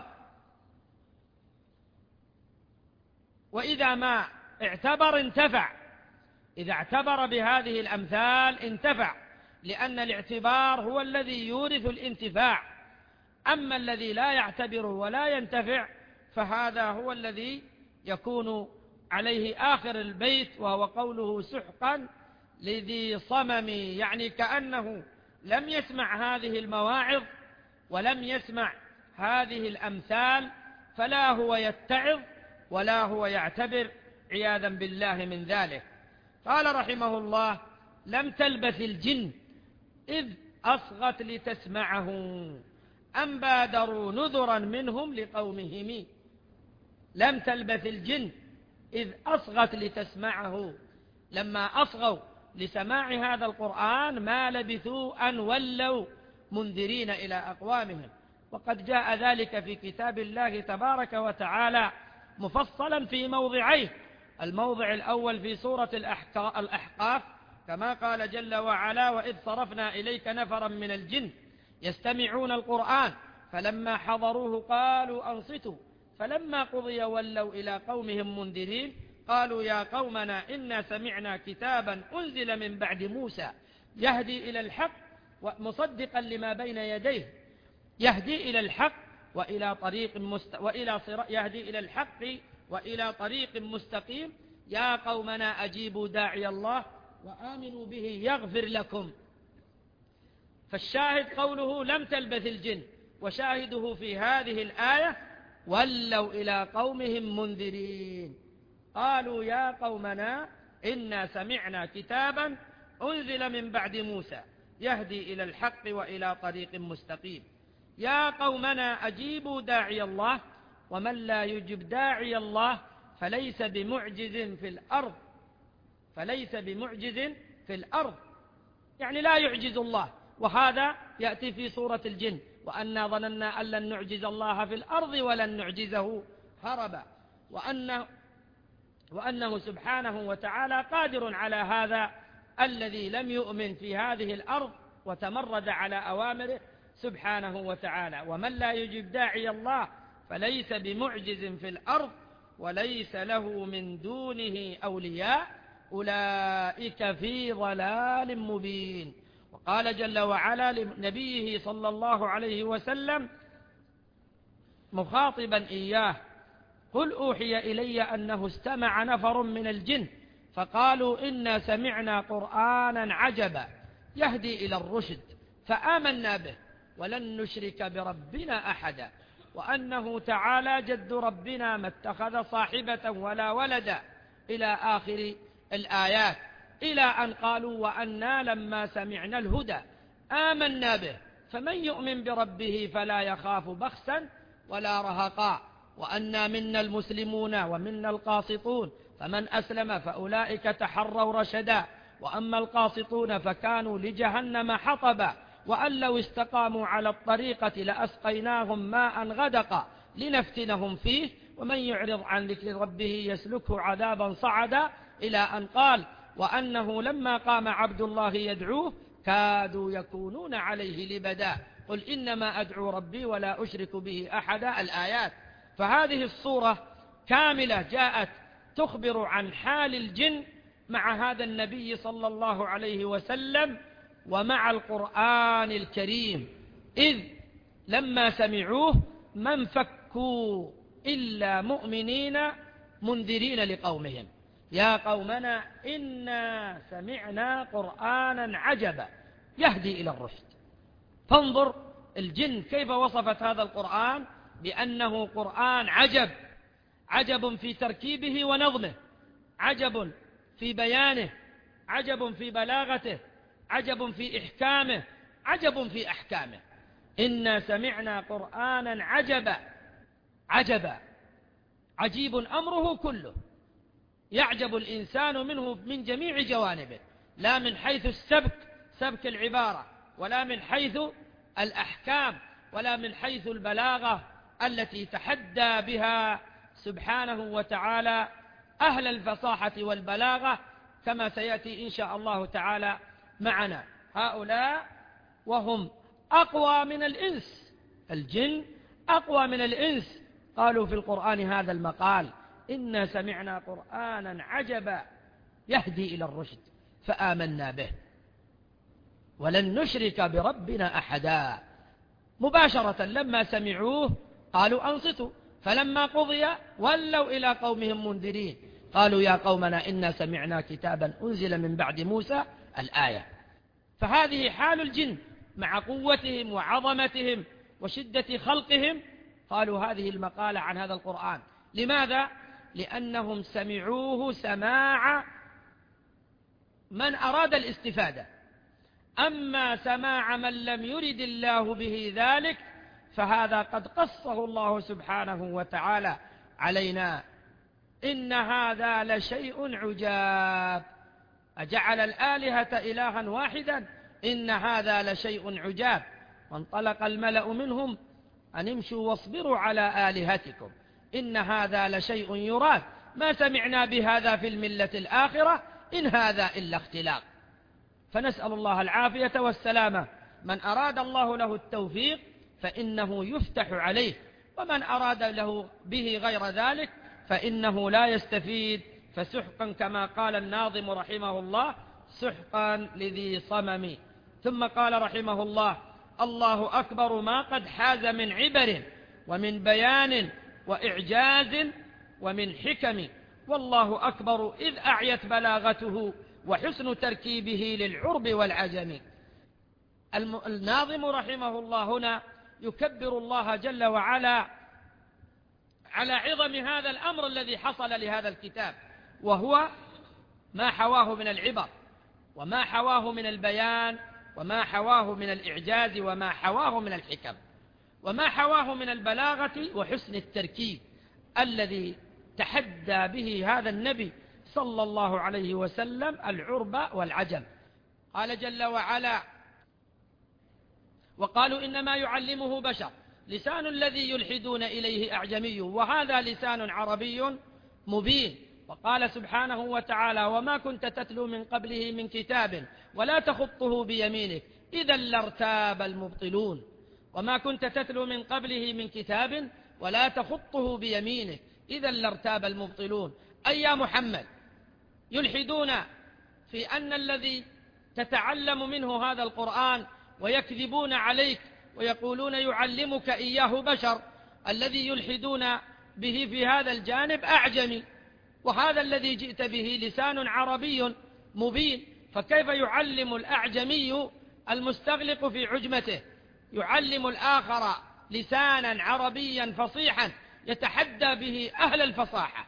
وإذا ما اعتبر انتفع. إذا اعتبر بهذه الأمثال انتفع، لأن الاعتبار هو الذي يورث الانتفاع. أما الذي لا يعتبر ولا ينتفع فهذا هو الذي يكون عليه آخر البيت، وهو قوله سحقا لذي صمم، يعني كأنه لم يسمع هذه المواعظ ولم يسمع هذه الأمثال، فلا هو يتعظ ولا هو يعتبر، عياذا بالله من ذلك. قال رحمه الله: لم تلبث الجن إذ أصغت لتسمعه أم بادروا نذرا منهم لقومهم. لم تلبث الجن إذ أصغت لتسمعه، لما أصغوا لسماع هذا القرآن ما لبثوا أن ولوا منذرين إلى أقوامهم. وقد جاء ذلك في كتاب الله تبارك وتعالى مفصلا في موضعين. الموضع الأول في سورة الأحقاف كما قال جل وعلا: وإذ صرفنا إليك نفرا من الجن يستمعون القرآن فلما حضروه قالوا أنصتوا فلما قضي ولوا إلى قومهم منذرين قالوا يا قومنا إنا سمعنا كتابا أنزل من بعد موسى يهدي إلى الحق ومصدقا لما بين يديه يهدي إلى الحق وإلى طريق مست... وإلى صراط يهدي إلى الحق وإلى طريق مستقيم يا قومنا أجيبوا داعي الله وآمنوا به يغفر لكم. فالشاهد قوله لم تلبث الجن، وشاهده في هذه الآية ولوا إلى قومهم منذرين قالوا يا قومنا إنا سمعنا كتابا أنزل من بعد موسى يهدي إلى الحق وإلى طريق مستقيم يا قومنا أجيبوا داعي الله ومن لا يجب داعي الله فليس بمعجز في الأرض فليس بمعجز في الأرض يعني لا يعجز الله. وهذا يأتي في سورة الجن: وأنا ظننا أن لن نعجز الله في الأرض ولن نعجزه هربا، وأنه, وأنه سبحانه وتعالى قادر على هذا الذي لم يؤمن في هذه الأرض وتمرد على أوامره سبحانه وتعالى. ومن لا يجب داعي الله فليس بمعجز في الأرض وليس له من دونه أولياء أولئك في ضلال مبين. وقال جل وعلا لنبيه صلى الله عليه وسلم مخاطبا إياه: قل أوحي إلي أنه استمع نفر من الجن فقالوا إنا سمعنا قرآنا عجبا يهدي إلى الرشد فآمنا به ولن نشرك بربنا أحدا وأنه تعالى جد ربنا ما اتخذ صاحبة ولا ولدا إلى آخر الآيات، إلى أن قالوا وأنا لما سمعنا الهدى آمنا به فمن يؤمن بربه فلا يخاف بخسا ولا رهقا وأنا منا المسلمون ومنا القاسطون فمن أسلم فأولئك تحروا رشدا وأما القاسطون فكانوا لجهنم حطبا وأن لو استقاموا على الطريقة لأسقيناهم ماء غدقا لنفتنهم فيه ومن يعرض عن ذكر ربه يسلكه عذابا صعدا، إلى أن قال وأنه لما قام عبد الله يدعوه كادوا يكونون عليه لبدا قل إنما أدعو ربي ولا أشرك به أحدا الآيات. فهذه الصورة كاملة جاءت تخبر عن حال الجن مع هذا النبي صلى الله عليه وسلم ومع القرآن الكريم، إذ لما سمعوه ما انفكوا إلا مؤمنين منذرين لقومهم يا قومنا إنا سمعنا قرآنا عجبا يهدي إلى الرشد. فانظر الجن كيف وصفت هذا القرآن بأنه قرآن عجب، عجب في تركيبه ونظمه، عجب في بيانه، عجب في بلاغته، عجب في إحكامه، عجب في أحكامه. إنا سمعنا قرآنا عجبا، عجبا عجيب أمره كله، يعجب الإنسان منه من جميع جوانبه، لا من حيث السبك سبك العبارة ولا من حيث الأحكام ولا من حيث البلاغة التي تحدى بها سبحانه وتعالى أهل الفصاحة والبلاغة كما سيأتي إن شاء الله تعالى معنا. هؤلاء وهم أقوى من الإنس، الجن أقوى من الإنس، قالوا في القرآن هذا المقال: إنا سمعنا قرآنا عجبا يهدي إلى الرشد فآمنا به ولن نشرك بربنا أحدا. مباشرة لما سمعوه قالوا أنصتوا فلما قضي ولوا إلى قومهم منذرين قالوا يا قومنا إنا سمعنا كتابا أنزل من بعد موسى الآية. فهذه حال الجن مع قوتهم وعظمتهم وشدة خلقهم، قالوا هذه المقالة عن هذا القرآن. لماذا؟ لأنهم سمعوه سماع من أراد الاستفادة، أما سماع من لم يرد الله به ذلك فهذا قد قصه الله سبحانه وتعالى علينا: إن هذا لشيء عجاب أجعل الآلهة إلها واحدا إن هذا لشيء عجاب. وانطلق الملأ منهم أن امشوا واصبروا على آلهتكم إن هذا لشيء يراد ما سمعنا بهذا في الملة الآخرة إن هذا إلا اختلاق. فنسأل الله العافية والسلامة. من أراد الله له التوفيق فإنه يفتح عليه، ومن أراد له به غير ذلك فإنه لا يستفيد. فسحقا كما قال الناظم رحمه الله: سحقا لذي صمم. ثم قال رحمه الله: الله أكبر ما قد حاز من عبر ومن بيان وإعجاز ومن حكم، والله أكبر إذ أعيت بلاغته وحسن تركيبه للعرب والعجم. الناظم رحمه الله هنا يكبر الله جل وعلا على عظم هذا الأمر الذي حصل لهذا الكتاب، وهو ما حواه من العبر وما حواه من البيان وما حواه من الإعجاز وما حواه من الحكم وما حواه من البلاغة وحسن التركيب الذي تحدى به هذا النبي صلى الله عليه وسلم العرب والعجم. قال جل وعلا: وقالوا إنما يعلمه بشر لسان الذي يلحدون إليه أعجمي وهذا لسان عربي مبين. وقال سبحانه وتعالى: وما كنت تتلو من قبله من كتاب ولا تخطه بيمينك إذا لارتاب المبطلون. وما كنت تتلو من قبله من كتاب ولا تخطه بيمينك إذا لارتاب المبطلون. أي يا محمد، يلحدون في أن الذي تتعلم منه هذا القرآن ويكذبون عليك ويقولون يعلمك إياه بشر، الذي يلحدون به في هذا الجانب أعجمي، وهذا الذي جئت به لسان عربي مبين. فكيف يعلم الأعجمي المستغلق في عجمته يعلم الآخر لسانا عربيا فصيحا يتحدى به أهل الفصاحة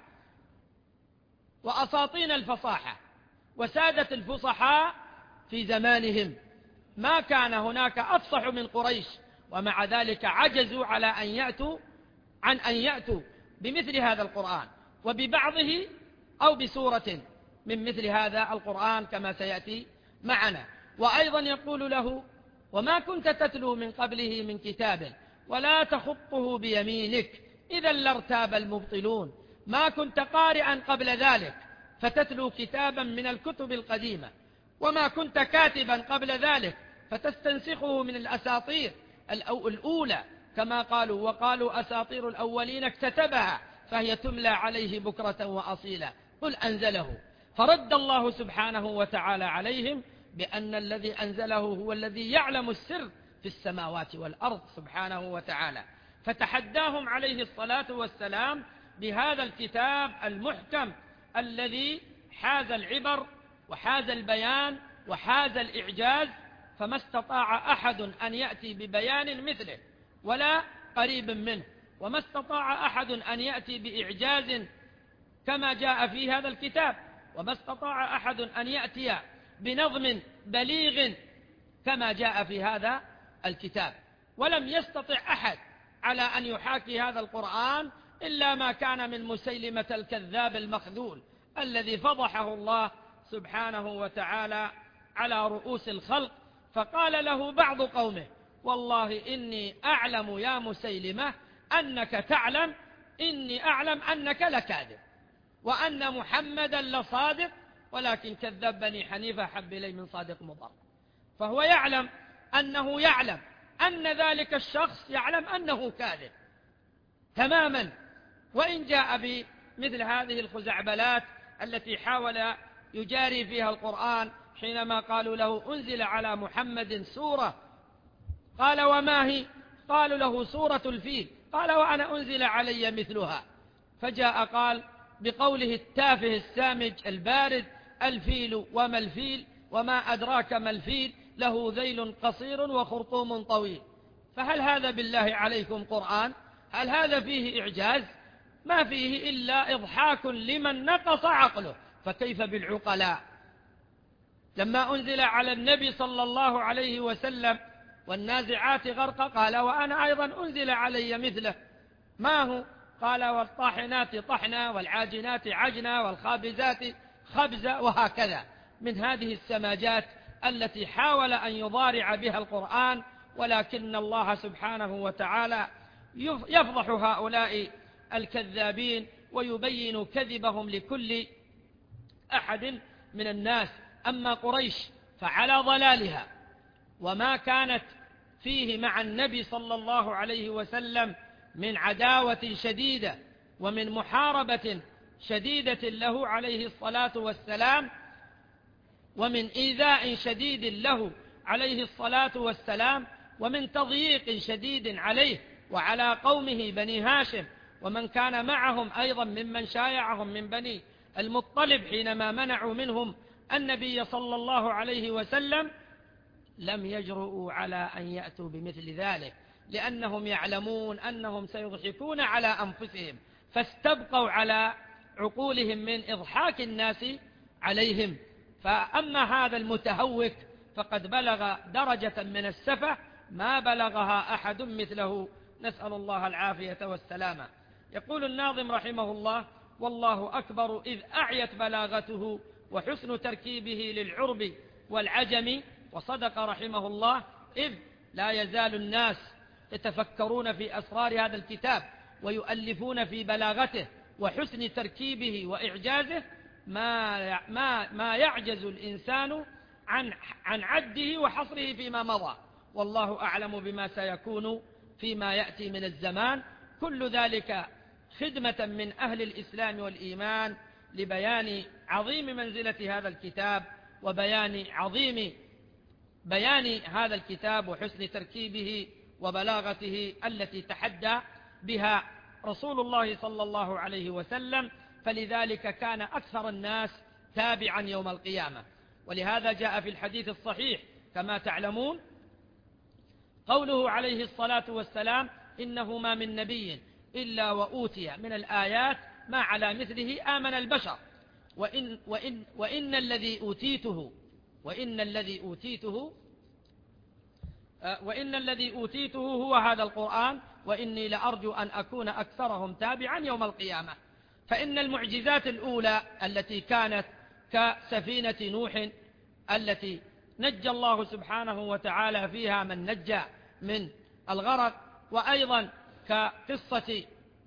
وأساطين الفصاحة وسادة الفصحاء في زمانهم؟ ما كان هناك أفصح من قريش، ومع ذلك عجزوا على أن يأتوا عن أن يأتوا بمثل هذا القرآن وببعضه أو بسورة من مثل هذا القرآن كما سيأتي معنا. وأيضا يقول له: وما كنت تتلو من قبله من كتاب ولا تخطه بيمينك إذا لارتاب المبطلون. ما كنت قارئا قبل ذلك فتتلو كتابا من الكتب القديمة، وما كنت كاتبا قبل ذلك فتستنسخه من الأساطير الأولى كما قالوا، وقالوا أساطير الأولين اكتتبها فهي تملى عليه بكرة وأصيلا قل أنزله. فرد الله سبحانه وتعالى عليهم بأن الذي أنزله هو الذي يعلم السر في السماوات والأرض سبحانه وتعالى، فتحداهم عليه الصلاة والسلام بهذا الكتاب المحكم الذي حاز العبر وحاز البيان وحاز الإعجاز، فما استطاع أحد أن يأتي ببيان مثله ولا قريب منه، وما استطاع أحد أن يأتي بإعجاز كما جاء في هذا الكتاب، وما استطاع أحد أن يأتي بنظم بليغ كما جاء في هذا الكتاب. ولم يستطع أحد على أن يحاكي هذا القرآن إلا ما كان من مسيلمة الكذاب المخذول الذي فضحه الله سبحانه وتعالى على رؤوس الخلق، فقال له بعض قومه: والله إني أعلم يا مسيلمة أنك تعلم إني أعلم أنك لكاذب وأن محمدا لصادق ولكن كذب بني حنيفة حب إلي من صادق مضر. فهو يعلم أنه يعلم أن ذلك الشخص يعلم أنه كاذب تماما، وإن جاء بمثل هذه الخزعبلات التي حاول يجاري فيها القرآن حينما قالوا له أنزل على محمد سورة، قال: وما هي؟ قالوا له: سورة الفيل. قال: وأنا أنزل علي مثلها. فجاء قال بقوله التافه السامج البارد: الفيل وما الفيل وما أدراك ما الفيل له ذيل قصير وخرطوم طويل. فهل هذا بالله عليكم قرآن؟ هل هذا فيه إعجاز؟ ما فيه إلا إضحاك لمن نقص عقله، فكيف بالعقلاء؟ لما أنزل على النبي صلى الله عليه وسلم والنازعات غرقا قال: وأنا أيضا أنزل علي مثله. ما هو؟ قال: والطاحنات طحنا والعاجنات عجنا والخابزات خبزا، وهكذا من هذه السماجات التي حاول أن يضارع بها القرآن، ولكن الله سبحانه وتعالى يفضح هؤلاء الكذابين ويبين كذبهم لكل أحد من الناس. أما قريش فعلى ضلالها وما كانت فيه مع النبي صلى الله عليه وسلم من عداوة شديدة ومن محاربة شديدة له عليه الصلاة والسلام، ومن إيذاء شديد له عليه الصلاة والسلام، ومن تضييق شديد عليه وعلى قومه بني هاشم ومن كان معهم أيضا ممن شايعهم من بني المطلب حينما منعوا منهم النبي صلى الله عليه وسلم، لم يجرؤوا على أن يأتوا بمثل ذلك، لأنهم يعلمون أنهم سيضحكون على أنفسهم، فاستبقوا على عقولهم من إضحاك الناس عليهم. فأما هذا المتهوك فقد بلغ درجة من السفة ما بلغها أحد مثله، نسأل الله العافية والسلامة. يقول الناظم رحمه الله: والله أكبر إذ أعيت بلاغته وحسن تركيبه للعرب والعجم. وصدق رحمه الله، إذ لا يزال الناس يتفكرون في أسرار هذا الكتاب ويؤلفون في بلاغته وحسن تركيبه وإعجازه ما ما ما يعجز الإنسان عن عن عده وحصره فيما مضى، والله أعلم بما سيكون فيما يأتي من الزمان. كل ذلك خدمة من أهل الإسلام والإيمان لبيان عظيم منزلة هذا الكتاب وبيان عظيم بيان هذا الكتاب وحسن تركيبه وبلاغته التي تحدى بها رسول الله صلى الله عليه وسلم، فلذلك كان أكثر الناس تابعا يوم القيامة. ولهذا جاء في الحديث الصحيح كما تعلمون قوله عليه الصلاة والسلام: إنه ما من نبي إلا وأوتي من الآيات ما على مثله آمن البشر، وإن, وإن, وإن الذي أوتيته وإن الذي أوتيته وإن الذي أوتيته هو هذا القرآن، وإني لأرجو أن أكون أكثرهم تابعا يوم القيامة. فإن المعجزات الأولى التي كانت كسفينة نوح التي نجى الله سبحانه وتعالى فيها من نجى من الغرق، وأيضا كقصة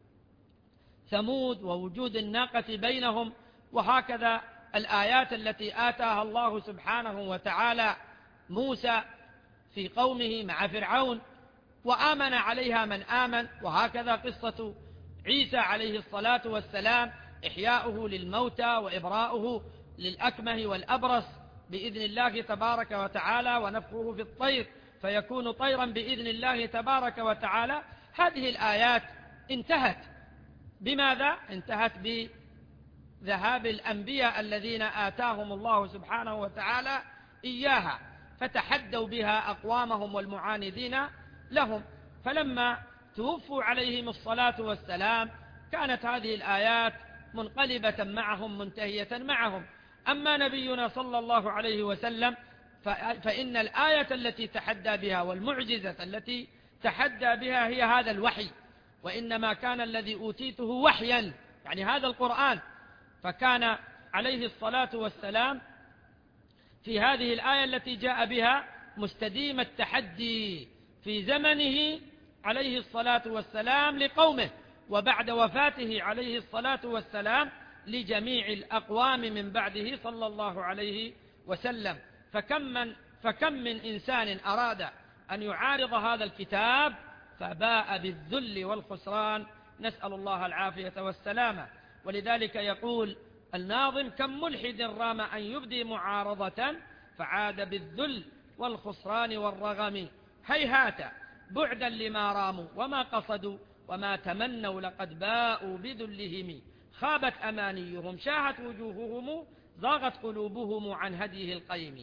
ثمود ووجود الناقة بينهم، وهكذا الآيات التي آتاها الله سبحانه وتعالى موسى في قومه مع فرعون وآمن عليها من آمن، وهكذا قصة عيسى عليه الصلاة والسلام إحياؤه للموتى وإبراؤه للأكمه والأبرص بإذن الله تبارك وتعالى، ونفخه في الطير فيكون طيرا بإذن الله تبارك وتعالى. هذه الآيات انتهت بماذا؟ انتهت بذهاب الأنبياء الذين آتاهم الله سبحانه وتعالى إياها، فتحدوا بها أقوامهم والمعاندين لهم، فلما توفوا عليهم الصلاة والسلام كانت هذه الآيات منقلبة معهم منتهية معهم. أما نبينا صلى الله عليه وسلم فإن الآية التي تحدى بها والمعجزة التي تحدى بها هي هذا الوحي، وإنما كان الذي أوتيته وحيا يعني هذا القرآن، فكان عليه الصلاة والسلام في هذه الآية التي جاء بها مستديم التحدي في زمنه عليه الصلاة والسلام لقومه، وبعد وفاته عليه الصلاة والسلام لجميع الأقوام من بعده صلى الله عليه وسلم. فكم من, فكم من إنسان أراد أن يعارض هذا الكتاب فباء بالذل والخسران، نسأل الله العافية والسلامة. ولذلك يقول الناظم: كم ملحد رام أن يبدي معارضة فعاد بالذل والخسران والرغم، هيهات بعدا لما راموا وما قصدوا وما تمنوا لقد باءوا بذلهم، خابت أمانيهم شاهت وجوههم ضاغت قلوبهم عن هديه القيم.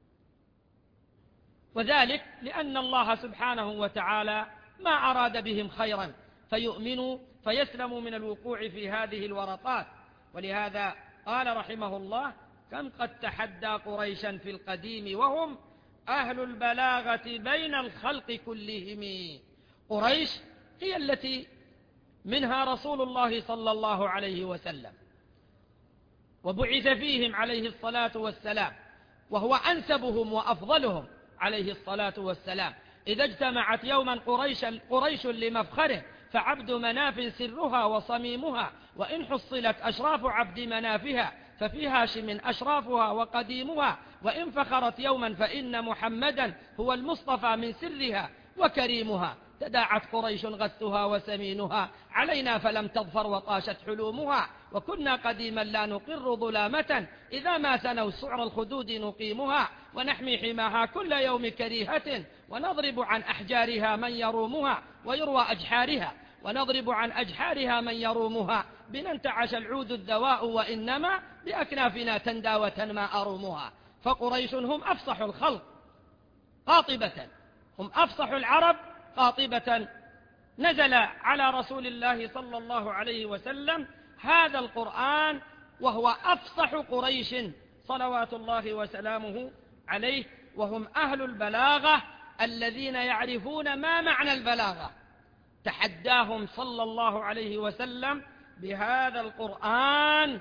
وذلك لأن الله سبحانه وتعالى ما أراد بهم خيرا فيؤمنوا فيسلموا من الوقوع في هذه الورطات. ولهذا قال رحمه الله: كم قد تحدى قريشا في القديم وهم أهل البلاغة بين الخلق كلهم. قريش هي التي منها رسول الله صلى الله عليه وسلم وبعث فيهم عليه الصلاة والسلام، وهو أنسبهم وأفضلهم عليه الصلاة والسلام. إذا اجتمعت يوما قريش, قريش لمفخره فعبد مناف سرها وصميمها، وإن حصلت أشراف عبد منافها ففي هاشم أشرافها وقديمها، وإن فخرت يوما فإن محمدا هو المصطفى من سرها وكريمها. تداعت قريش غثها وسمينها علينا فلم تظفر وطاشت حلومها، وكنا قديما لا نقر ظلامة إذا ما سنوا سعر الخدود نقيمها، ونحمي حماها كل يوم كريهة ونضرب عن أحجارها من يرومها ويروى أجحارها ونضرب عن أجحارها من يرومها، بنا انتعش العود الذواء وإنما بأكنافنا تندى وتنمى أرومها. فقريش هم أفصح الخلق قاطبة، هم أفصح العرب قاطبة. نزل على رسول الله صلى الله عليه وسلم هذا القرآن وهو أفصح قريش صلوات الله وسلامه عليه، وهم أهل البلاغة الذين يعرفون ما معنى البلاغة. تحداهم صلى الله عليه وسلم بهذا القرآن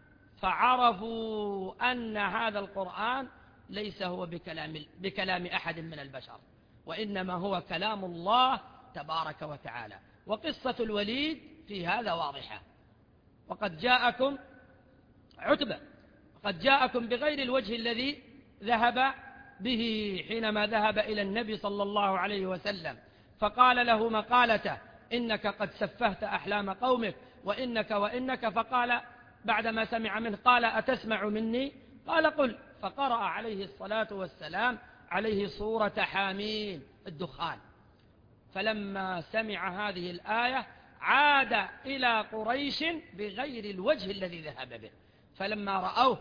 فعرفوا أن هذا القرآن ليس هو بكلام, بكلام أحد من البشر، وإنما هو كلام الله تبارك وتعالى. وقصة الوليد في هذا واضحة. وقد جاءكم عتبة، وقد جاءكم بغير الوجه الذي ذهب به حينما ذهب إلى النبي صلى الله عليه وسلم فقال له مقالته: إنك قد سفهت أحلام قومك وإنك وإنك. فقال بعدما سمع منه قال: أتسمع مني؟ قال: قل. فقرأ عليه الصلاة والسلام عليه سورة حامين الدخان. فلما سمع هذه الآية عاد إلى قريش بغير الوجه الذي ذهب به، فلما رأوه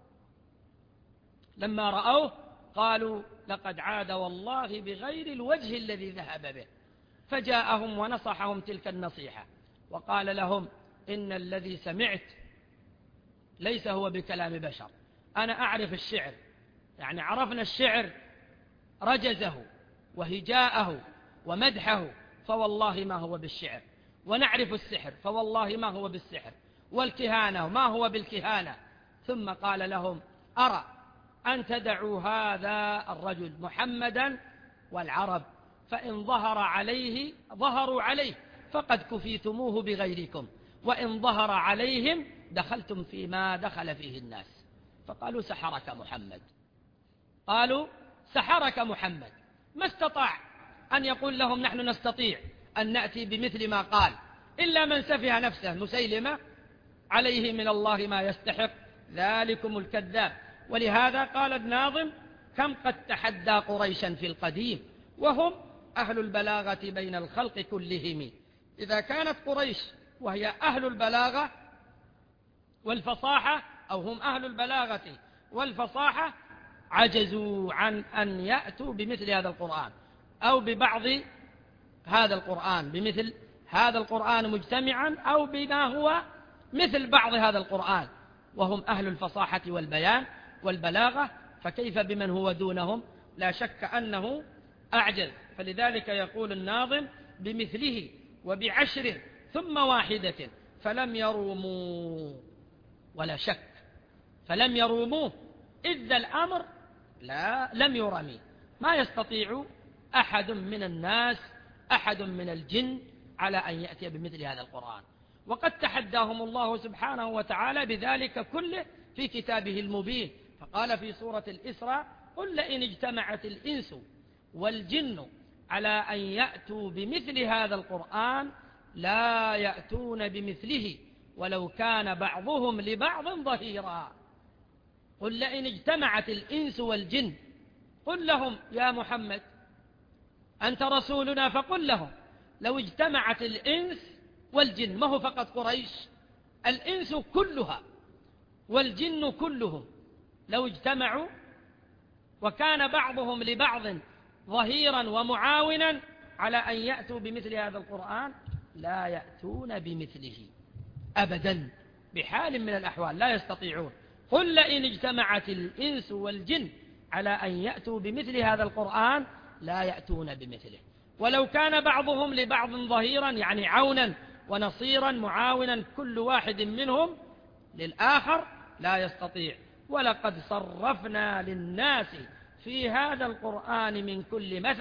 لما رأوه قالوا: لقد عاد والله بغير الوجه الذي ذهب به. فجاءهم ونصحهم تلك النصيحة وقال لهم: إن الذي سمعت ليس هو بكلام بشر، أنا أعرف الشعر، يعني عرفنا الشعر رجزه وهجاءه ومدحه، فوالله ما هو بالشعر، ونعرف السحر فوالله ما هو بالسحر، والكهانة ما هو بالكهانة. ثم قال لهم: أرى أن تدعوا هذا الرجل محمدا والعرب، فإن ظهر عليه ظهروا عليه فقد كفيتموه بغيركم، وإن ظهر عليهم دخلتم فيما دخل فيه الناس. فقالوا: سحرك محمد. قالوا: سحرك محمد. ما استطاع أن يقول لهم: نحن نستطيع أن نأتي بمثل ما قال، إلا من سفه نفسه مسيلمة عليه من الله ما يستحق، ذلكم الكذاب. ولهذا قال الناظم: كم قد تحدى قريشا في القديم وهم أهل البلاغة بين الخلق كلهم. إذا كانت قريش وهي أهل البلاغة والفصاحة، أو هم أهل البلاغة والفصاحة، عجزوا عن أن يأتوا بمثل هذا القرآن أو ببعض هذا القرآن، بمثل هذا القرآن مجتمعا أو بما هو مثل بعض هذا القرآن، وهم أهل الفصاحة والبيان والبلاغة، فكيف بمن هو دونهم؟ لا شك أنه أعجز. فلذلك يقول الناظم: بمثله وبعشر ثم واحدة فلم يروموا. ولا شك فلم يروموه، إذ الأمر لا لم يرمي، ما يستطيع أحد من الناس أحد من الجن على أن يأتي بمثل هذا القرآن. وقد تحداهم الله سبحانه وتعالى بذلك كله في كتابه المبين، فقال في سورة الإسراء: قل لئن اجتمعت الإنس والجن على أن يأتوا بمثل هذا القرآن لا يأتون بمثله ولو كان بعضهم لبعض ظهيرا. قل لئن اجتمعت الإنس والجن، قل لهم يا محمد أنت رسولنا، فقل لهم لو اجتمعت الإنس والجن، ما هو فقط قريش، الإنس كلها والجن كلهم لو اجتمعوا وكان بعضهم لبعض ظهيرا ومعاونا على أن يأتوا بمثل هذا القرآن لا يأتون بمثله أبدا بحال من الأحوال، لا يستطيعون. قل لئن اجتمعت الإنس والجن على أن يأتوا بمثل هذا القرآن لا يأتون بمثله ولو كان بعضهم لبعض ظهيرا، يعني عونا ونصيرا معاونا كل واحد منهم للآخر، لا يستطيع. ولقد صرفنا للناس في هذا القرآن من كل مثل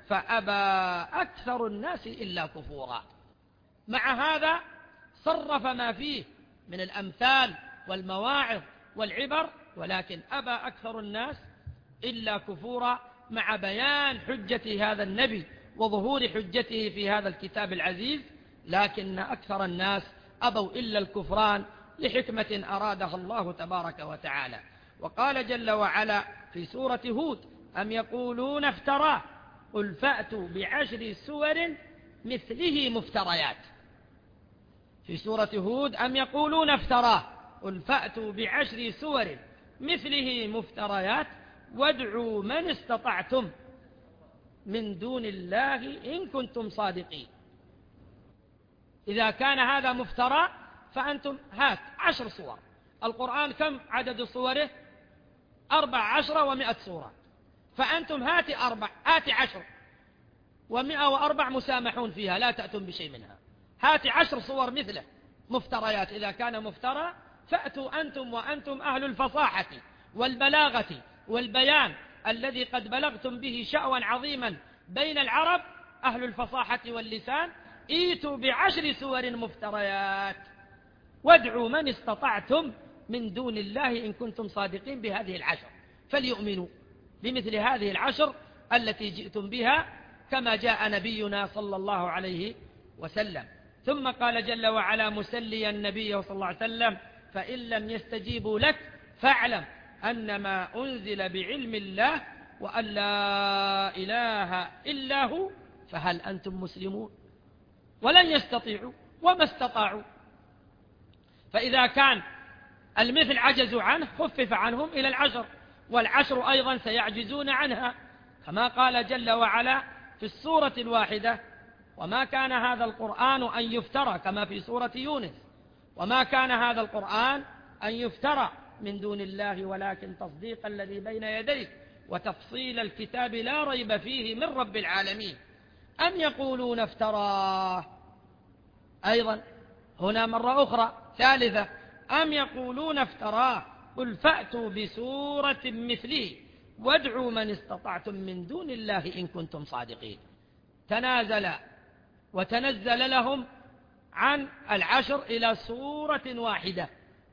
فأبى أكثر الناس إلا كفورا. مع هذا صرف ما فيه من الأمثال والمواعظ والعبر، ولكن أبى أكثر الناس إلا كفورا، مع بيان حجة هذا النبي وظهور حجته في هذا الكتاب العزيز، لكن أكثر الناس أبوا إلا الكفران لحكمة أرادها الله تبارك وتعالى. وقال جل وعلا في سورة هود: أم يقولون افتراه قل فأتوا بعشر سور مثله مفتريات. في سورة هود: أم يقولون افتراه قل فأتوا بعشر سور مثله مفتريات وادعوا من استطعتم من دون الله إن كنتم صادقين. إذا كان هذا مفترى فأنتم هات عشر صور. القرآن كم عدد صوره؟ أربع عشر ومائة صورة، فأنتم هات أربع هات عشر ومائة وأربع مسامحون فيها، لا تأتون بشيء منها. هات عشر صور مثله مفتريات. إذا كان مفترى فأتوا أنتم وأنتم أهل الفصاحة والبلاغة والبيان الذي قد بلغتم به شأوا عظيما بين العرب، أهل الفصاحة واللسان، ايتوا بعشر سور مفتريات وادعوا من استطعتم من دون الله إن كنتم صادقين بهذه العشر، فليؤمنوا بمثل هذه العشر التي جئتم بها كما جاء نبينا صلى الله عليه وسلم. ثم قال جل وعلا مسليا النبي صلى الله عليه وسلم: فإن لم يستجيبوا لك فاعلم أنما أنزل بعلم الله وأن لا إله إلا هو فهل أنتم مسلمون؟ ولن يستطيعوا وما استطاعوا. فإذا كان المثل عجزوا عنه خفف عنهم إلى العشر، والعشر أيضا سيعجزون عنها، كما قال جل وعلا في السورة الواحدة: وما كان هذا القرآن أن يفترى، كما في سورة يونس: وما كان هذا القرآن أن يفترى من دون الله ولكن تصديق الذي بين يديه وتفصيل الكتاب لا ريب فيه من رب العالمين. أم يقولون افتراه، أيضا هنا مرة أخرى ثالثة: أم يقولون افتراه قل فأتوا بسورة مثله وادعوا من استطعتم من دون الله إن كنتم صادقين. تنازل وتنزل لهم عن العشر إلى سورة واحدة،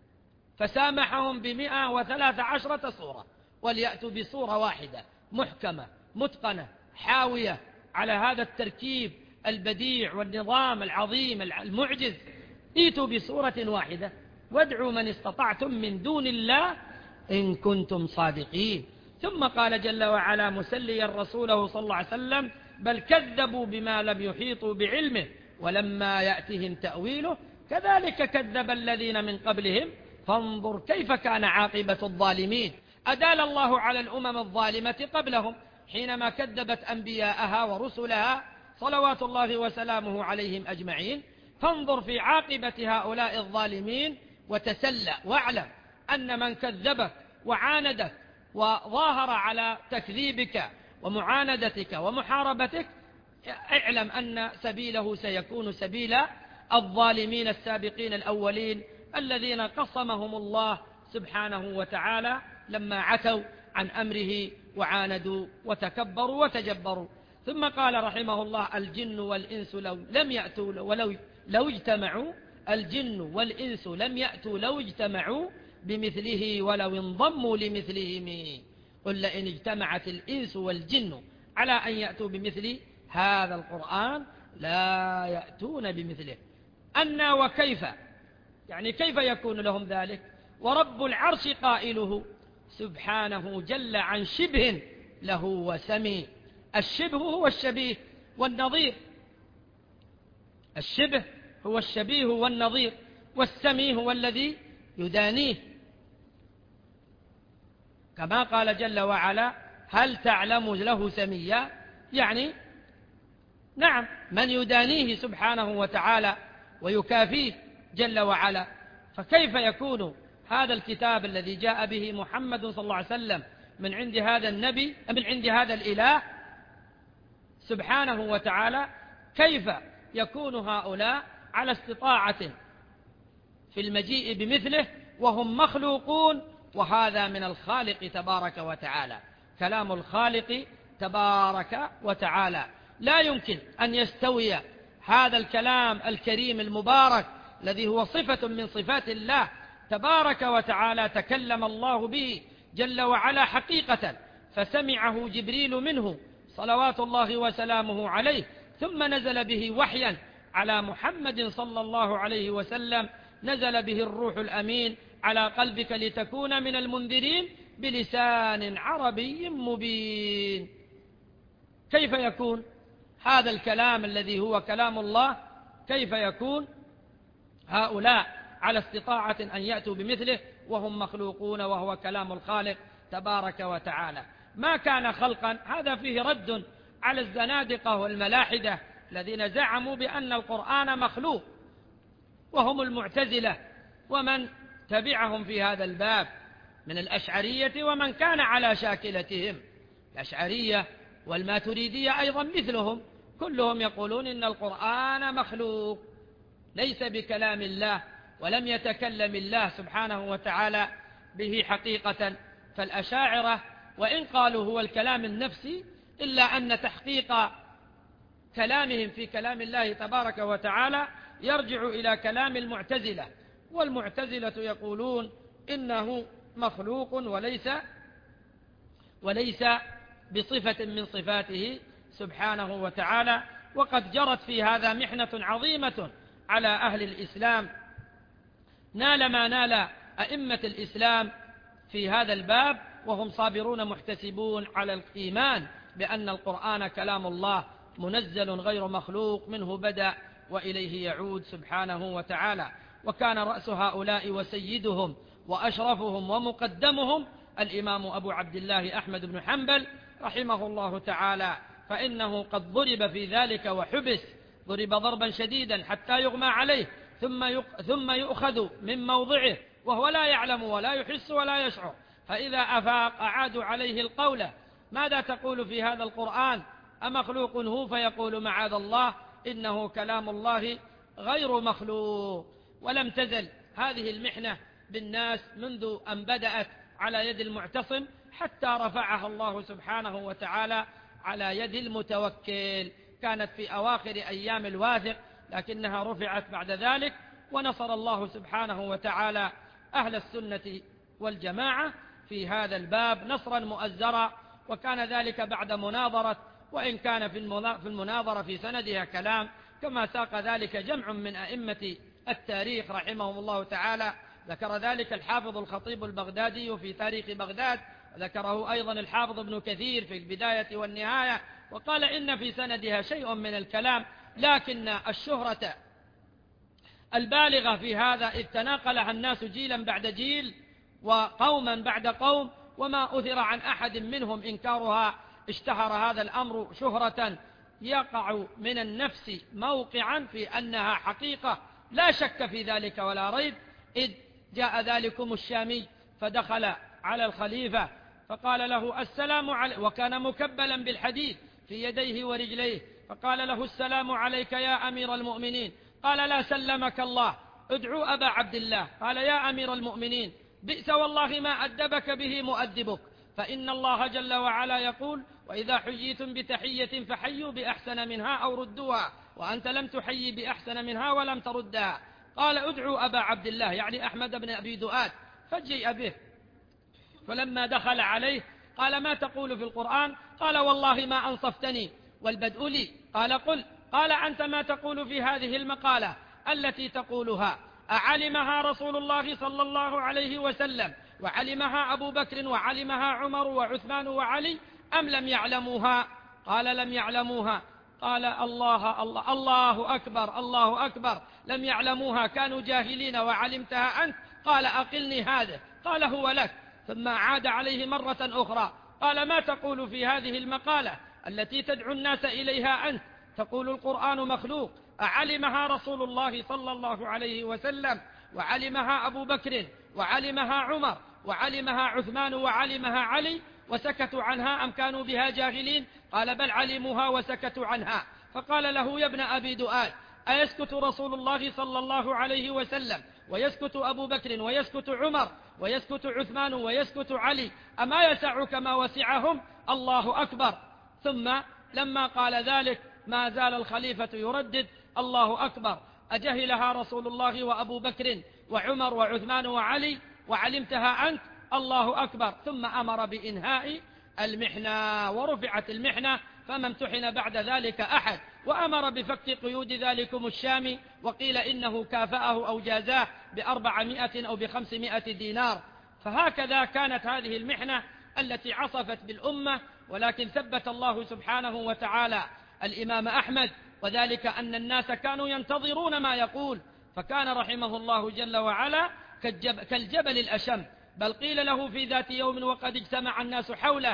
فسامحهم بمئة وثلاث عشرة سورة، وليأتوا بسورة واحدة محكمة متقنة حاوية على هذا التركيب البديع والنظام العظيم المعجز. ائتوا بسورة واحدة وادعوا من استطعتم من دون الله إن كنتم صادقين. ثم قال جل وعلا مسليا رسوله صلى الله عليه وسلم: بل كذبوا بما لم يحيطوا بعلمه ولما يأتهم تأويله كذلك كذب الذين من قبلهم فانظر كيف كان عاقبة الظالمين. أدال الله على الأمم الظالمة قبلهم حينما كذبت أنبياءها ورسلها صلوات الله وسلامه عليهم أجمعين. فانظر في عاقبة هؤلاء الظالمين وتسلى واعلم أن من كذبك وعاندك وظاهر على تكذيبك ومعاندتك ومحاربتك، اعلم أن سبيله سيكون سبيل الظالمين السابقين الأولين الذين قصمهم الله سبحانه وتعالى لما عتوا عن أمره وعاندوا وتكبروا وتجبروا. ثم قال رحمه الله: الجن والإنس لو لم يأتوا ولو لو اجتمعوا الجن والإنس لم يأتوا لو اجتمعوا بمثله ولو انضموا لمثلهم قل لئن اجتمعت الإنس والجن على أن يأتوا بمثل هذا القرآن لا يأتون بمثله. أن وكيف، يعني كيف يكون لهم ذلك؟ ورب العرش قائله سبحانه جل عن شبه له وسمي. الشبه هو الشبيه والنظير، الشبه هو الشبيه والنظير، والسمي هو الذي يدانيه، كما قال جل وعلا: هل تعلم له سميا؟ يعني نعم من يدانيه سبحانه وتعالى ويكافيه جل وعلا. فكيف يكون هذا الكتاب الذي جاء به محمد صلى الله عليه وسلم من عند هذا النبي من عند هذا الإله سبحانه وتعالى، كيف يكون هؤلاء على استطاعة في المجيء بمثله وهم مخلوقون، وهذا من الخالق تبارك وتعالى؟ كلام الخالق تبارك وتعالى. لا يمكن أن يستوي هذا الكلام الكريم المبارك الذي هو صفة من صفات الله تبارك وتعالى، تكلم الله به جل وعلا حقيقة، فسمعه جبريل منه صلوات الله وسلامه عليه، ثم نزل به وحيا على محمد صلى الله عليه وسلم، نزل به الروح الأمين على قلبك لتكون من المنذرين بلسان عربي مبين. كيف يكون هذا الكلام الذي هو كلام الله، كيف يكون هؤلاء على استطاعة أن يأتوا بمثله وهم مخلوقون وهو كلام الخالق تبارك وتعالى؟ ما كان خلقا. هذا فيه رد على الزنادقة والملاحدة الذين زعموا بأن القرآن مخلوق، وهم المعتزلة ومن تبعهم في هذا الباب من الأشعرية ومن كان على شاكلتهم. الأشعرية والماتريدية أيضا مثلهم، كلهم يقولون إن القرآن مخلوق ليس بكلام الله، ولم يتكلم الله سبحانه وتعالى به حقيقة. فالأشاعرة وإن قالوا هو الكلام النفسي، إلا أن تحقيق كلامهم في كلام الله تبارك وتعالى يرجع إلى كلام المعتزلة، والمعتزلة يقولون إنه مخلوق وليس وليس بصفة من صفاته سبحانه وتعالى. وقد جرت في هذا محنة عظيمة على أهل الإسلام، نال ما نال أئمة الإسلام في هذا الباب، وهم صابرون محتسبون على الإيمان بأن القرآن كلام الله منزل غير مخلوق، منه بدأ وإليه يعود سبحانه وتعالى. وكان رأس هؤلاء وسيدهم وأشرفهم ومقدمهم الإمام أبو عبد الله أحمد بن حنبل رحمه الله تعالى، فإنه قد ضرب في ذلك وحبس، ضرب ضربا شديدا حتى يغمى عليه، ثم ثم يؤخذ من موضعه وهو لا يعلم ولا يحس ولا يشعر، فإذا أفاق أعادوا عليه القول: ماذا تقول في هذا القرآن؟ أمخلوق هو؟ فيقول: معاذ الله، إنه كلام الله غير مخلوق. ولم تزل هذه المحنة بالناس منذ أن بدأت على يد المعتصم حتى رفعها الله سبحانه وتعالى على يد المتوكل. كانت في أواخر أيام الواثق، لكنها رفعت بعد ذلك، ونصر الله سبحانه وتعالى أهل السنة والجماعة في هذا الباب نصرا مؤزرا. وكان ذلك بعد مناظرة، وإن كان في المناظرة في سندها كلام، كما ساق ذلك جمع من أئمة التاريخ رحمهم الله تعالى. ذكر ذلك الحافظ الخطيب البغدادي في تاريخ بغداد، ذكره أيضا الحافظ ابن كثير في البداية والنهاية، وقال إن في سندها شيء من الكلام، لكن الشهرة البالغة في هذا إذ تناقلها الناس جيلا بعد جيل وقوما بعد قوم، وما أثر عن أحد منهم إنكارها، اشتهر هذا الأمر شهرة يقع من النفس موقعا في أنها حقيقة لا شك في ذلك ولا ريب. إذ جاء ذلكم الشامي فدخل على الخليفة فقال له: السلام عليك، وكان مكبلا بالحديد في يديه ورجليه، فقال له: السلام عليك يا أمير المؤمنين. قال: لا سلمك الله، ادعوا أبا عبد الله. قال: يا أمير المؤمنين، بئس والله ما أدبك به مؤدبك، فإن الله جل وعلا يقول: وإذا حييتم بتحية فحيوا بأحسن منها أو ردوها، وأنت لم تحيي بأحسن منها ولم تردها. قال: ادعوا أبا عبد الله، يعني أحمد بن أبي دؤاد، فجيء به. فلما دخل عليه قال: ما تقول في القرآن؟ قال: والله ما أنصفتني والبدء لي. قال: قل. قال: أنت ما تقول في هذه المقالة التي تقولها؟ أعلمها رسول الله صلى الله عليه وسلم وعلمها أبو بكر وعلمها عمر وعثمان وعلي، أم لم يعلموها؟ قال: لم يعلموها. قال: الله الله الله أكبر الله أكبر، لم يعلموها، كانوا جاهلين وعلمتها أنت. قال: أقلني هذا. قال: هو لك. ثم عاد عليه مرة أخرى قال: ما تقول في هذه المقالة التي تدعو الناس إليها أنت؟ تقول القرآن مخلوق، أعلمها رسول الله صلى الله عليه وسلم وعلمها أبو بكر وعلمها عمر وعلمها عثمان وعلمها علي وسكتوا عنها، أم كانوا بها جاهلين؟ قال: بل علموها وسكتوا عنها. فقال له: يا ابن أبي دؤاد، أيسكت رسول الله صلى الله عليه وسلم ويسكت أبو بكر ويسكت عمر ويسكت عثمان ويسكت علي، أما يسعك ما وسعهم؟ الله أكبر. ثم لما قال ذلك ما زال الخليفة يردد الله أكبر، أجهلها رسول الله وأبو بكر وعمر وعثمان وعلي وعلمتها أنت؟ الله أكبر. ثم أمر بإنهاء المحنة ورفعت المحنة، فما امتحن بعد ذلك أحد، وأمر بفك قيود ذلكم الشام، وقيل إنه كافأه أو جازاه بأربعمائة أو بخمسمائة دينار. فهكذا كانت هذه المحنة التي عصفت بالأمة، ولكن ثبت الله سبحانه وتعالى الإمام أحمد، وذلك أن الناس كانوا ينتظرون ما يقول، فكان رحمه الله جل وعلا كالجبل الأشم، بل قيل له في ذات يوم وقد اجتمع الناس حوله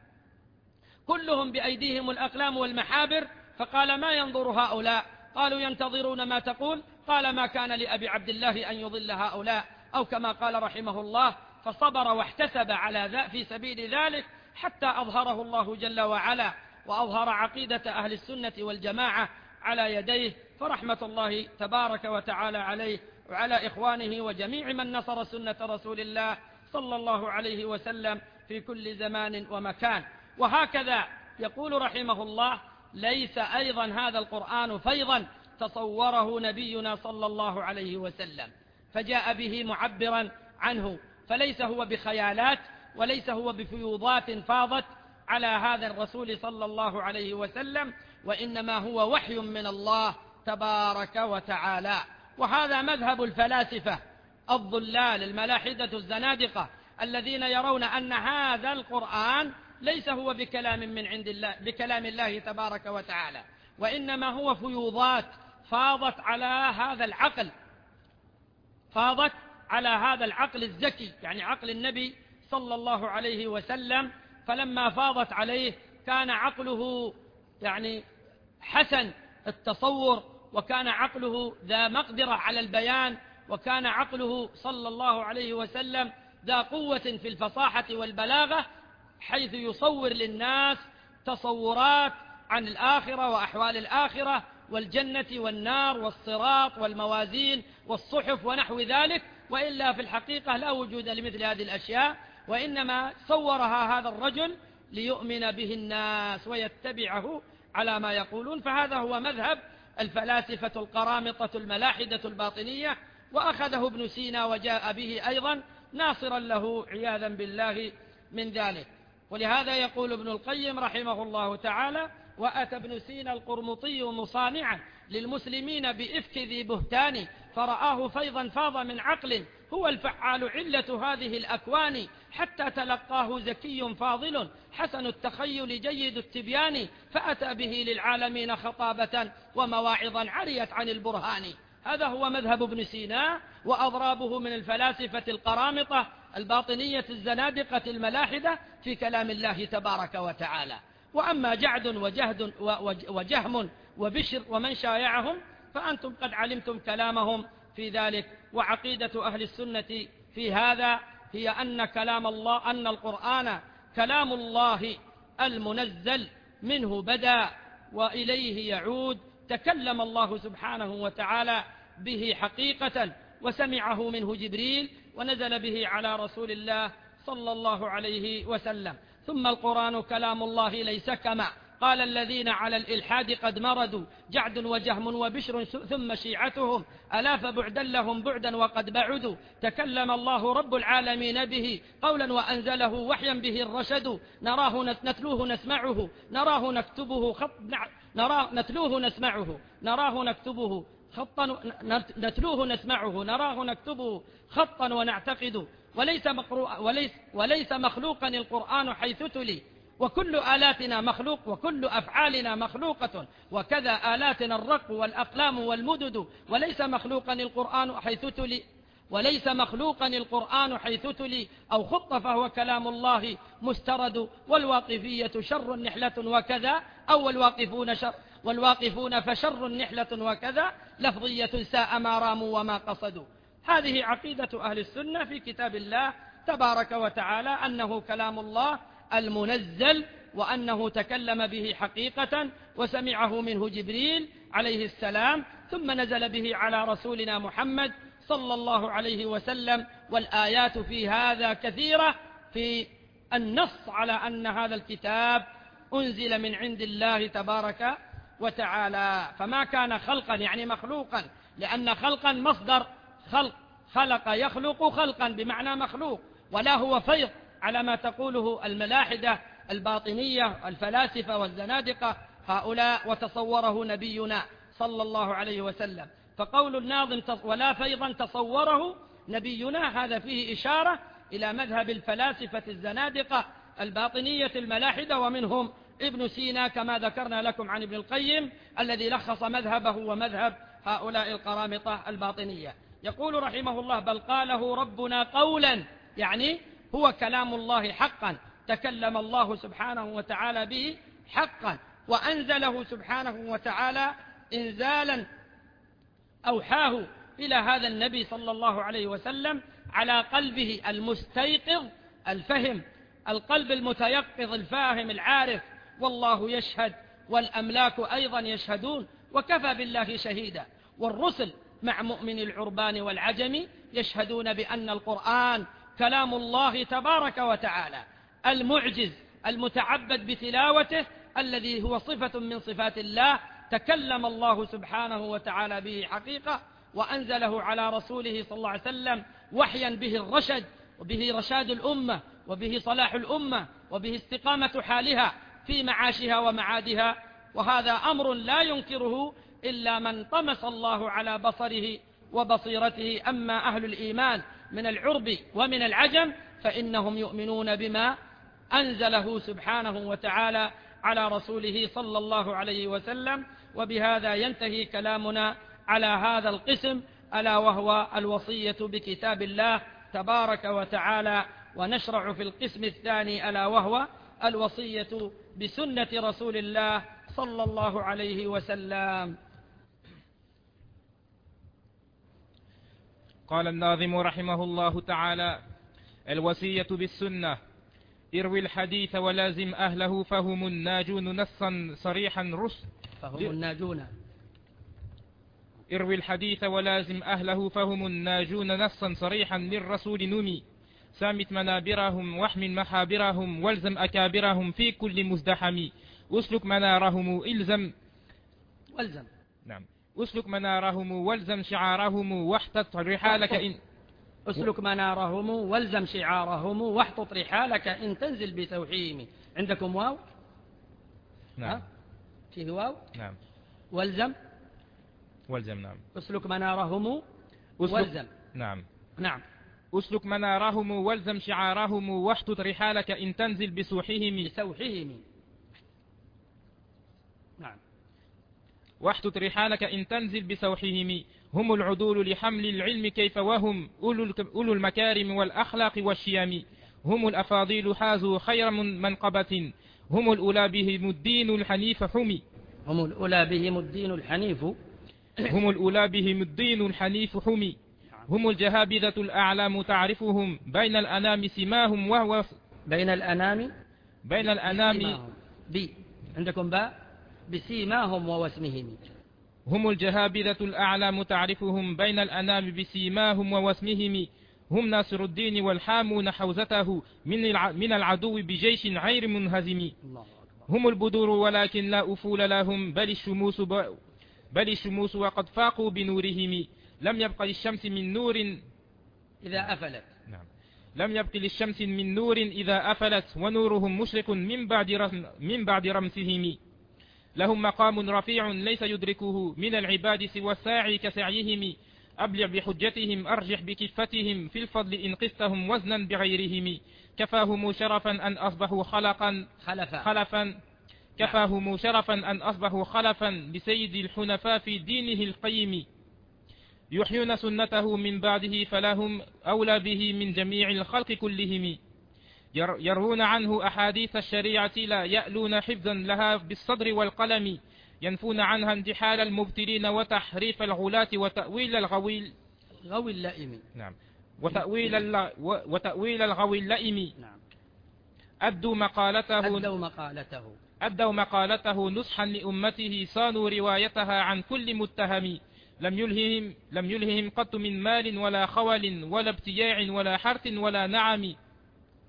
كلهم بأيديهم الأقلام والمحابر، فقال ما ينظر هؤلاء؟ قالوا ينتظرون ما تقول. قال ما كان لأبي عبد الله أن يضل هؤلاء، أو كما قال رحمه الله، فصبر واحتسب على ذا في سبيل ذلك حتى أظهره الله جل وعلا، وأظهر عقيدة أهل السنة والجماعة على يديه، فرحمة الله تبارك وتعالى عليه وعلى إخوانه وجميع من نصر سنة رسول الله صلى الله عليه وسلم في كل زمان ومكان. وهكذا يقول رحمه الله: ليس أيضا هذا القرآن فيضا تصوره نبينا صلى الله عليه وسلم فجاء به معبرا عنه، فليس هو بخيالات وليس هو بفيوضات فاضت على هذا الرسول صلى الله عليه وسلم، وإنما هو وحي من الله تبارك وتعالى. وهذا مذهب الفلاسفة الضلال الملاحدة الزنادقة الذين يرون أن هذا القرآن ليس هو بكلام من عند الله بكلام الله تبارك وتعالى، وإنما هو فيوضات فاضت على هذا العقل فاضت على هذا العقل الذكي، يعني عقل النبي صلى الله عليه وسلم، فلما فاضت عليه كان عقله يعني حسن التصور، وكان عقله ذا مقدرة على البيان، وكان عقله صلى الله عليه وسلم ذا قوة في الفصاحة والبلاغة، حيث يصور للناس تصورات عن الآخرة وأحوال الآخرة والجنة والنار والصراط والموازين والصحف ونحو ذلك، وإلا في الحقيقة لا وجود لمثل هذه الأشياء، وإنما صورها هذا الرجل ليؤمن به الناس ويتبعه على ما يقولون. فهذا هو مذهب الفلاسفة القرامطة الملاحدة الباطنية، وأخذه ابن سينا وجاء به أيضا ناصرا له عياذا بالله من ذلك. ولهذا يقول ابن القيم رحمه الله تعالى: وأتى ابن سينا القرمطي مصانعا للمسلمين بإفك ذي بهتان، فرآه فيضا فاض من عقل هو الفعال علة هذه الأكوان، حتى تلقاه زكي فاضل حسن التخيل جيد التبيان، فأتى به للعالمين خطابة ومواعظا عريت عن البرهان. هذا هو مذهب ابن سينا وأضرابه من الفلاسفة القرامطة الباطنية الزنادقة الملاحدة في كلام الله تبارك وتعالى. وأما جعد وجهد وجهم وبشر ومن شايعهم فأنتم قد علمتم كلامهم في ذلك. وعقيدة أهل السنة في هذا هي أن كلام الله أن القرآن كلام الله المنزل منه بدأ وإليه يعود، تكلم الله سبحانه وتعالى به حقيقة وسمعه منه جبريل ونزل به على رسول الله صلى الله عليه وسلم. ثم القرآن كلام الله ليس كما قال الذين على الإلحاد قد مردوا جعد وجهم وبشر ثم شيعتهم ألا فبعدا لهم بعدا وقد بعدوا. تكلم الله رب العالمين به قولا وأنزله وحيا به الرشد، نراه نتلوه نسمعه نراه نكتبه خط نراه نتلوه نسمعه نراه نكتبه خطا نتلوه نسمعه نراه نكتبه خطا ونعتقد. وليس, وليس, وليس مخلوقا القرآن حيث تلي، وكل آلاتنا مخلوق وكل أفعالنا مخلوقة، وكذا آلاتنا الرق والأقلام والمدد. وليس مخلوقا القرآن حيث تلي وليس مخلوقا القرآن حيث تلي أو خط فهو كلام الله مسترد. والواقفية شر نحلة وكذا أو الواقفون شر والواقفون فشر نحلة وكذا لفظية ساء ما راموا وما قصدوا. هذه عقيدة أهل السنة في كتاب الله تبارك وتعالى، أنه كلام الله المنزل، وأنه تكلم به حقيقة وسمعه منه جبريل عليه السلام، ثم نزل به على رسولنا محمد صلى الله عليه وسلم. والآيات في هذا كثيرة في النص على أن هذا الكتاب أنزل من عند الله تبارك وتعالى. فما كان خلقا يعني مخلوقا، لأن خلقا مصدر خلق، خلق يخلق خلقا بمعنى مخلوق، ولا هو فيض على ما تقوله الملاحدة الباطنية الفلاسفة والزنادقة هؤلاء، وتصوره نبينا صلى الله عليه وسلم. فقول الناظم ولا فيضا تصوره نبينا، هذا فيه إشارة إلى مذهب الفلاسفة الزنادقة الباطنية الملاحدة، ومنهم ابن سينا كما ذكرنا لكم عن ابن القيم الذي لخص مذهبه ومذهب هؤلاء القرامطة الباطنية. يقول رحمه الله: بل قاله ربنا قولا، يعني هو كلام الله حقا، تكلم الله سبحانه وتعالى به حقا، وأنزله سبحانه وتعالى إنزالا أوحاه إلى هذا النبي صلى الله عليه وسلم على قلبه المستيقظ الفهم، القلب المتيقظ الفاهم العارف، والله يشهد والأملاك أيضا يشهدون وكفى بالله شهيدا. والرسل مع مؤمن العربان والعجم يشهدون بأن القرآن كلام الله تبارك وتعالى المعجز المتعبد بتلاوته، الذي هو صفة من صفات الله، تكلم الله سبحانه وتعالى به حقيقة، وأنزله على رسوله صلى الله عليه وسلم وحيا به الرشد، وبه رشاد الأمة، وبه صلاح الأمة، وبه استقامة حالها في معاشها ومعادها. وهذا أمر لا ينكره إلا من طمس الله على بصره وبصيرته. أما أهل الإيمان من العرب ومن العجم فإنهم يؤمنون بما أنزله سبحانه وتعالى على رسوله صلى الله عليه وسلم. وبهذا ينتهي كلامنا على هذا القسم، ألا وهو الوصية بكتاب الله تبارك وتعالى. ونشرع في القسم الثاني ألا وهو الوصية بسنة رسول الله صلى الله عليه وسلم. قال الناظم رحمه الله تعالى: الوصية بالسنة: اروي الحديث ولازم أهله فهم الناجون نصا صريحا رشد فهم الناجون اروي الحديث ولازم أهله فهم الناجون نصا صريحا للرسول نمي سامت منابرهم واحمل محابرهم والزم أكابرهم في كل مزدحم أسلك منارهم إلزم والزم نعم أسلك منارهم والزم شعارهم واحتط رحالك إن أسلك منارهم والزم شعارهم واحتط رحالك إن تنزل بتوحيم. عندكم واو؟ نعم فيه واو؟ نعم. والزم والزم نعم. أسلك منارهم والزم نعم نعم. أسلك منارهم والزم شعارهم واحتط رحالك إن تنزل بسوحهم بسوحهم نعم. واحتط رحالك إن تنزل بسوحهم هم العدول لحمل العلم كيف وهم أولو المكارم والأخلاق والشيم هم الأفاضيل حازوا خير من منقبة هم الأولى بهم الدين الحنيف حمي هم الأولى بهم الدين الحنيف هم الأولى بهم الدين الحنيف حمي هم الجهابذة الأعلام تعرفهم بين الأنام سماهم وهو بين الأنام بين الأنام بي عندكم باء بسيماهم ووسمهم هم الجهابذة الأعلام تعرفهم بين الأنام بسيماهم ووسمهم هم ناصر الدين والحامون حوزته من من العدو بجيش غير منهزم هم البدور ولكن لا أفول لهم بل الشموس ب... بل الشموس وقد فاقوا بنورهم لم يبق للشمس من نور إذا أفلت نعم لم يبق للشمس من نور إذا أفلت ونورهم مشرق من بعد رم... من بعد رمسهم لهم مقام رفيع ليس يدركه من العباد سوى الساعي كسعيهم أبلغ بحجتهم أرجح بكفتهم في الفضل إن قستهم وزنا بغيرهم كفاهم شرفا أن أصبحوا خلقا خلفا, خلفا كفاهم شرفا أن أصبحوا خلفا بسيد الحنفاء في دينه القيم يحيون سنته من بعده فلهم أولى به من جميع الخلق كلهم يروون عنه أحاديث الشريعة لا يألون حفظا لها بالصدر والقلم ينفون عنها انتحال المبتلين وتحريف الغلاة وتأويل الغويل غوي اللئيم نعم وتأويل الل... وتأويل الغوي اللئيم نعم. أدوا مقالته أدوا مقالته أدوا مقالته نصحا لأمته صانوا روايتها عن كل متهم لم يلههم لم يلههم قط من مال ولا خول ولا ابتياع ولا حرث ولا نعم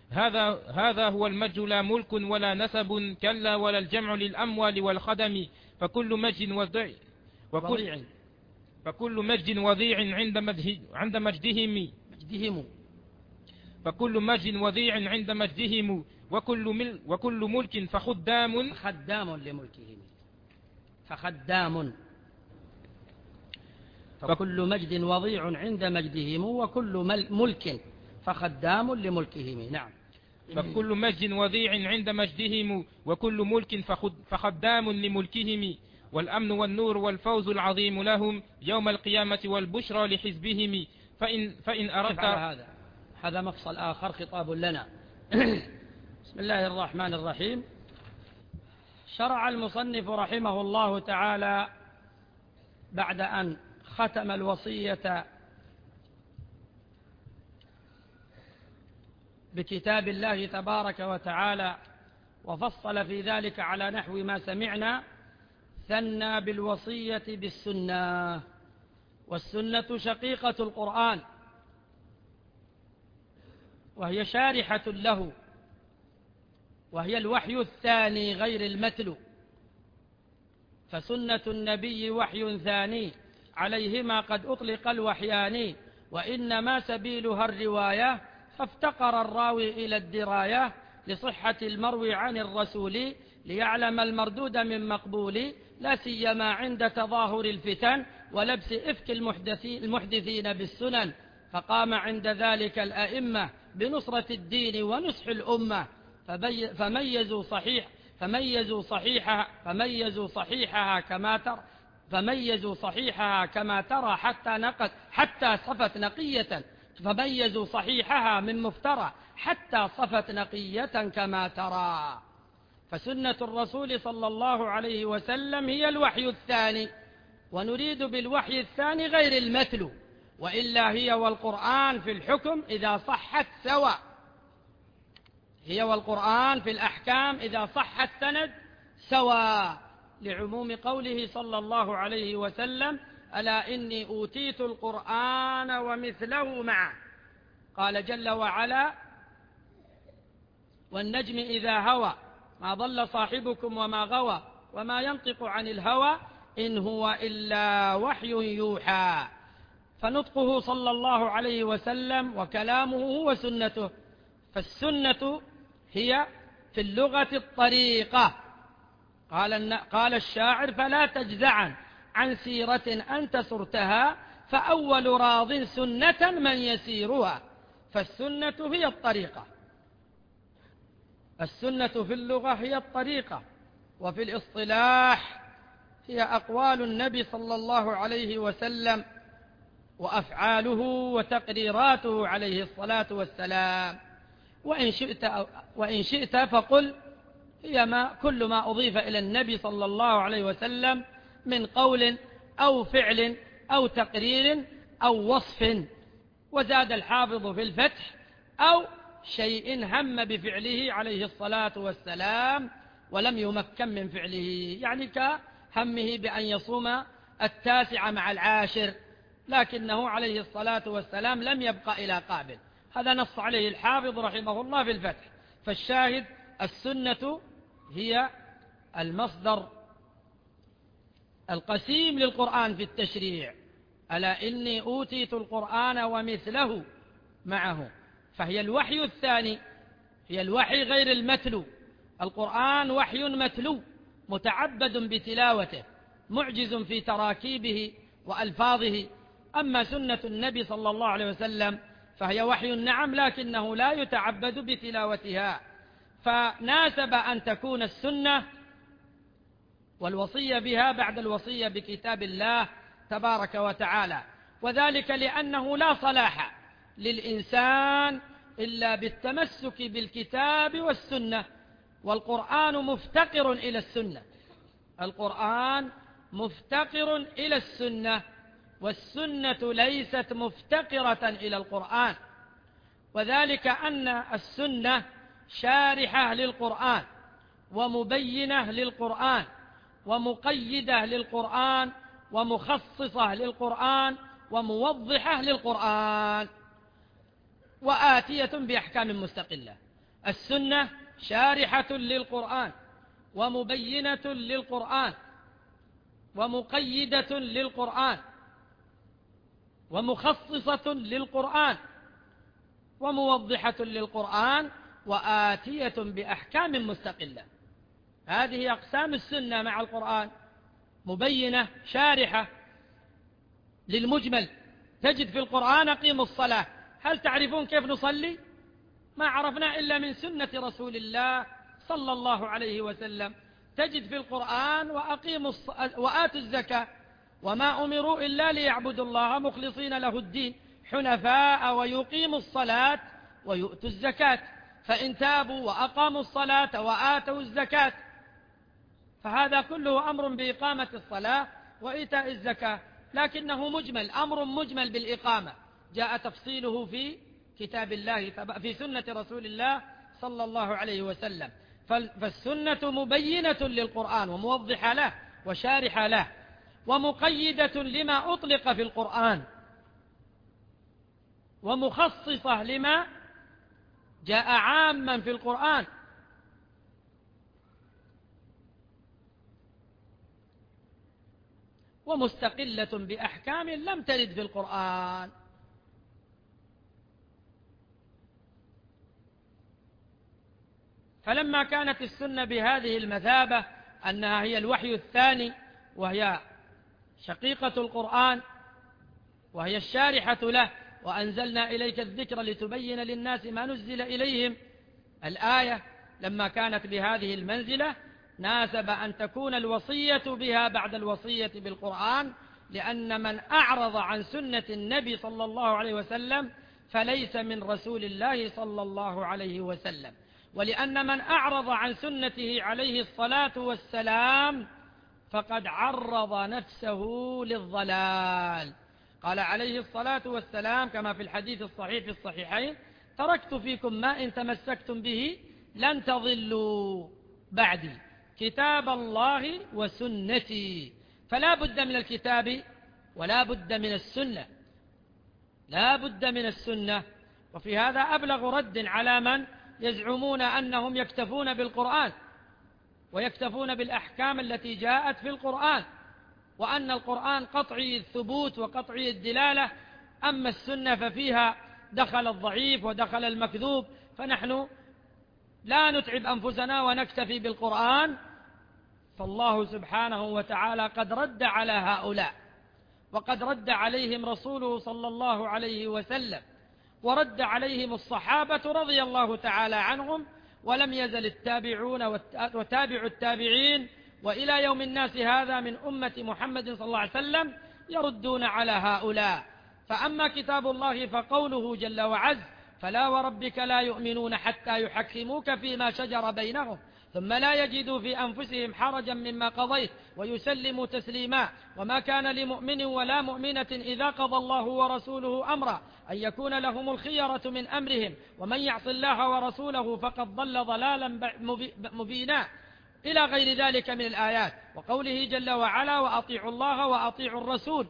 هذا هذا هو المجد لا ملك ولا نسب كلا ولا الجمع للأموال والخدم فكل مجد وضيع وكل فكل مجد وضيع عند مجده عند مجدهم مجدهم فكل مجد وضيع عند مجدهم وكل مل وكل ملك فخدام فخدام لملكهم فخدام فكل مجد وضيع عند مجدهم وكل ملك فخدام لملكهم. نعم. فكل مجد وضيع عند مجدهم وكل ملك فخدام لملكهم والأمن والنور والفوز العظيم لهم يوم القيامة والبشرى لحزبهم. فإن, فإن أردت هذا هذا مفصل آخر خطاب لنا. بسم الله الرحمن الرحيم. شرع المصنف رحمه الله تعالى بعد أن ختم الوصية بكتاب الله تبارك وتعالى وفصل في ذلك على نحو ما سمعنا، ثنى بالوصية بالسنة، والسنة شقيقة القرآن وهي شارحة له، وهي الوحي الثاني غير المتلو، فسنة النبي وحي ثاني عليهما قد أطلق الوحيان، وإنما سبيلها الرواية فافتقر الراوي إلى الدراية لصحة المروي عن الرسول ليعلم المردود من مقبول، لا سيما عند تظاهر الفتن ولبس إفك المحدثين بالسنن، فقام عند ذلك الأئمة بنصرة الدين ونصح الأمة، فميزوا صحيح فميزوا صحيحها فميزوا صحيحها كما ترى فميزوا صحيحها كما ترى حتى نقت حتى صفت نقية فميزوا صحيحها من مفترى حتى صفت نقية كما ترى. فسنة الرسول صلى الله عليه وسلم هي الوحي الثاني، ونريد بالوحي الثاني غير المتلو، وإلا هي والقرآن في الحكم إذا صحت سواء، هي والقرآن في الأحكام إذا صح السند سواء، لعموم قوله صلى الله عليه وسلم: ألا إني أوتيت القرآن ومثله معه. قال جل وعلا: والنجم إذا هوى ما ضل صاحبكم وما غوى وما ينطق عن الهوى إن هو إلا وحي يوحى. فنطقه صلى الله عليه وسلم وكلامه هو سنته، فالسنة هي في اللغة الطريقة. قال قال الشاعر: فلا تجزعا عن سيرة أنت سرتها فأول راض سنة من يسيرها. فالسنة هي الطريقة، السنة في اللغة هي الطريقة، وفي الاصطلاح هي أقوال النبي صلى الله عليه وسلم وأفعاله وتقريراته عليه الصلاة والسلام. وإن شئت, وإن شئت فقل هي ما كل ما أضيف إلى النبي صلى الله عليه وسلم من قول أو فعل أو تقرير أو وصف. وزاد الحافظ في الفتح: أو شيء هم بفعله عليه الصلاة والسلام ولم يمكن من فعله، يعني كهمه بأن يصوم التاسع مع العاشر لكنه عليه الصلاة والسلام لم يبقى إلى قابل. هذا نص عليه الحافظ رحمه الله في الفتح. فالشاهد: السنة هي المصدر القسيم للقرآن في التشريع. ألا إني أوتيت القرآن ومثله معه، فهي الوحي الثاني، هي الوحي غير المتلو. القرآن وحي متلو متعبد بتلاوته معجز في تراكيبه وألفاظه. أما سنة النبي صلى الله عليه وسلم فهي وحي نعم لكنه لا يتعبد بتلاوتها، فناسب أن تكون السنة والوصية بها بعد الوصية بكتاب الله تبارك وتعالى، وذلك لأنه لا صلاح للإنسان إلا بالتمسك بالكتاب والسنة، والقرآن مفتقر إلى السنة، القرآن مفتقر إلى السنة، والسنة ليست مفتقرة إلى القرآن. وذلك أن السنة شارحة للقرآن ومبينة للقرآن ومقيدة للقرآن ومخصصة للقرآن وموضحة للقرآن وآتية بأحكام مستقلة. السنة شارحة للقرآن ومبينة للقرآن ومقيدة للقرآن ومخصصة للقرآن وموضحة للقرآن وآتية بأحكام مستقلة. هذه أقسام السنة مع القرآن: مبينة شارحة للمجمل. تجد في القرآن أقيموا الصلاة، هل تعرفون كيف نصلي؟ ما عرفنا إلا من سنة رسول الله صلى الله عليه وسلم. تجد في القرآن وأقيموا وآتوا الزكاة، وما أمروا إلا ليعبدوا الله مخلصين له الدين حنفاء ويقيموا الصلاة ويؤتوا الزكاة، فإن تابوا وأقاموا الصلاة وآتوا الزكاة فهذا كله أمر بإقامة الصلاة وإيتاء الزكاة، لكنه مجمل، أمر مجمل بالإقامة، جاء تفصيله في كتاب الله في سنة رسول الله صلى الله عليه وسلم. فالسنة مبينة للقرآن وموضحة له وشارحة له ومقيدة لما أطلق في القرآن ومخصصة لما جاء عاما في القرآن. ومستقلة بأحكام لم ترد في القرآن. فلما كانت السنة بهذه المثابة أنها هي الوحي الثاني وهي شقيقة القرآن وهي الشارحة له، وأنزلنا إليك الذكر لتبين للناس ما نزل إليهم، الآية لما كانت بهذه المنزلة ناسب أن تكون الوصية بها بعد الوصية بالقرآن، لأن من أعرض عن سنة النبي صلى الله عليه وسلم فليس من رسول الله صلى الله عليه وسلم، ولأن من أعرض عن سنته عليه الصلاة والسلام فقد عرض نفسه للضلال. قال عليه الصلاة والسلام كما في الحديث الصحيح في الصحيحين: تركت فيكم ما إن تمسكتم به لن تضلوا بعدي، كتاب الله وسنتي. فلا بد من الكتاب ولا بد من السنة، لا بد من السنة. وفي هذا أبلغ رد على من يزعمون أنهم يكتفون بالقرآن ويكتفون بالأحكام التي جاءت في القرآن، وأن القرآن قطعي الثبوت وقطعي الدلالة، أما السنة ففيها دخل الضعيف ودخل المكذوب، فنحن لا نتعب أنفسنا ونكتفي بالقرآن. فالله سبحانه وتعالى قد رد على هؤلاء، وقد رد عليهم رسوله صلى الله عليه وسلم، ورد عليهم الصحابة رضي الله تعالى عنهم، ولم يزل التابعون وتابع التابعين وإلى يوم الناس هذا من أمة محمد صلى الله عليه وسلم يردون على هؤلاء. فأما كتاب الله فقوله جل وعز: فلا وربك لا يؤمنون حتى يحكموك فيما شجر بينهم ثم لا يجدوا في أنفسهم حرجا مما قضيت ويسلموا تسليما، وما كان لمؤمن ولا مؤمنة إذا قضى الله ورسوله أمرا أن يكون لهم الخيرة من أمرهم ومن يعص الله ورسوله فقد ضل ضلالا مبينا، إلى غير ذلك من الآيات. وقوله جل وعلا: وأطيعوا الله وأطيعوا الرسول،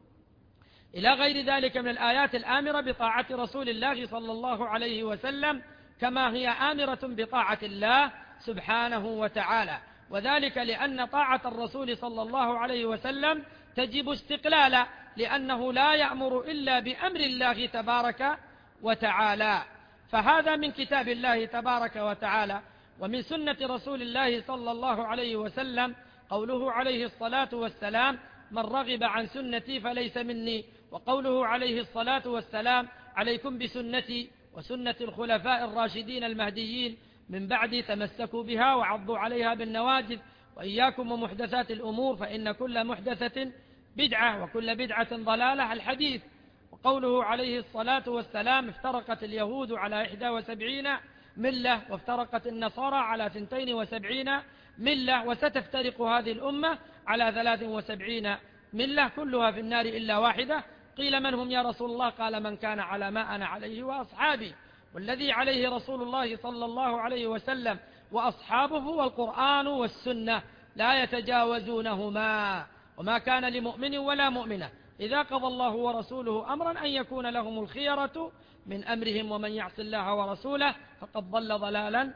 إلى غير ذلك من الآيات الآمرة بطاعة رسول الله صلى الله عليه وسلم، كما هي آمرة بطاعة الله سبحانه وتعالى. وذلك لأن طاعة الرسول صلى الله عليه وسلم تجب استقلالا، لأنه لا يأمر إلا بأمر الله تبارك وتعالى. فهذا من كتاب الله تبارك وتعالى. ومن سنة رسول الله صلى الله عليه وسلم قوله عليه الصلاة والسلام: من رغب عن سنتي فليس مني. وقوله عليه الصلاة والسلام: عليكم بسنتي وسنة الخلفاء الراشدين المهديين من بعدي تمسكوا بها وعضوا عليها بالنواجذ، وإياكم ومحدثات الأمور فإن كل محدثة بدعة وكل بدعة ضلالة، الحديث. وقوله عليه الصلاة والسلام: افترقت اليهود على إحدى وسبعين ملة وافترقت النصارى على ثنتين وسبعين ملة وستفترق هذه الأمة على ثلاث وسبعين ملة كلها في النار إلا واحدة. قيل: من هم يا رسول الله؟ قال: من كان على ما أنا عليه وأصحابي. والذي عليه رسول الله صلى الله عليه وسلم وأصحابه هو القرآن والسنة، لا يتجاوزونهما. وما كان لمؤمن ولا مؤمنة إذا قضى الله ورسوله أمرا أن يكون لهم الخيرة من أمرهم، ومن يعص الله ورسوله فقد ضل ضلالا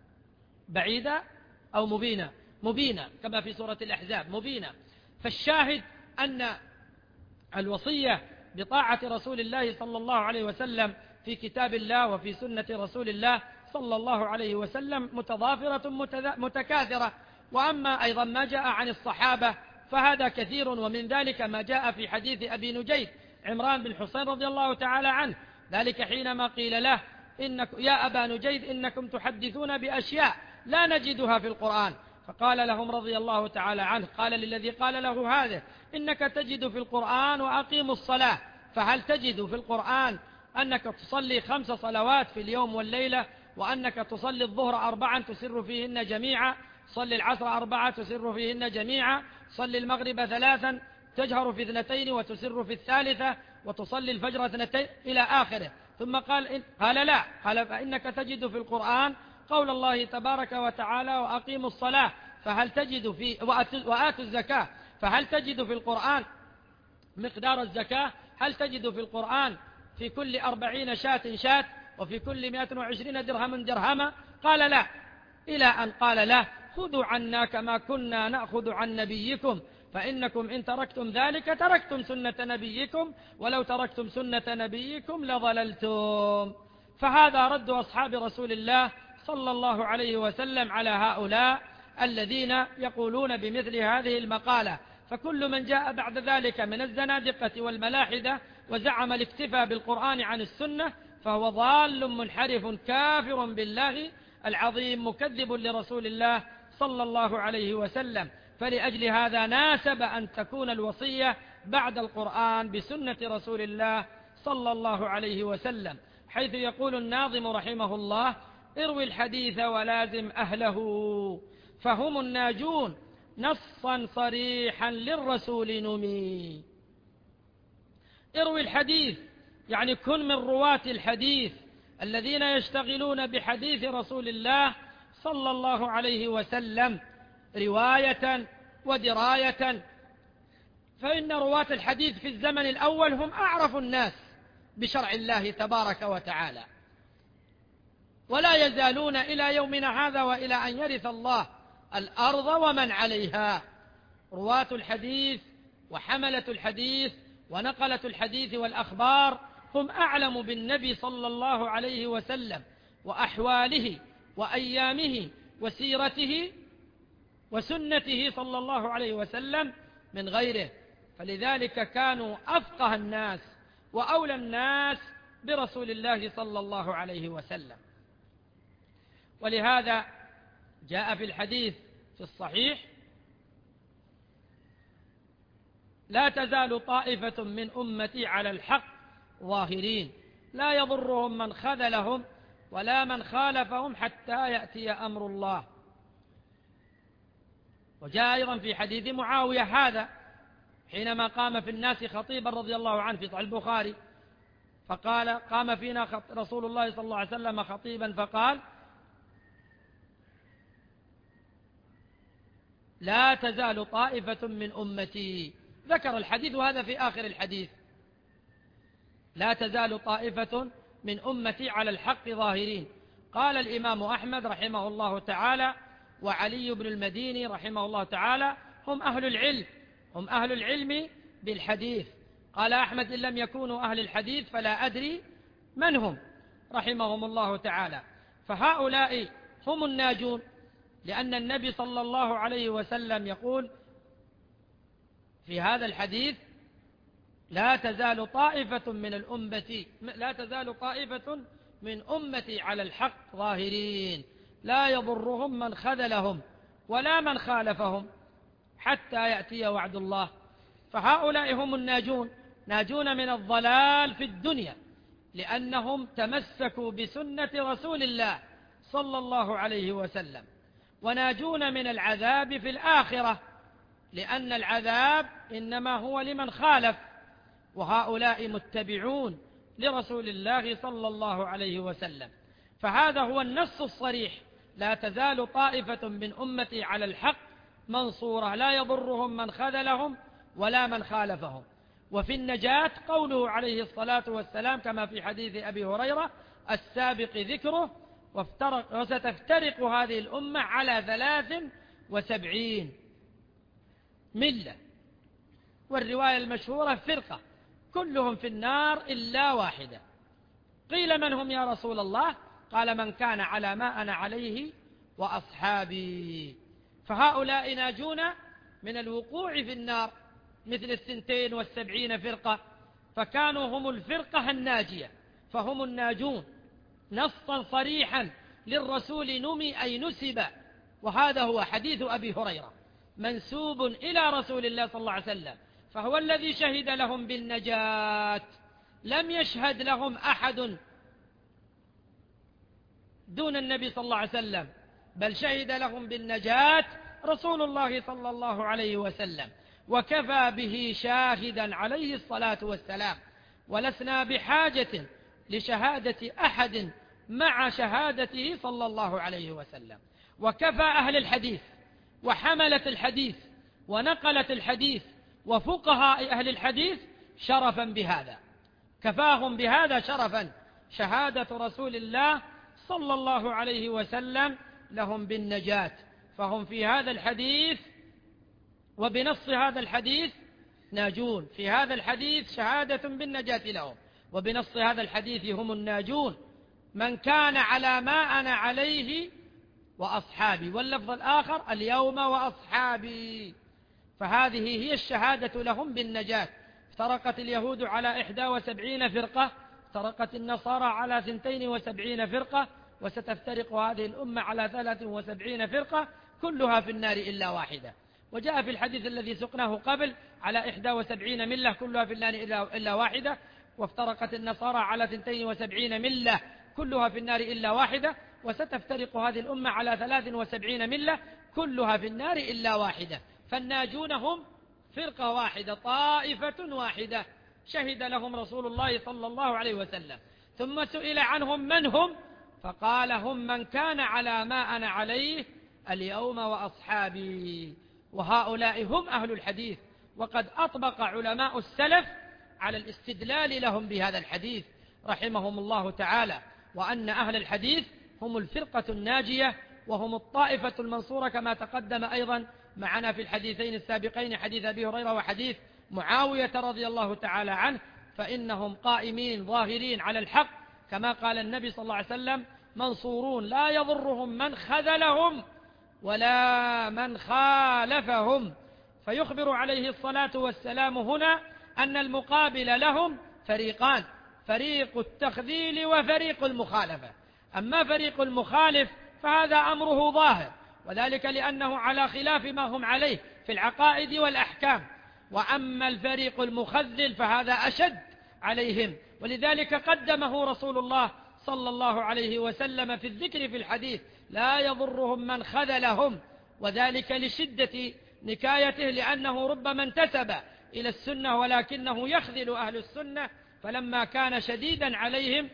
بعيدا أو مبينا مبينا كما في سورة الأحزاب مبينا. فالشاهد أن الوصية بطاعة رسول الله صلى الله عليه وسلم في كتاب الله وفي سنة رسول الله صلى الله عليه وسلم متضافرة متكاثرة. وأما أيضا ما جاء عن الصحابة فهذا كثير، ومن ذلك ما جاء في حديث أبي نجيد عمران بن حسين رضي الله تعالى عنه، ذلك حينما قيل له إنك يا أبا نجيد إنكم تحدثون بأشياء لا نجدها في القرآن، فقال لهم رضي الله تعالى عنه، قال للذي قال له هذا إنك تجد في القرآن وأقيموا الصلاة، فهل تجد في القرآن أنك تصلي خمس صلوات في اليوم والليلة، وأنك تصلي الظهر أربعا تسر فيهن جميعا، صلي العصر أربعة تسر فيهن جميعا، صلي المغرب ثلاثا تجهر في اثنتين وتسر في الثالثة، وتصلي الفجر اثنتين إلى آخره. ثم قال إن قال لا، قال فإنك تجد في القرآن قول الله تبارك وتعالى وأقيموا الصلاة، فهل تجد في وآتوا الزكاة، فهل تجد في القرآن مقدار الزكاة؟ هل تجد في القرآن في كل أربعين شاة شاة وفي كل مائة وعشرين درهم درهما؟ قال لا، إلى أن قال له خذوا عنا كما كنا نأخذ عن نبيكم، فإنكم إن تركتم ذلك تركتم سنة نبيكم، ولو تركتم سنة نبيكم لضللتم. فهذا رد أصحاب رسول الله صلى الله عليه وسلم على هؤلاء الذين يقولون بمثل هذه المقالة. فكل من جاء بعد ذلك من الزنادقة والملاحدة وزعم الاكتفاء بالقرآن عن السنة فهو ضال منحرف كافر بالله العظيم مكذب لرسول الله صلى الله عليه وسلم. فلأجل هذا ناسب أن تكون الوصية بعد القرآن بسنة رسول الله صلى الله عليه وسلم، حيث يقول الناظم رحمه الله: اروي الحديث ولازم أهله فهم الناجون نصا صريحا للرسول نمي. اروي الحديث يعني كن من رواة الحديث الذين يشتغلون بحديث رسول الله صلى الله عليه وسلم رواية ودراية، فإن رواة الحديث في الزمن الأول هم أعرف الناس بشرع الله تبارك وتعالى، ولا يزالون إلى يومنا هذا وإلى أن يرث الله الأرض ومن عليها. رواة الحديث وحملة الحديث ونقلة الحديث والأخبار هم أعلم بالنبي صلى الله عليه وسلم وأحواله وأيامه وسيرته وسنته صلى الله عليه وسلم من غيره، فلذلك كانوا أفقه الناس وأولى الناس برسول الله صلى الله عليه وسلم. ولهذا جاء في الحديث في الصحيح: لا تزال طائفة من أمتي على الحق ظاهرين لا يضرهم من خذلهم ولا من خالفهم حتى يأتي أمر الله. وجاء أيضا في حديث معاوية هذا حينما قام في الناس خطيبا رضي الله عنه في صحيح البخاري، فقال: قام فينا رسول الله صلى الله عليه وسلم خطيبا فقال: لا تزال طائفة من أمتي، ذكر الحديث وهذا في آخر الحديث: لا تزال طائفة من أمتي على الحق ظاهرين. قال الإمام أحمد رحمه الله تعالى وعلي بن المديني رحمه الله تعالى: هم أهل العلم، هم أهل العلم بالحديث. قال أحمد: إن لم يكونوا أهل الحديث فلا أدري من هم، رحمهم الله تعالى. فهؤلاء هم الناجون، لأن النبي صلى الله عليه وسلم يقول في هذا الحديث: لا تزال طائفة من الأمة لا تزال طائفة من أمتي على الحق ظاهرين لا يضرهم من خذلهم ولا من خالفهم حتى يأتي وعد الله. فهؤلاء هم الناجون، ناجون من الضلال في الدنيا لأنهم تمسكوا بسنة رسول الله صلى الله عليه وسلم، وناجون من العذاب في الآخرة لأن العذاب إنما هو لمن خالف، وهؤلاء متبعون لرسول الله صلى الله عليه وسلم. فهذا هو النص الصريح: لا تزال طائفة من أمتي على الحق منصورة لا يضرهم من خذلهم ولا من خالفهم. وفي النجاة قوله عليه الصلاة والسلام كما في حديث أبي هريرة السابق ذكره وافترق وستفترق هذه الأمة على ثلاث وسبعين ملة، والرواية المشهورة فرقة كلهم في النار إلا واحدة. قيل من هم يا رسول الله؟ قال من كان على ما أنا عليه وأصحابي. فهؤلاء ناجون من الوقوع في النار مثل الثنتين والسبعين فرقة، فكانوا هم الفرقة الناجية، فهم الناجون نصا صريحا للرسول نمي أي نسب، وهذا هو حديث أبي هريرة منسوب إلى رسول الله صلى الله عليه وسلم، فهو الذي شهد لهم بالنجاة، لم يشهد لهم أحد دون النبي صلى الله عليه وسلم، بل شهد لهم بالنجاة رسول الله صلى الله عليه وسلم، وكفى به شاهدا عليه الصلاة والسلام، ولسنا بحاجة لشهادة أحد مع شهادته صلى الله عليه وسلم. وكفى أهل الحديث وحملة الحديث ونقلة الحديث وفقهاء أهل الحديث شرفا بهذا، كفاهم بهذا شرفا شهادة رسول الله صلى الله عليه وسلم لهم بالنجاة، فهم في هذا الحديث وبنص هذا الحديث ناجون، في هذا الحديث شهادة بالنجاة لهم، وبنص هذا الحديث هم الناجون من كان على ما أنا عليه وأصحابي، واللفظ الآخر اليوم وأصحابي. فهذه هي الشهادة لهم بالنجاة. افترقت اليهود على إحدى وسبعين فرقة، افترقت النصارى على ثنتين وسبعين فرقة، وستفترق هذه الأمة على ثلاث وسبعين فرقة كلها في النار إلا واحدة. وجاء في الحديث الذي سقناه قبل على إحدى وسبعين ملة كلها في النار إلا واحدة، وافترقت النصارى على ثنتين وسبعين ملة كلها في النار إلا واحدة، وستفترق هذه الأمة على ثلاث وسبعين ملة كلها في النار إلا واحدة. فالناجون هم فرقة واحدة، طائفة واحدة شهد لهم رسول الله صلى الله عليه وسلم. ثم سئل عنهم من هم؟ فقال هم من كان على ما أنا عليه اليوم وأصحابي. وهؤلاء هم أهل الحديث، وقد أطبق علماء السلف على الاستدلال لهم بهذا الحديث رحمهم الله تعالى، وأن أهل الحديث هم الفرقة الناجية وهم الطائفة المنصورة، كما تقدم أيضا معنا في الحديثين السابقين حديث أبي هريرة وحديث معاوية رضي الله تعالى عنه، فإنهم قائمين ظاهرين على الحق، كما قال النبي صلى الله عليه وسلم منصورون لا يضرهم من خذلهم ولا من خالفهم. فيخبر عليه الصلاة والسلام هنا أن المقابل لهم فريقان، فريق التخذيل وفريق المخالفة. أما فريق المخالف فهذا أمره ظاهر، وذلك لأنه على خلاف ما هم عليه في العقائد والأحكام. وأما الفريق المخذل فهذا أشد عليهم، ولذلك قدمه رسول الله صلى الله عليه وسلم في الذكر في الحديث لا يضرهم من خذلهم، وذلك لشدة نكايته، لأنه ربما انتسب إلى السنة ولكنه يخذل أهل السنة، فلما كان شديدا عليهم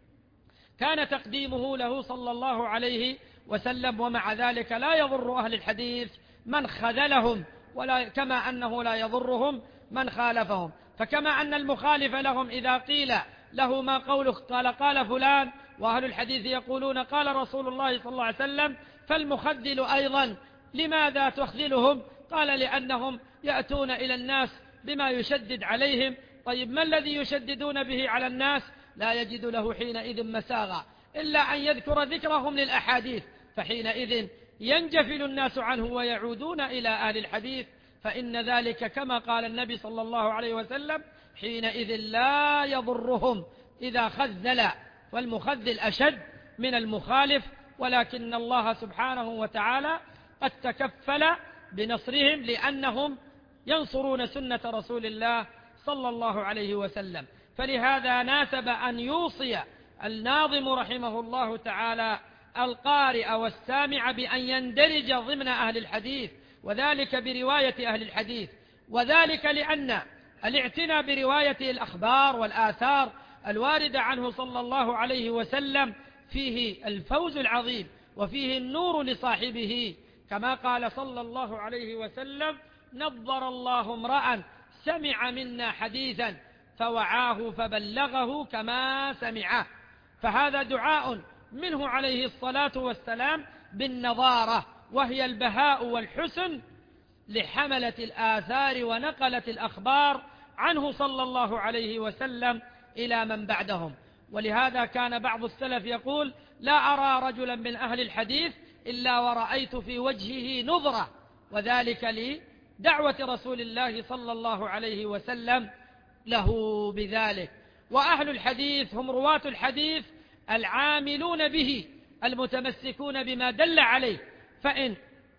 كان تقديمه له صلى الله عليه وسلم. ومع ذلك لا يضر أهل الحديث من خذلهم، ولا كما أنه لا يضرهم من خالفهم. فكما أن المخالف لهم إذا قيل له ما قوله قال قال فلان، وأهل الحديث يقولون قال رسول الله صلى الله عليه وسلم، فالمخذل أيضا لماذا تخذلهم؟ قال لأنهم يأتون إلى الناس بما يشدد عليهم. طيب ما الذي يشددون به على الناس؟ لا يجد له حينئذ مساغا إلا أن يذكر ذكرهم للأحاديث، فحينئذ ينجفل الناس عنه ويعودون إلى أهل الحديث، فإن ذلك كما قال النبي صلى الله عليه وسلم حينئذ لا يضرهم إذا خذل، والمخذل أشد من المخالف. ولكن الله سبحانه وتعالى قد تكفل بنصرهم لأنهم ينصرون سنة رسول الله صلى الله عليه وسلم. فلهذا ناسب أن يوصي الناظم رحمه الله تعالى القارئ والسامع بأن يندرج ضمن أهل الحديث، وذلك برواية أهل الحديث، وذلك لأن الاعتناء برواية الأخبار والآثار الواردة عنه صلى الله عليه وسلم فيه الفوز العظيم وفيه النور لصاحبه، كما قال صلى الله عليه وسلم نضر الله امرأ سمع منا حديثا فوعاه فبلغه كما سمعه. فهذا دعاء منه عليه الصلاة والسلام بالنظارة، وهي البهاء والحسن لحملة الآثار ونقلة الأخبار عنه صلى الله عليه وسلم إلى من بعدهم. ولهذا كان بعض السلف يقول: لا أرى رجلا من أهل الحديث إلا ورأيت في وجهه نظرة، وذلك لدعوة رسول الله صلى الله عليه وسلم له بذلك. وأهل الحديث هم رواة الحديث العاملون به المتمسكون بما دل عليه، فإن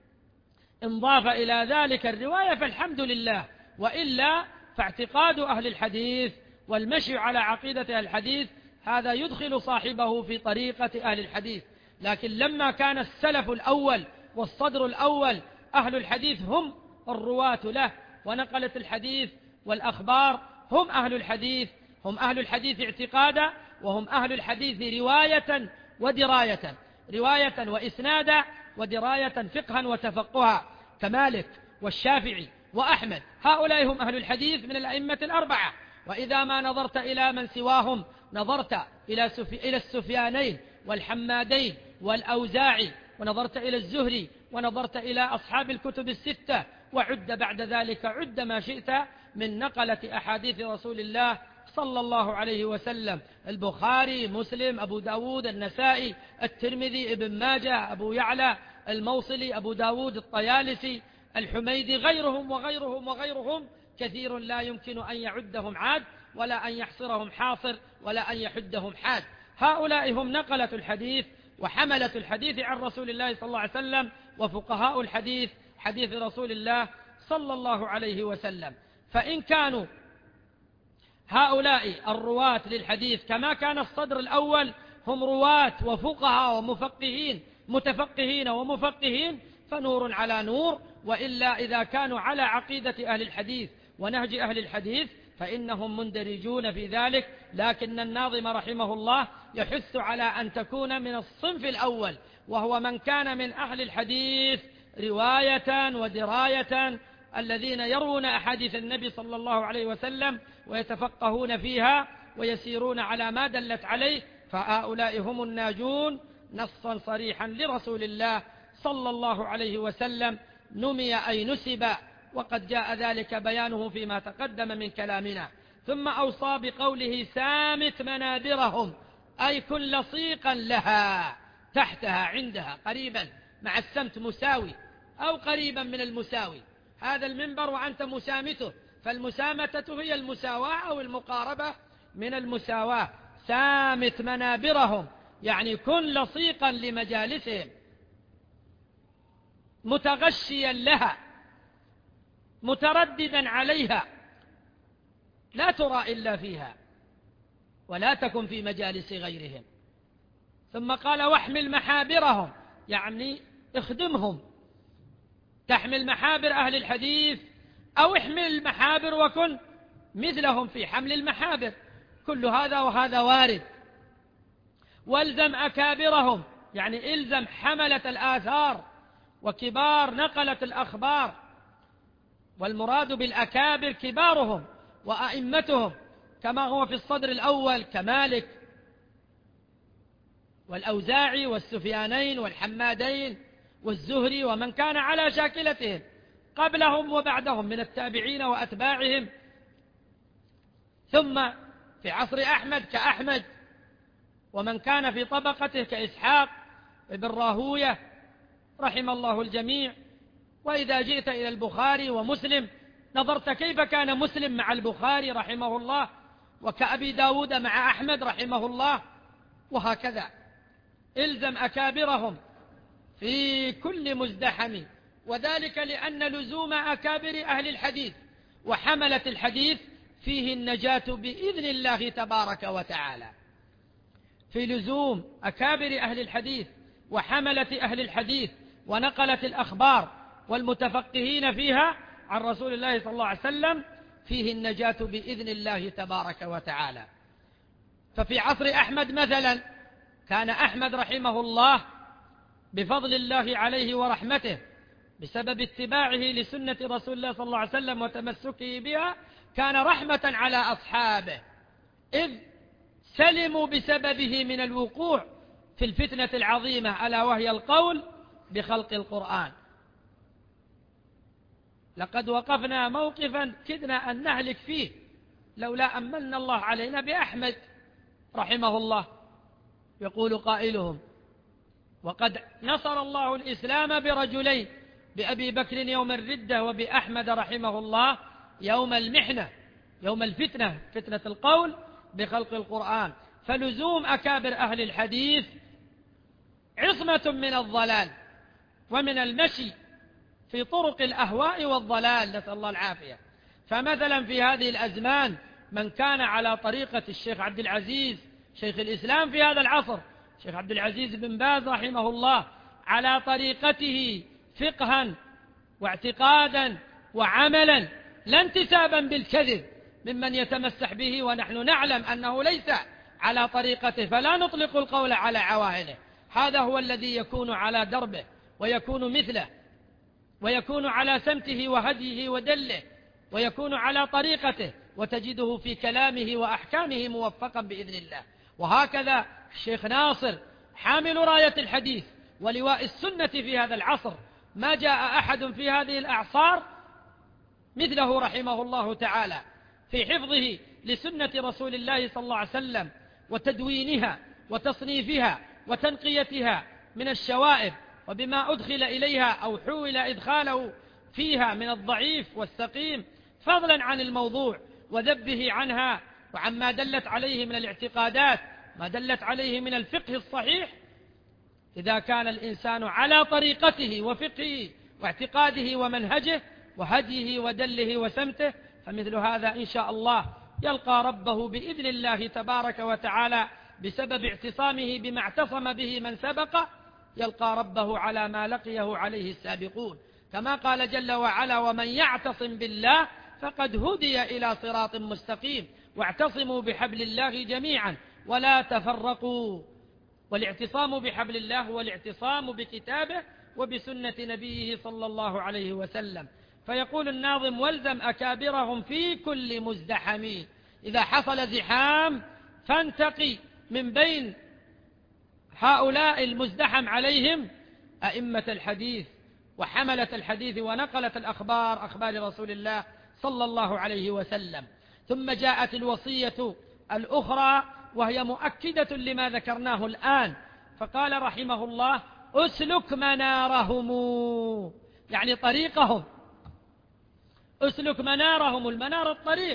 انضاف إلى ذلك الرواية فالحمد لله، وإلا فاعتقاد أهل الحديث والمشي على عقيدة أهل الحديث هذا يدخل صاحبه في طريقة أهل الحديث. لكن لما كان السلف الأول والصدر الأول أهل الحديث هم الرواة له ونقلة الحديث والأخبار، هم أهل الحديث، هم أهل الحديث اعتقادا، وهم أهل الحديث رواية ودراية، رواية وإسنادا، ودراية فقها وتفقها، كمالك والشافعي وأحمد. هؤلاء هم أهل الحديث من الأئمة الأربعة. وإذا ما نظرت إلى من سواهم نظرت إلى إلى السفيانين والحمادين والأوزاعي، ونظرت إلى الزهري، ونظرت إلى أصحاب الكتب الستة، وعد بعد ذلك عد ما شئت من نقلة أحاديث رسول الله صلى الله عليه وسلم: البخاري، مسلم، أبو داود، النسائي، الترمذي، ابن ماجه، أبو يعلى الموصلي، أبو داود الطيالسي، الحميدي، غيرهم وغيرهم وغيرهم كثير لا يمكن أن يعدهم عاد، ولا أن يحصرهم حاصر، ولا أن يحدهم حاد. هؤلاء هم نقلة الحديث وحملة الحديث عن رسول الله صلى الله عليه وسلم، وفقهاء الحديث حديث رسول الله صلى الله عليه وسلم. فإن كانوا هؤلاء الرواة للحديث كما كان الصدر الأول هم رواة وفقهاء ومفقهين، متفقهين ومفقهين، فنور على نور. وإلا إذا كانوا على عقيدة أهل الحديث ونهج أهل الحديث فإنهم مندرجون في ذلك. لكن الناظم رحمه الله يحث على أن تكون من الصنف الأول، وهو من كان من أهل الحديث رواية ودراية، الذين يروون أحاديث النبي صلى الله عليه وسلم ويتفقهون فيها ويسيرون على ما دلت عليه، فهؤلاء هم الناجون نصا صريحا لرسول الله صلى الله عليه وسلم، نمي أي نسب، وقد جاء ذلك بيانه فيما تقدم من كلامنا. ثم أوصى بقوله: سامت منابرهم، أي كن لصيقا لها، تحتها، عندها، قريبا، مع السمت مساوي أو قريبا من المساوي. هذا المنبر وأنت مسامته، فالمسامتة هي المساواة أو المقاربة من المساواة. سامت منابرهم يعني كن لصيقا لمجالسهم، متغشيا لها، مترددا عليها، لا ترى إلا فيها، ولا تكن في مجالس غيرهم. ثم قال: واحمل محابرهم، يعني اخدمهم، تحمل محابر أهل الحديث، أو احمل المحابر وكن مثلهم في حمل المحابر، كل هذا وهذا وارد. والزم أكابرهم، يعني الزم حملة الآثار وكبار نقلة الأخبار، والمراد بالأكابر كبارهم وأئمتهم، كما هو في الصدر الأول كمالك والأوزاعي والسفيانين والحمادين والزهري ومن كان على شاكلتهم قبلهم وبعدهم من التابعين وأتباعهم. ثم في عصر أحمد كأحمد، ومن كان في طبقته كإسحاق ابن راهوية رحم الله الجميع. وإذا جئت إلى البخاري ومسلم نظرت كيف كان مسلم مع البخاري رحمه الله، وكأبي داود مع أحمد رحمه الله، وهكذا. الزم أكابرهم في كل مزدحم، وذلك لأن لزوم أكابر أهل الحديث وحملة الحديث فيه النجاة بإذن الله تبارك وتعالى. في لزوم أكابر أهل الحديث وحملة أهل الحديث ونقلة الأخبار والمتفقهين فيها عن رسول الله صلى الله عليه وسلم فيه النجاة بإذن الله تبارك وتعالى. ففي عصر أحمد مثلا كان أحمد رحمه الله بفضل الله عليه ورحمته بسبب اتباعه لسنة رسول الله صلى الله عليه وسلم وتمسكه بها كان رحمة على أصحابه، إذ سلموا بسببه من الوقوع في الفتنة العظيمة ألا وهي القول بخلق القرآن. لقد وقفنا موقفا كدنا أن نهلك فيه لولا أمن الله علينا بأحمد رحمه الله. يقول قائلهم: وقد نصر الله الإسلام برجلين، بأبي بكر يوم الردة وبأحمد رحمه الله يوم المحنة، يوم الفتنة، فتنة القول بخلق القرآن. فلزوم أكابر أهل الحديث عصمة من الضلال ومن المشي في طرق الأهواء والضلال، نسأل الله العافية. فمثلا في هذه الأزمان من كان على طريقة الشيخ عبد العزيز شيخ الإسلام في هذا العصر، الشيخ عبد العزيز بن باز رحمه الله، على طريقته فقها واعتقادا وعملا، لا انتسابا بالكذب ممن يتمسح به، ونحن نعلم أنه ليس على طريقته، فلا نطلق القول على عواهنه. هذا هو الذي يكون على دربه ويكون مثله ويكون على سمته وهديه ودله ويكون على طريقته، وتجده في كلامه وأحكامه موفقا بإذن الله. وهكذا الشيخ ناصر حامل راية الحديث ولواء السنة في هذا العصر، ما جاء أحد في هذه الأعصار مثله رحمه الله تعالى في حفظه لسنة رسول الله صلى الله عليه وسلم وتدوينها وتصنيفها وتنقيتها من الشوائب، وبما أدخل إليها أو حول إدخاله فيها من الضعيف والسقيم، فضلا عن الموضوع وذبه عنها وعما دلت عليه من الاعتقادات، ما دلت عليه من الفقه الصحيح. إذا كان الإنسان على طريقته وفقهه واعتقاده ومنهجه وهديه ودله وسمته، فمثل هذا إن شاء الله يلقى ربه بإذن الله تبارك وتعالى بسبب اعتصامه بما اعتصم به من سبق، يلقى ربه على ما لقيه عليه السابقون، كما قال جل وعلا: ومن يعتصم بالله فقد هدي إلى صراط مستقيم واعتصموا بحبل الله جميعا ولا تفرقوا. والاعتصام بحبل الله هو الاعتصام بكتابه وبسنة نبيه صلى الله عليه وسلم. فيقول الناظم: والزم أكابرهم في كل مزدحم، إذا حصل زحام فانتقي من بين هؤلاء المزدحم عليهم أئمة الحديث وحملة الحديث ونقلة الأخبار، أخبار رسول الله صلى الله عليه وسلم. ثم جاءت الوصية الأخرى وهي مؤكدة لما ذكرناه الآن، فقال رحمه الله: أسلك منارهم، يعني طريقهم، أسلك منارهم، المنار الطريق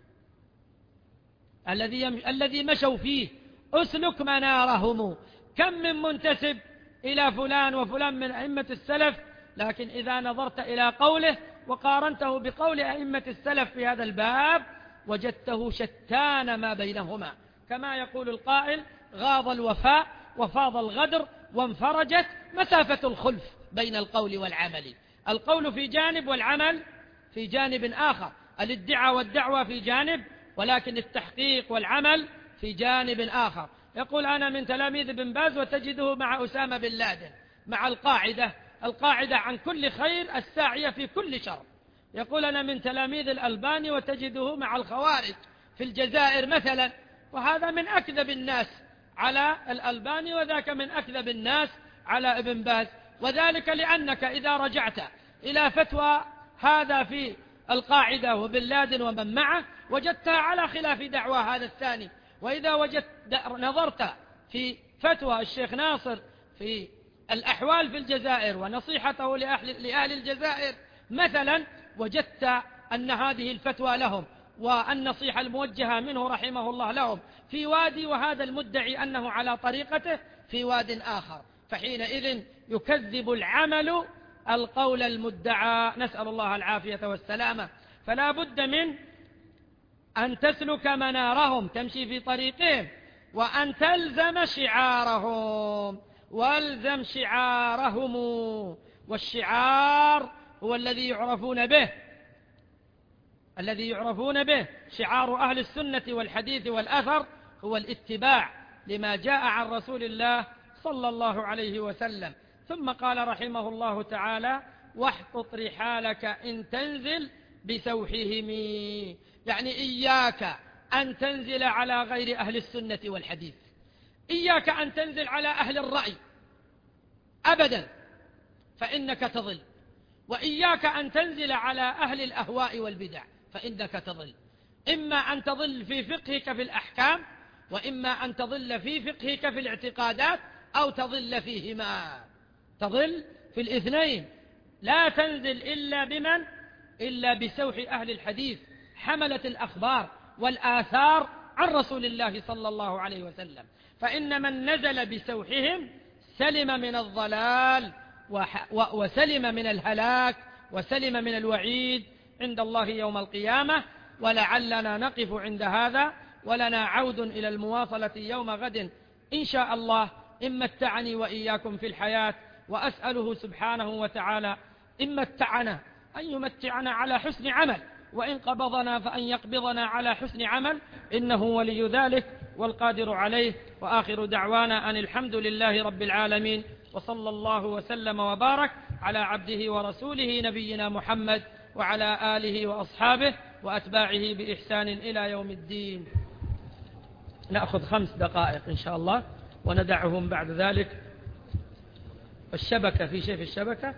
الذي الذي مشوا فيه، أسلك منارهم. كم من منتسب إلى فلان وفلان من أئمة السلف، لكن إذا نظرت إلى قوله وقارنته بقول أئمة السلف في هذا الباب وجدته شتان ما بينهما، كما يقول القائل: غاض الوفاء وفاض الغدر وانفرجت مسافة الخلف بين القول والعمل. القول في جانب والعمل في جانب آخر، الادعاء والدعوة في جانب، ولكن التحقيق والعمل في جانب آخر. يقول: أنا من تلاميذ ابن باز، وتجده مع أسامة بن لادن، مع القاعدة القاعدة عن كل خير الساعية في كل شر. يقول: أنا من تلاميذ الألباني، وتجده مع الخوارج في الجزائر مثلا، وهذا من أكذب الناس على الألباني، وذاك من أكذب الناس على ابن باز. وذلك لأنك إذا رجعت إلى فتوى هذا في القاعدة وبن لادن ومن معه وجدتها على خلاف دعوى هذا الثاني، وإذا وجدت نظرت في فتوى الشيخ ناصر في الأحوال في الجزائر ونصيحته لأهل, لأهل الجزائر مثلا، وجدت أن هذه الفتوى لهم والنصيحة الموجهة منه رحمه الله لهم في وادي، وهذا المدعي أنه على طريقته في واد آخر، فحينئذ يكذب العمل القول المدعى، نسأل الله العافية والسلامة. فلا بد من أن تسلك منارهم، تمشي في طريقهم، وأن تلزم شعارهم، والزم شعارهم. والشعار هو الذي يعرفون به، الذي يعرفون به شعار أهل السنة والحديث والأثر هو الاتباع لما جاء عن رسول الله صلى الله عليه وسلم. ثم قال رحمه الله تعالى: واحطط رحالك إن تنزل بسوحهم، يعني إياك أن تنزل على غير أهل السنة والحديث، إياك أن تنزل على أهل الرأي أبدا فإنك تضل، وإياك أن تنزل على أهل الأهواء والبدع فإنك تضل، إما أن تضل في فقهك في الأحكام، وإما أن تضل في فقهك في الاعتقادات، أو تضل فيهما، تضل في الاثنين. لا تنزل إلا بمن؟ إلا بسوح أهل الحديث، حملة الأخبار والآثار عن رسول الله صلى الله عليه وسلم، فإن من نزل بسوحهم سلم من الضلال وسلم من الهلاك وسلم من الوعيد عند الله يوم القيامة. ولعلنا نقف عند هذا، ولنا عود إلى المواصلة يوم غد إن شاء الله، إن متعني وإياكم في الحياة، وأسأله سبحانه وتعالى إن متعنا أن يمتعنا على حسن عمل، وإن قبضنا فأن يقبضنا على حسن عمل، إنه ولي ذلك والقادر عليه. وآخر دعوانا أن الحمد لله رب العالمين، وصلى الله وسلم وبارك على عبده ورسوله نبينا محمد وعلى آله وأصحابه وأتباعه بإحسان إلى يوم الدين. نأخذ خمس دقائق إن شاء الله وندعهم بعد ذلك. الشبكة، في شيء في الشبكة؟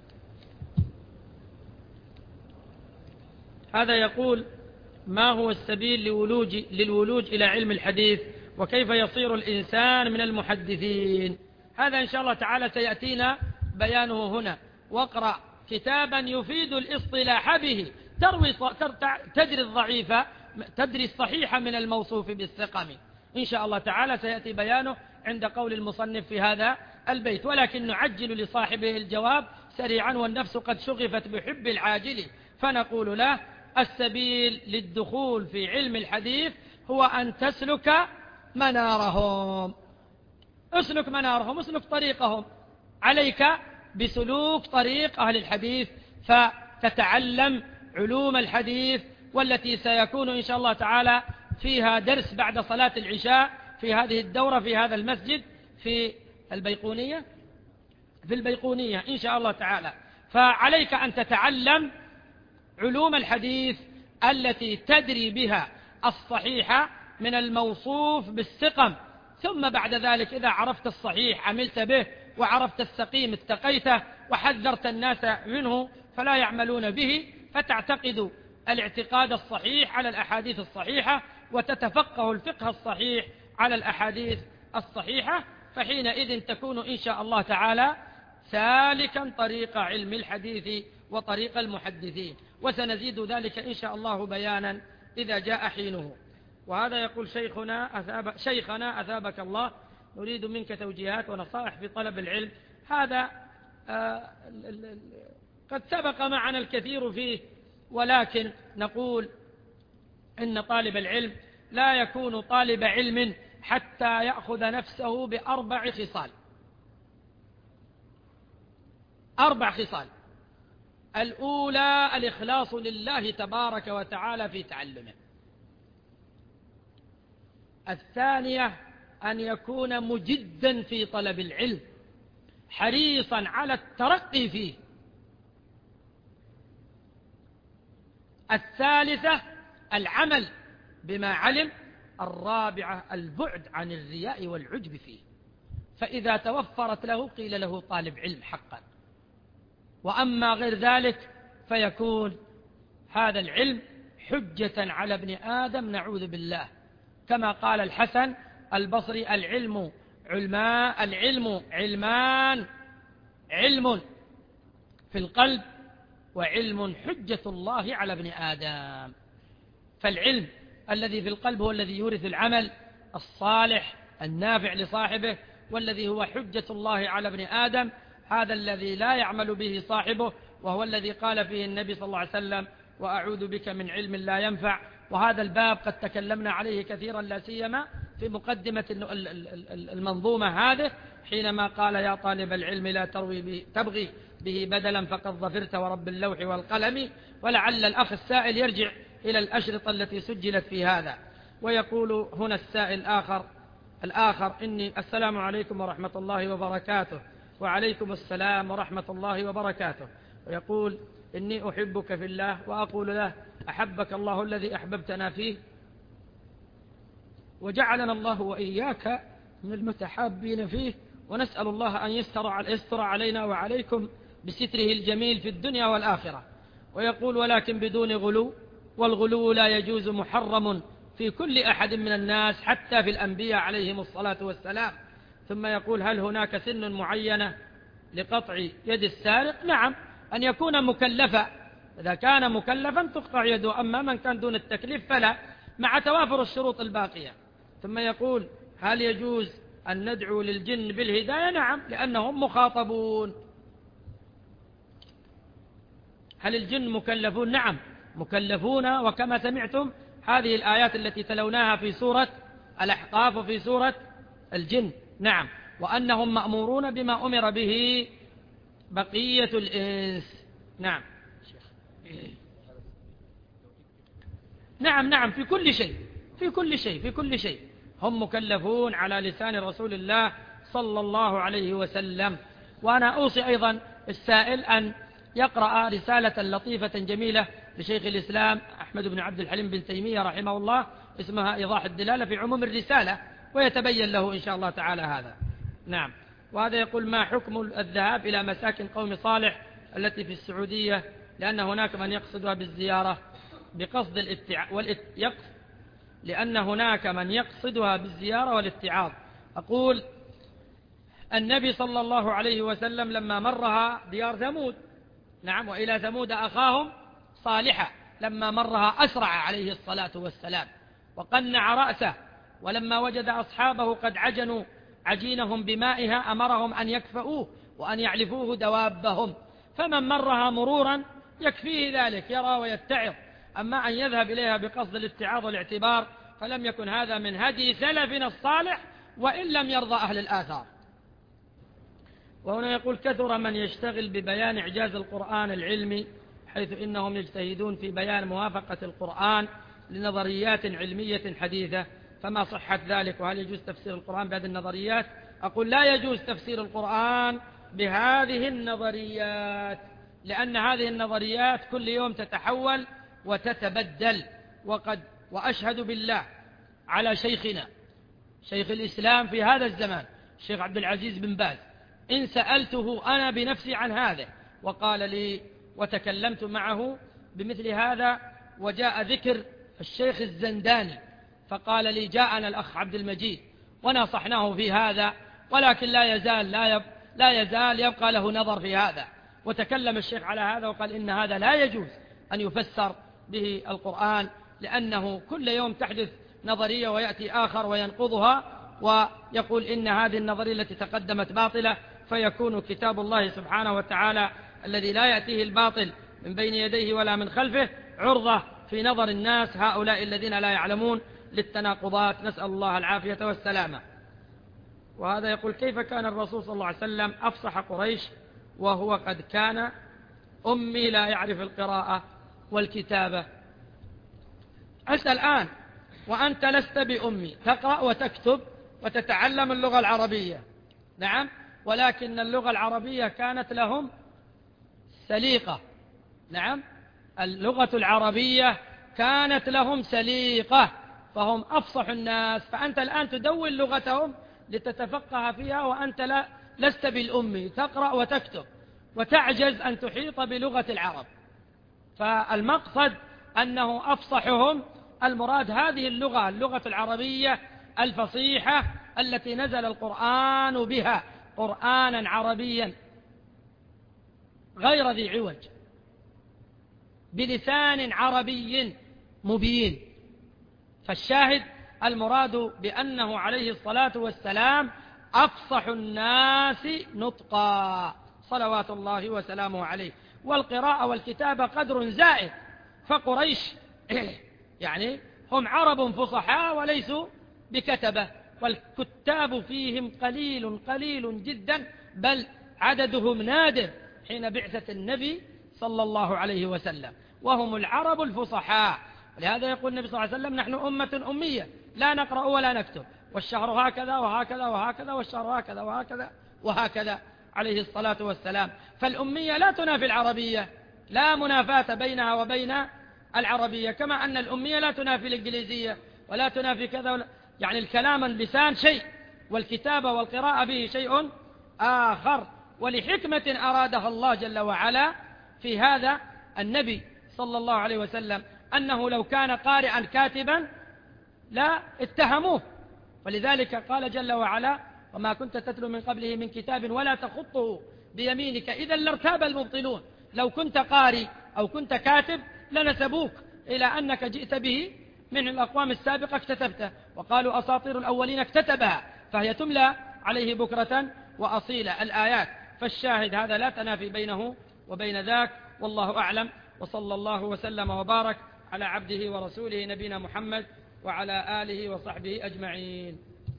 هذا يقول: ما هو السبيل لولوج للولوج إلى علم الحديث، وكيف يصير الإنسان من المحدثين؟ هذا إن شاء الله تعالى سيأتينا بيانه هنا. واقرأ كتابا يفيد الاصطلاح به تروي تدري الضعيفة تدري الصحيح من الموصوف بالسقم. إن شاء الله تعالى سيأتي بيانه عند قول المصنف في هذا البيت، ولكن نعجل لصاحبه الجواب سريعا، والنفس قد شغفت بحب العاجل، فنقول له: السبيل للدخول في علم الحديث هو أن تسلك منارهم، اسلك منارهم، اسلك طريقهم، عليك بسلوك طريق أهل الحديث، فتتعلم علوم الحديث، والتي سيكون إن شاء الله تعالى فيها درس بعد صلاة العشاء في هذه الدورة في هذا المسجد في البيقونية في البيقونية إن شاء الله تعالى. فعليك أن تتعلم علوم الحديث التي تدري بها الصحيح من الموصوف بالسقم، ثم بعد ذلك إذا عرفت الصحيح عملت به، وعرفت السقيم اتقيته، وحذرت الناس منه فلا يعملون به، فتعتقد الاعتقاد الصحيح على الأحاديث الصحيحة، وتتفقه الفقه الصحيح على الأحاديث الصحيحة، فحينئذ تكون إن شاء الله تعالى سالكا طريق علم الحديث وطريق المحدثين، وسنزيد ذلك إن شاء الله بيانا إذا جاء حينه. وهذا يقول: شيخنا أثاب شيخنا أثابك الله، نريد منك توجيهات ونصائح في طلب العلم. هذا آه قد سبق معنا الكثير فيه، ولكن نقول إن طالب العلم لا يكون طالب علم حتى يأخذ نفسه بأربع خصال أربع خصال. الأولى الإخلاص لله تبارك وتعالى في تعلمه. الثانية أن يكون مجدا في طلب العلم، حريصا على الترقي فيه. الثالثة العمل بما علم. الرابعة البعد عن الرياء والعجب فيه. فإذا توفرت له قيل له طالب علم حقا، وأما غير ذلك فيكون هذا العلم حجة على ابن آدم، نعوذ بالله، كما قال الحسن البصري: العلم علمان العلم علمان، علم في القلب، وعلم حجة الله على ابن آدم. فالعلم الذي في القلب هو الذي يورث العمل الصالح النافع لصاحبه، والذي هو حجة الله على ابن آدم هذا الذي لا يعمل به صاحبه، وهو الذي قال فيه النبي صلى الله عليه وسلم: وأعوذ بك من علم لا ينفع. وهذا الباب قد تكلمنا عليه كثيرا، لا سيما في مقدمة المنظومة هذه، حينما قال: يا طالب العلم لا تروي به تبغي به بدلا فقد ظفرت ورب اللوح والقلم. ولعل الأخ السائل يرجع إلى الأشرطة التي سجلت في هذا. ويقول هنا السائل آخر الآخر إني السلام عليكم ورحمة الله وبركاته. وعليكم السلام ورحمة الله وبركاته. ويقول إني أحبك في الله وأقول له أحبك الله الذي أحببتنا فيه، وجعلنا الله وإياك من المتحابين فيه، ونسأل الله أن يستر علينا وعليكم بستره الجميل في الدنيا والآخرة. ويقول ولكن بدون غلو، والغلو لا يجوز، محرم في كل أحد من الناس حتى في الأنبياء عليهم الصلاة والسلام. ثم يقول هل هناك سن معينة لقطع يد السارق؟ نعم، أن يكون مكلفا، إذا كان مكلفا تقطع يده، أما من كان دون التكليف فلا، مع توافر الشروط الباقية. ثم يقول هل يجوز أن ندعو للجن بالهداية؟ نعم، لأنهم مخاطبون. هل الجن مكلفون؟ نعم مكلفون، وكما سمعتم هذه الآيات التي تلوناها في سورة الأحقاف وفي سورة الجن، نعم، وأنهم مأمورون بما أمر به بقية الإنس. نعم نعم نعم في كل شيء في كل شيء في كل شيء هم مكلفون على لسان رسول الله صلى الله عليه وسلم. وأنا أوصي أيضا السائل أن يقرأ رسالة لطيفة جميلة لشيخ الإسلام أحمد بن عبد الحليم بن تيمية رحمه الله، اسمها إيضاح الدلالة في عموم الرسالة، ويتبين له إن شاء الله تعالى هذا. نعم. وهذا يقول ما حكم الذهاب إلى مساكن قوم صالح التي في السعودية، لأن هناك من يقصدها بالزيارة بقصد الاتعاظ والات... يقصد لأن هناك من يقصدها بالزيارة والاتعاظ. أقول النبي صلى الله عليه وسلم لما مرها ديار ثمود، نعم، وإلى ثمود أخاهم صالحا، لما مرها أسرع عليه الصلاة والسلام وقنع رأسه، ولما وجد أصحابه قد عجنوا عجينهم بمائها أمرهم أن يكفؤوه وأن يعلفوه دوابهم، فمن مرها مرورا يكفيه ذلك، يرى ويتعظ. أما أن يذهب إليها بقصد الاتعاظ والاعتبار فلم يكن هذا من هدي سلفنا الصالح، وإن لم يرضى أهل الآثار. وهنا يقول كثر من يشتغل ببيان إعجاز القرآن العلمي، حيث إنهم يجتهدون في بيان موافقة القرآن لنظريات علمية حديثة، فما صحة ذلك؟ وهل يجوز تفسير القرآن بهذه النظريات؟ أقول لا يجوز تفسير القرآن بهذه النظريات، لأن هذه النظريات كل يوم تتحول وتتبدل. وقد وأشهد بالله على شيخنا شيخ الإسلام في هذا الزمان الشيخ عبد العزيز بن باز، إن سألته أنا بنفسي عن هذا وقال لي وتكلمت معه بمثل هذا، وجاء ذكر الشيخ الزنداني فقال لي جاءنا الأخ عبد المجيد ونصحناه في هذا، ولكن لا يزال لا, يب لا يزال يبقى له نظر في هذا. وتكلم الشيخ على هذا وقال إن هذا لا يجوز أن يفسر به القرآن، لأنه كل يوم تحدث نظرية ويأتي آخر وينقضها ويقول إن هذه النظرية التي تقدمت باطلة، فيكون كتاب الله سبحانه وتعالى الذي لا يأتيه الباطل من بين يديه ولا من خلفه عرضة في نظر الناس هؤلاء الذين لا يعلمون للتناقضات، نسأل الله العافية والسلامة. وهذا يقول كيف كان الرسول صلى الله عليه وسلم أفصح قريش وهو قد كان أمي لا يعرف القراءة والكتابة؟ أنت الآن وأنت لست بأمي، تقرأ وتكتب وتتعلم اللغة العربية، نعم، ولكن اللغة العربية كانت لهم سليقة، نعم، اللغة العربية كانت لهم سليقة، فهم أفصح الناس، فأنت الآن تدون لغتهم لتتفقه فيها، وأنت لا لست بالأمي، تقرأ وتكتب وتعجز أن تحيط بلغة العرب. فالمقصد أنه أفصحهم، المراد هذه اللغة اللغة العربية الفصيحة التي نزل القرآن بها قرآنا عربيا غير ذي عوج بلسان عربي مبين. فالشاهد المراد بأنه عليه الصلاة والسلام أفصح الناس نطقا صلوات الله وسلامه عليه. والقراءة والكتابة قدر زائد، فقريش يعني هم عرب فصحاء وليسوا بكتبة، والكتاب فيهم قليل قليل جدا، بل عددهم نادر حين بعثة النبي صلى الله عليه وسلم، وهم العرب الفصحاء. ولهذا يقول النبي صلى الله عليه وسلم نحن أمة أمية لا نقرأ ولا نكتب، والشهر هكذا وهكذا وهكذا، والشهر هكذا وهكذا وهكذا. عليه الصلاة والسلام. فالأمية لا تنافي العربية، لا منافاة بينها وبين العربية، كما أن الأمية لا تنافي الإنجليزية ولا تنافي كذا ولا يعني الكلام اللسان شيء والكتابة والقراءة به شيء آخر. ولحكمة أرادها الله جل وعلا في هذا النبي صلى الله عليه وسلم، أنه لو كان قارئا كاتبا لا اتهموه، ولذلك قال جل وعلا: وما كنت تتلو من قبله من كتاب ولا تخطه بيمينك إذا لارتاب المبطلون. لو كنت قارئ أو كنت كاتب لنسبوك إلى أنك جئت به من الأقوام السابقة اكتتبته، وقالوا أساطير الأولين اكتتبها، فهي تملى عليه بكرة وأصيلا الآيات. فالشاهد هذا لا تنافي بينه وبين ذاك، والله أعلم، وصلى الله وسلم وبارك على عبده ورسوله نبينا محمد وعلى آله وصحبه أجمعين.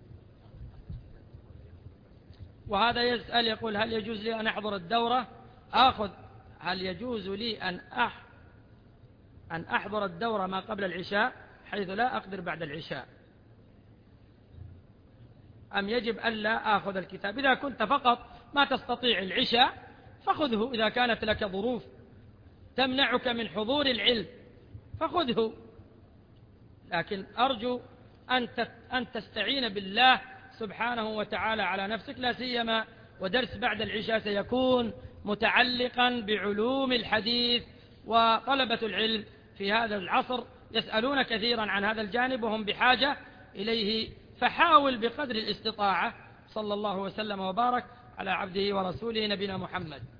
وهذا يسأل يقول: هل يجوز لي أن أحضر الدورة آخذ هل يجوز لي أن أح أن أحضر الدورة ما قبل العشاء حيث لا أقدر بعد العشاء، أم يجب ألا آخذ الكتاب؟ إذا كنت فقط ما تستطيع العشاء فخذه، إذا كانت لك ظروف تمنعك من حضور العلم فخذه، لكن أرجو أن تستعين بالله سبحانه وتعالى على نفسك، لا سيما ودرس بعد العشاء سيكون متعلقا بعلوم الحديث، وطلبة العلم في هذا العصر يسألون كثيرا عن هذا الجانب وهم بحاجة إليه، فحاول بقدر الاستطاعة. صلى الله وسلم وبارك على عبده ورسوله نبينا محمد.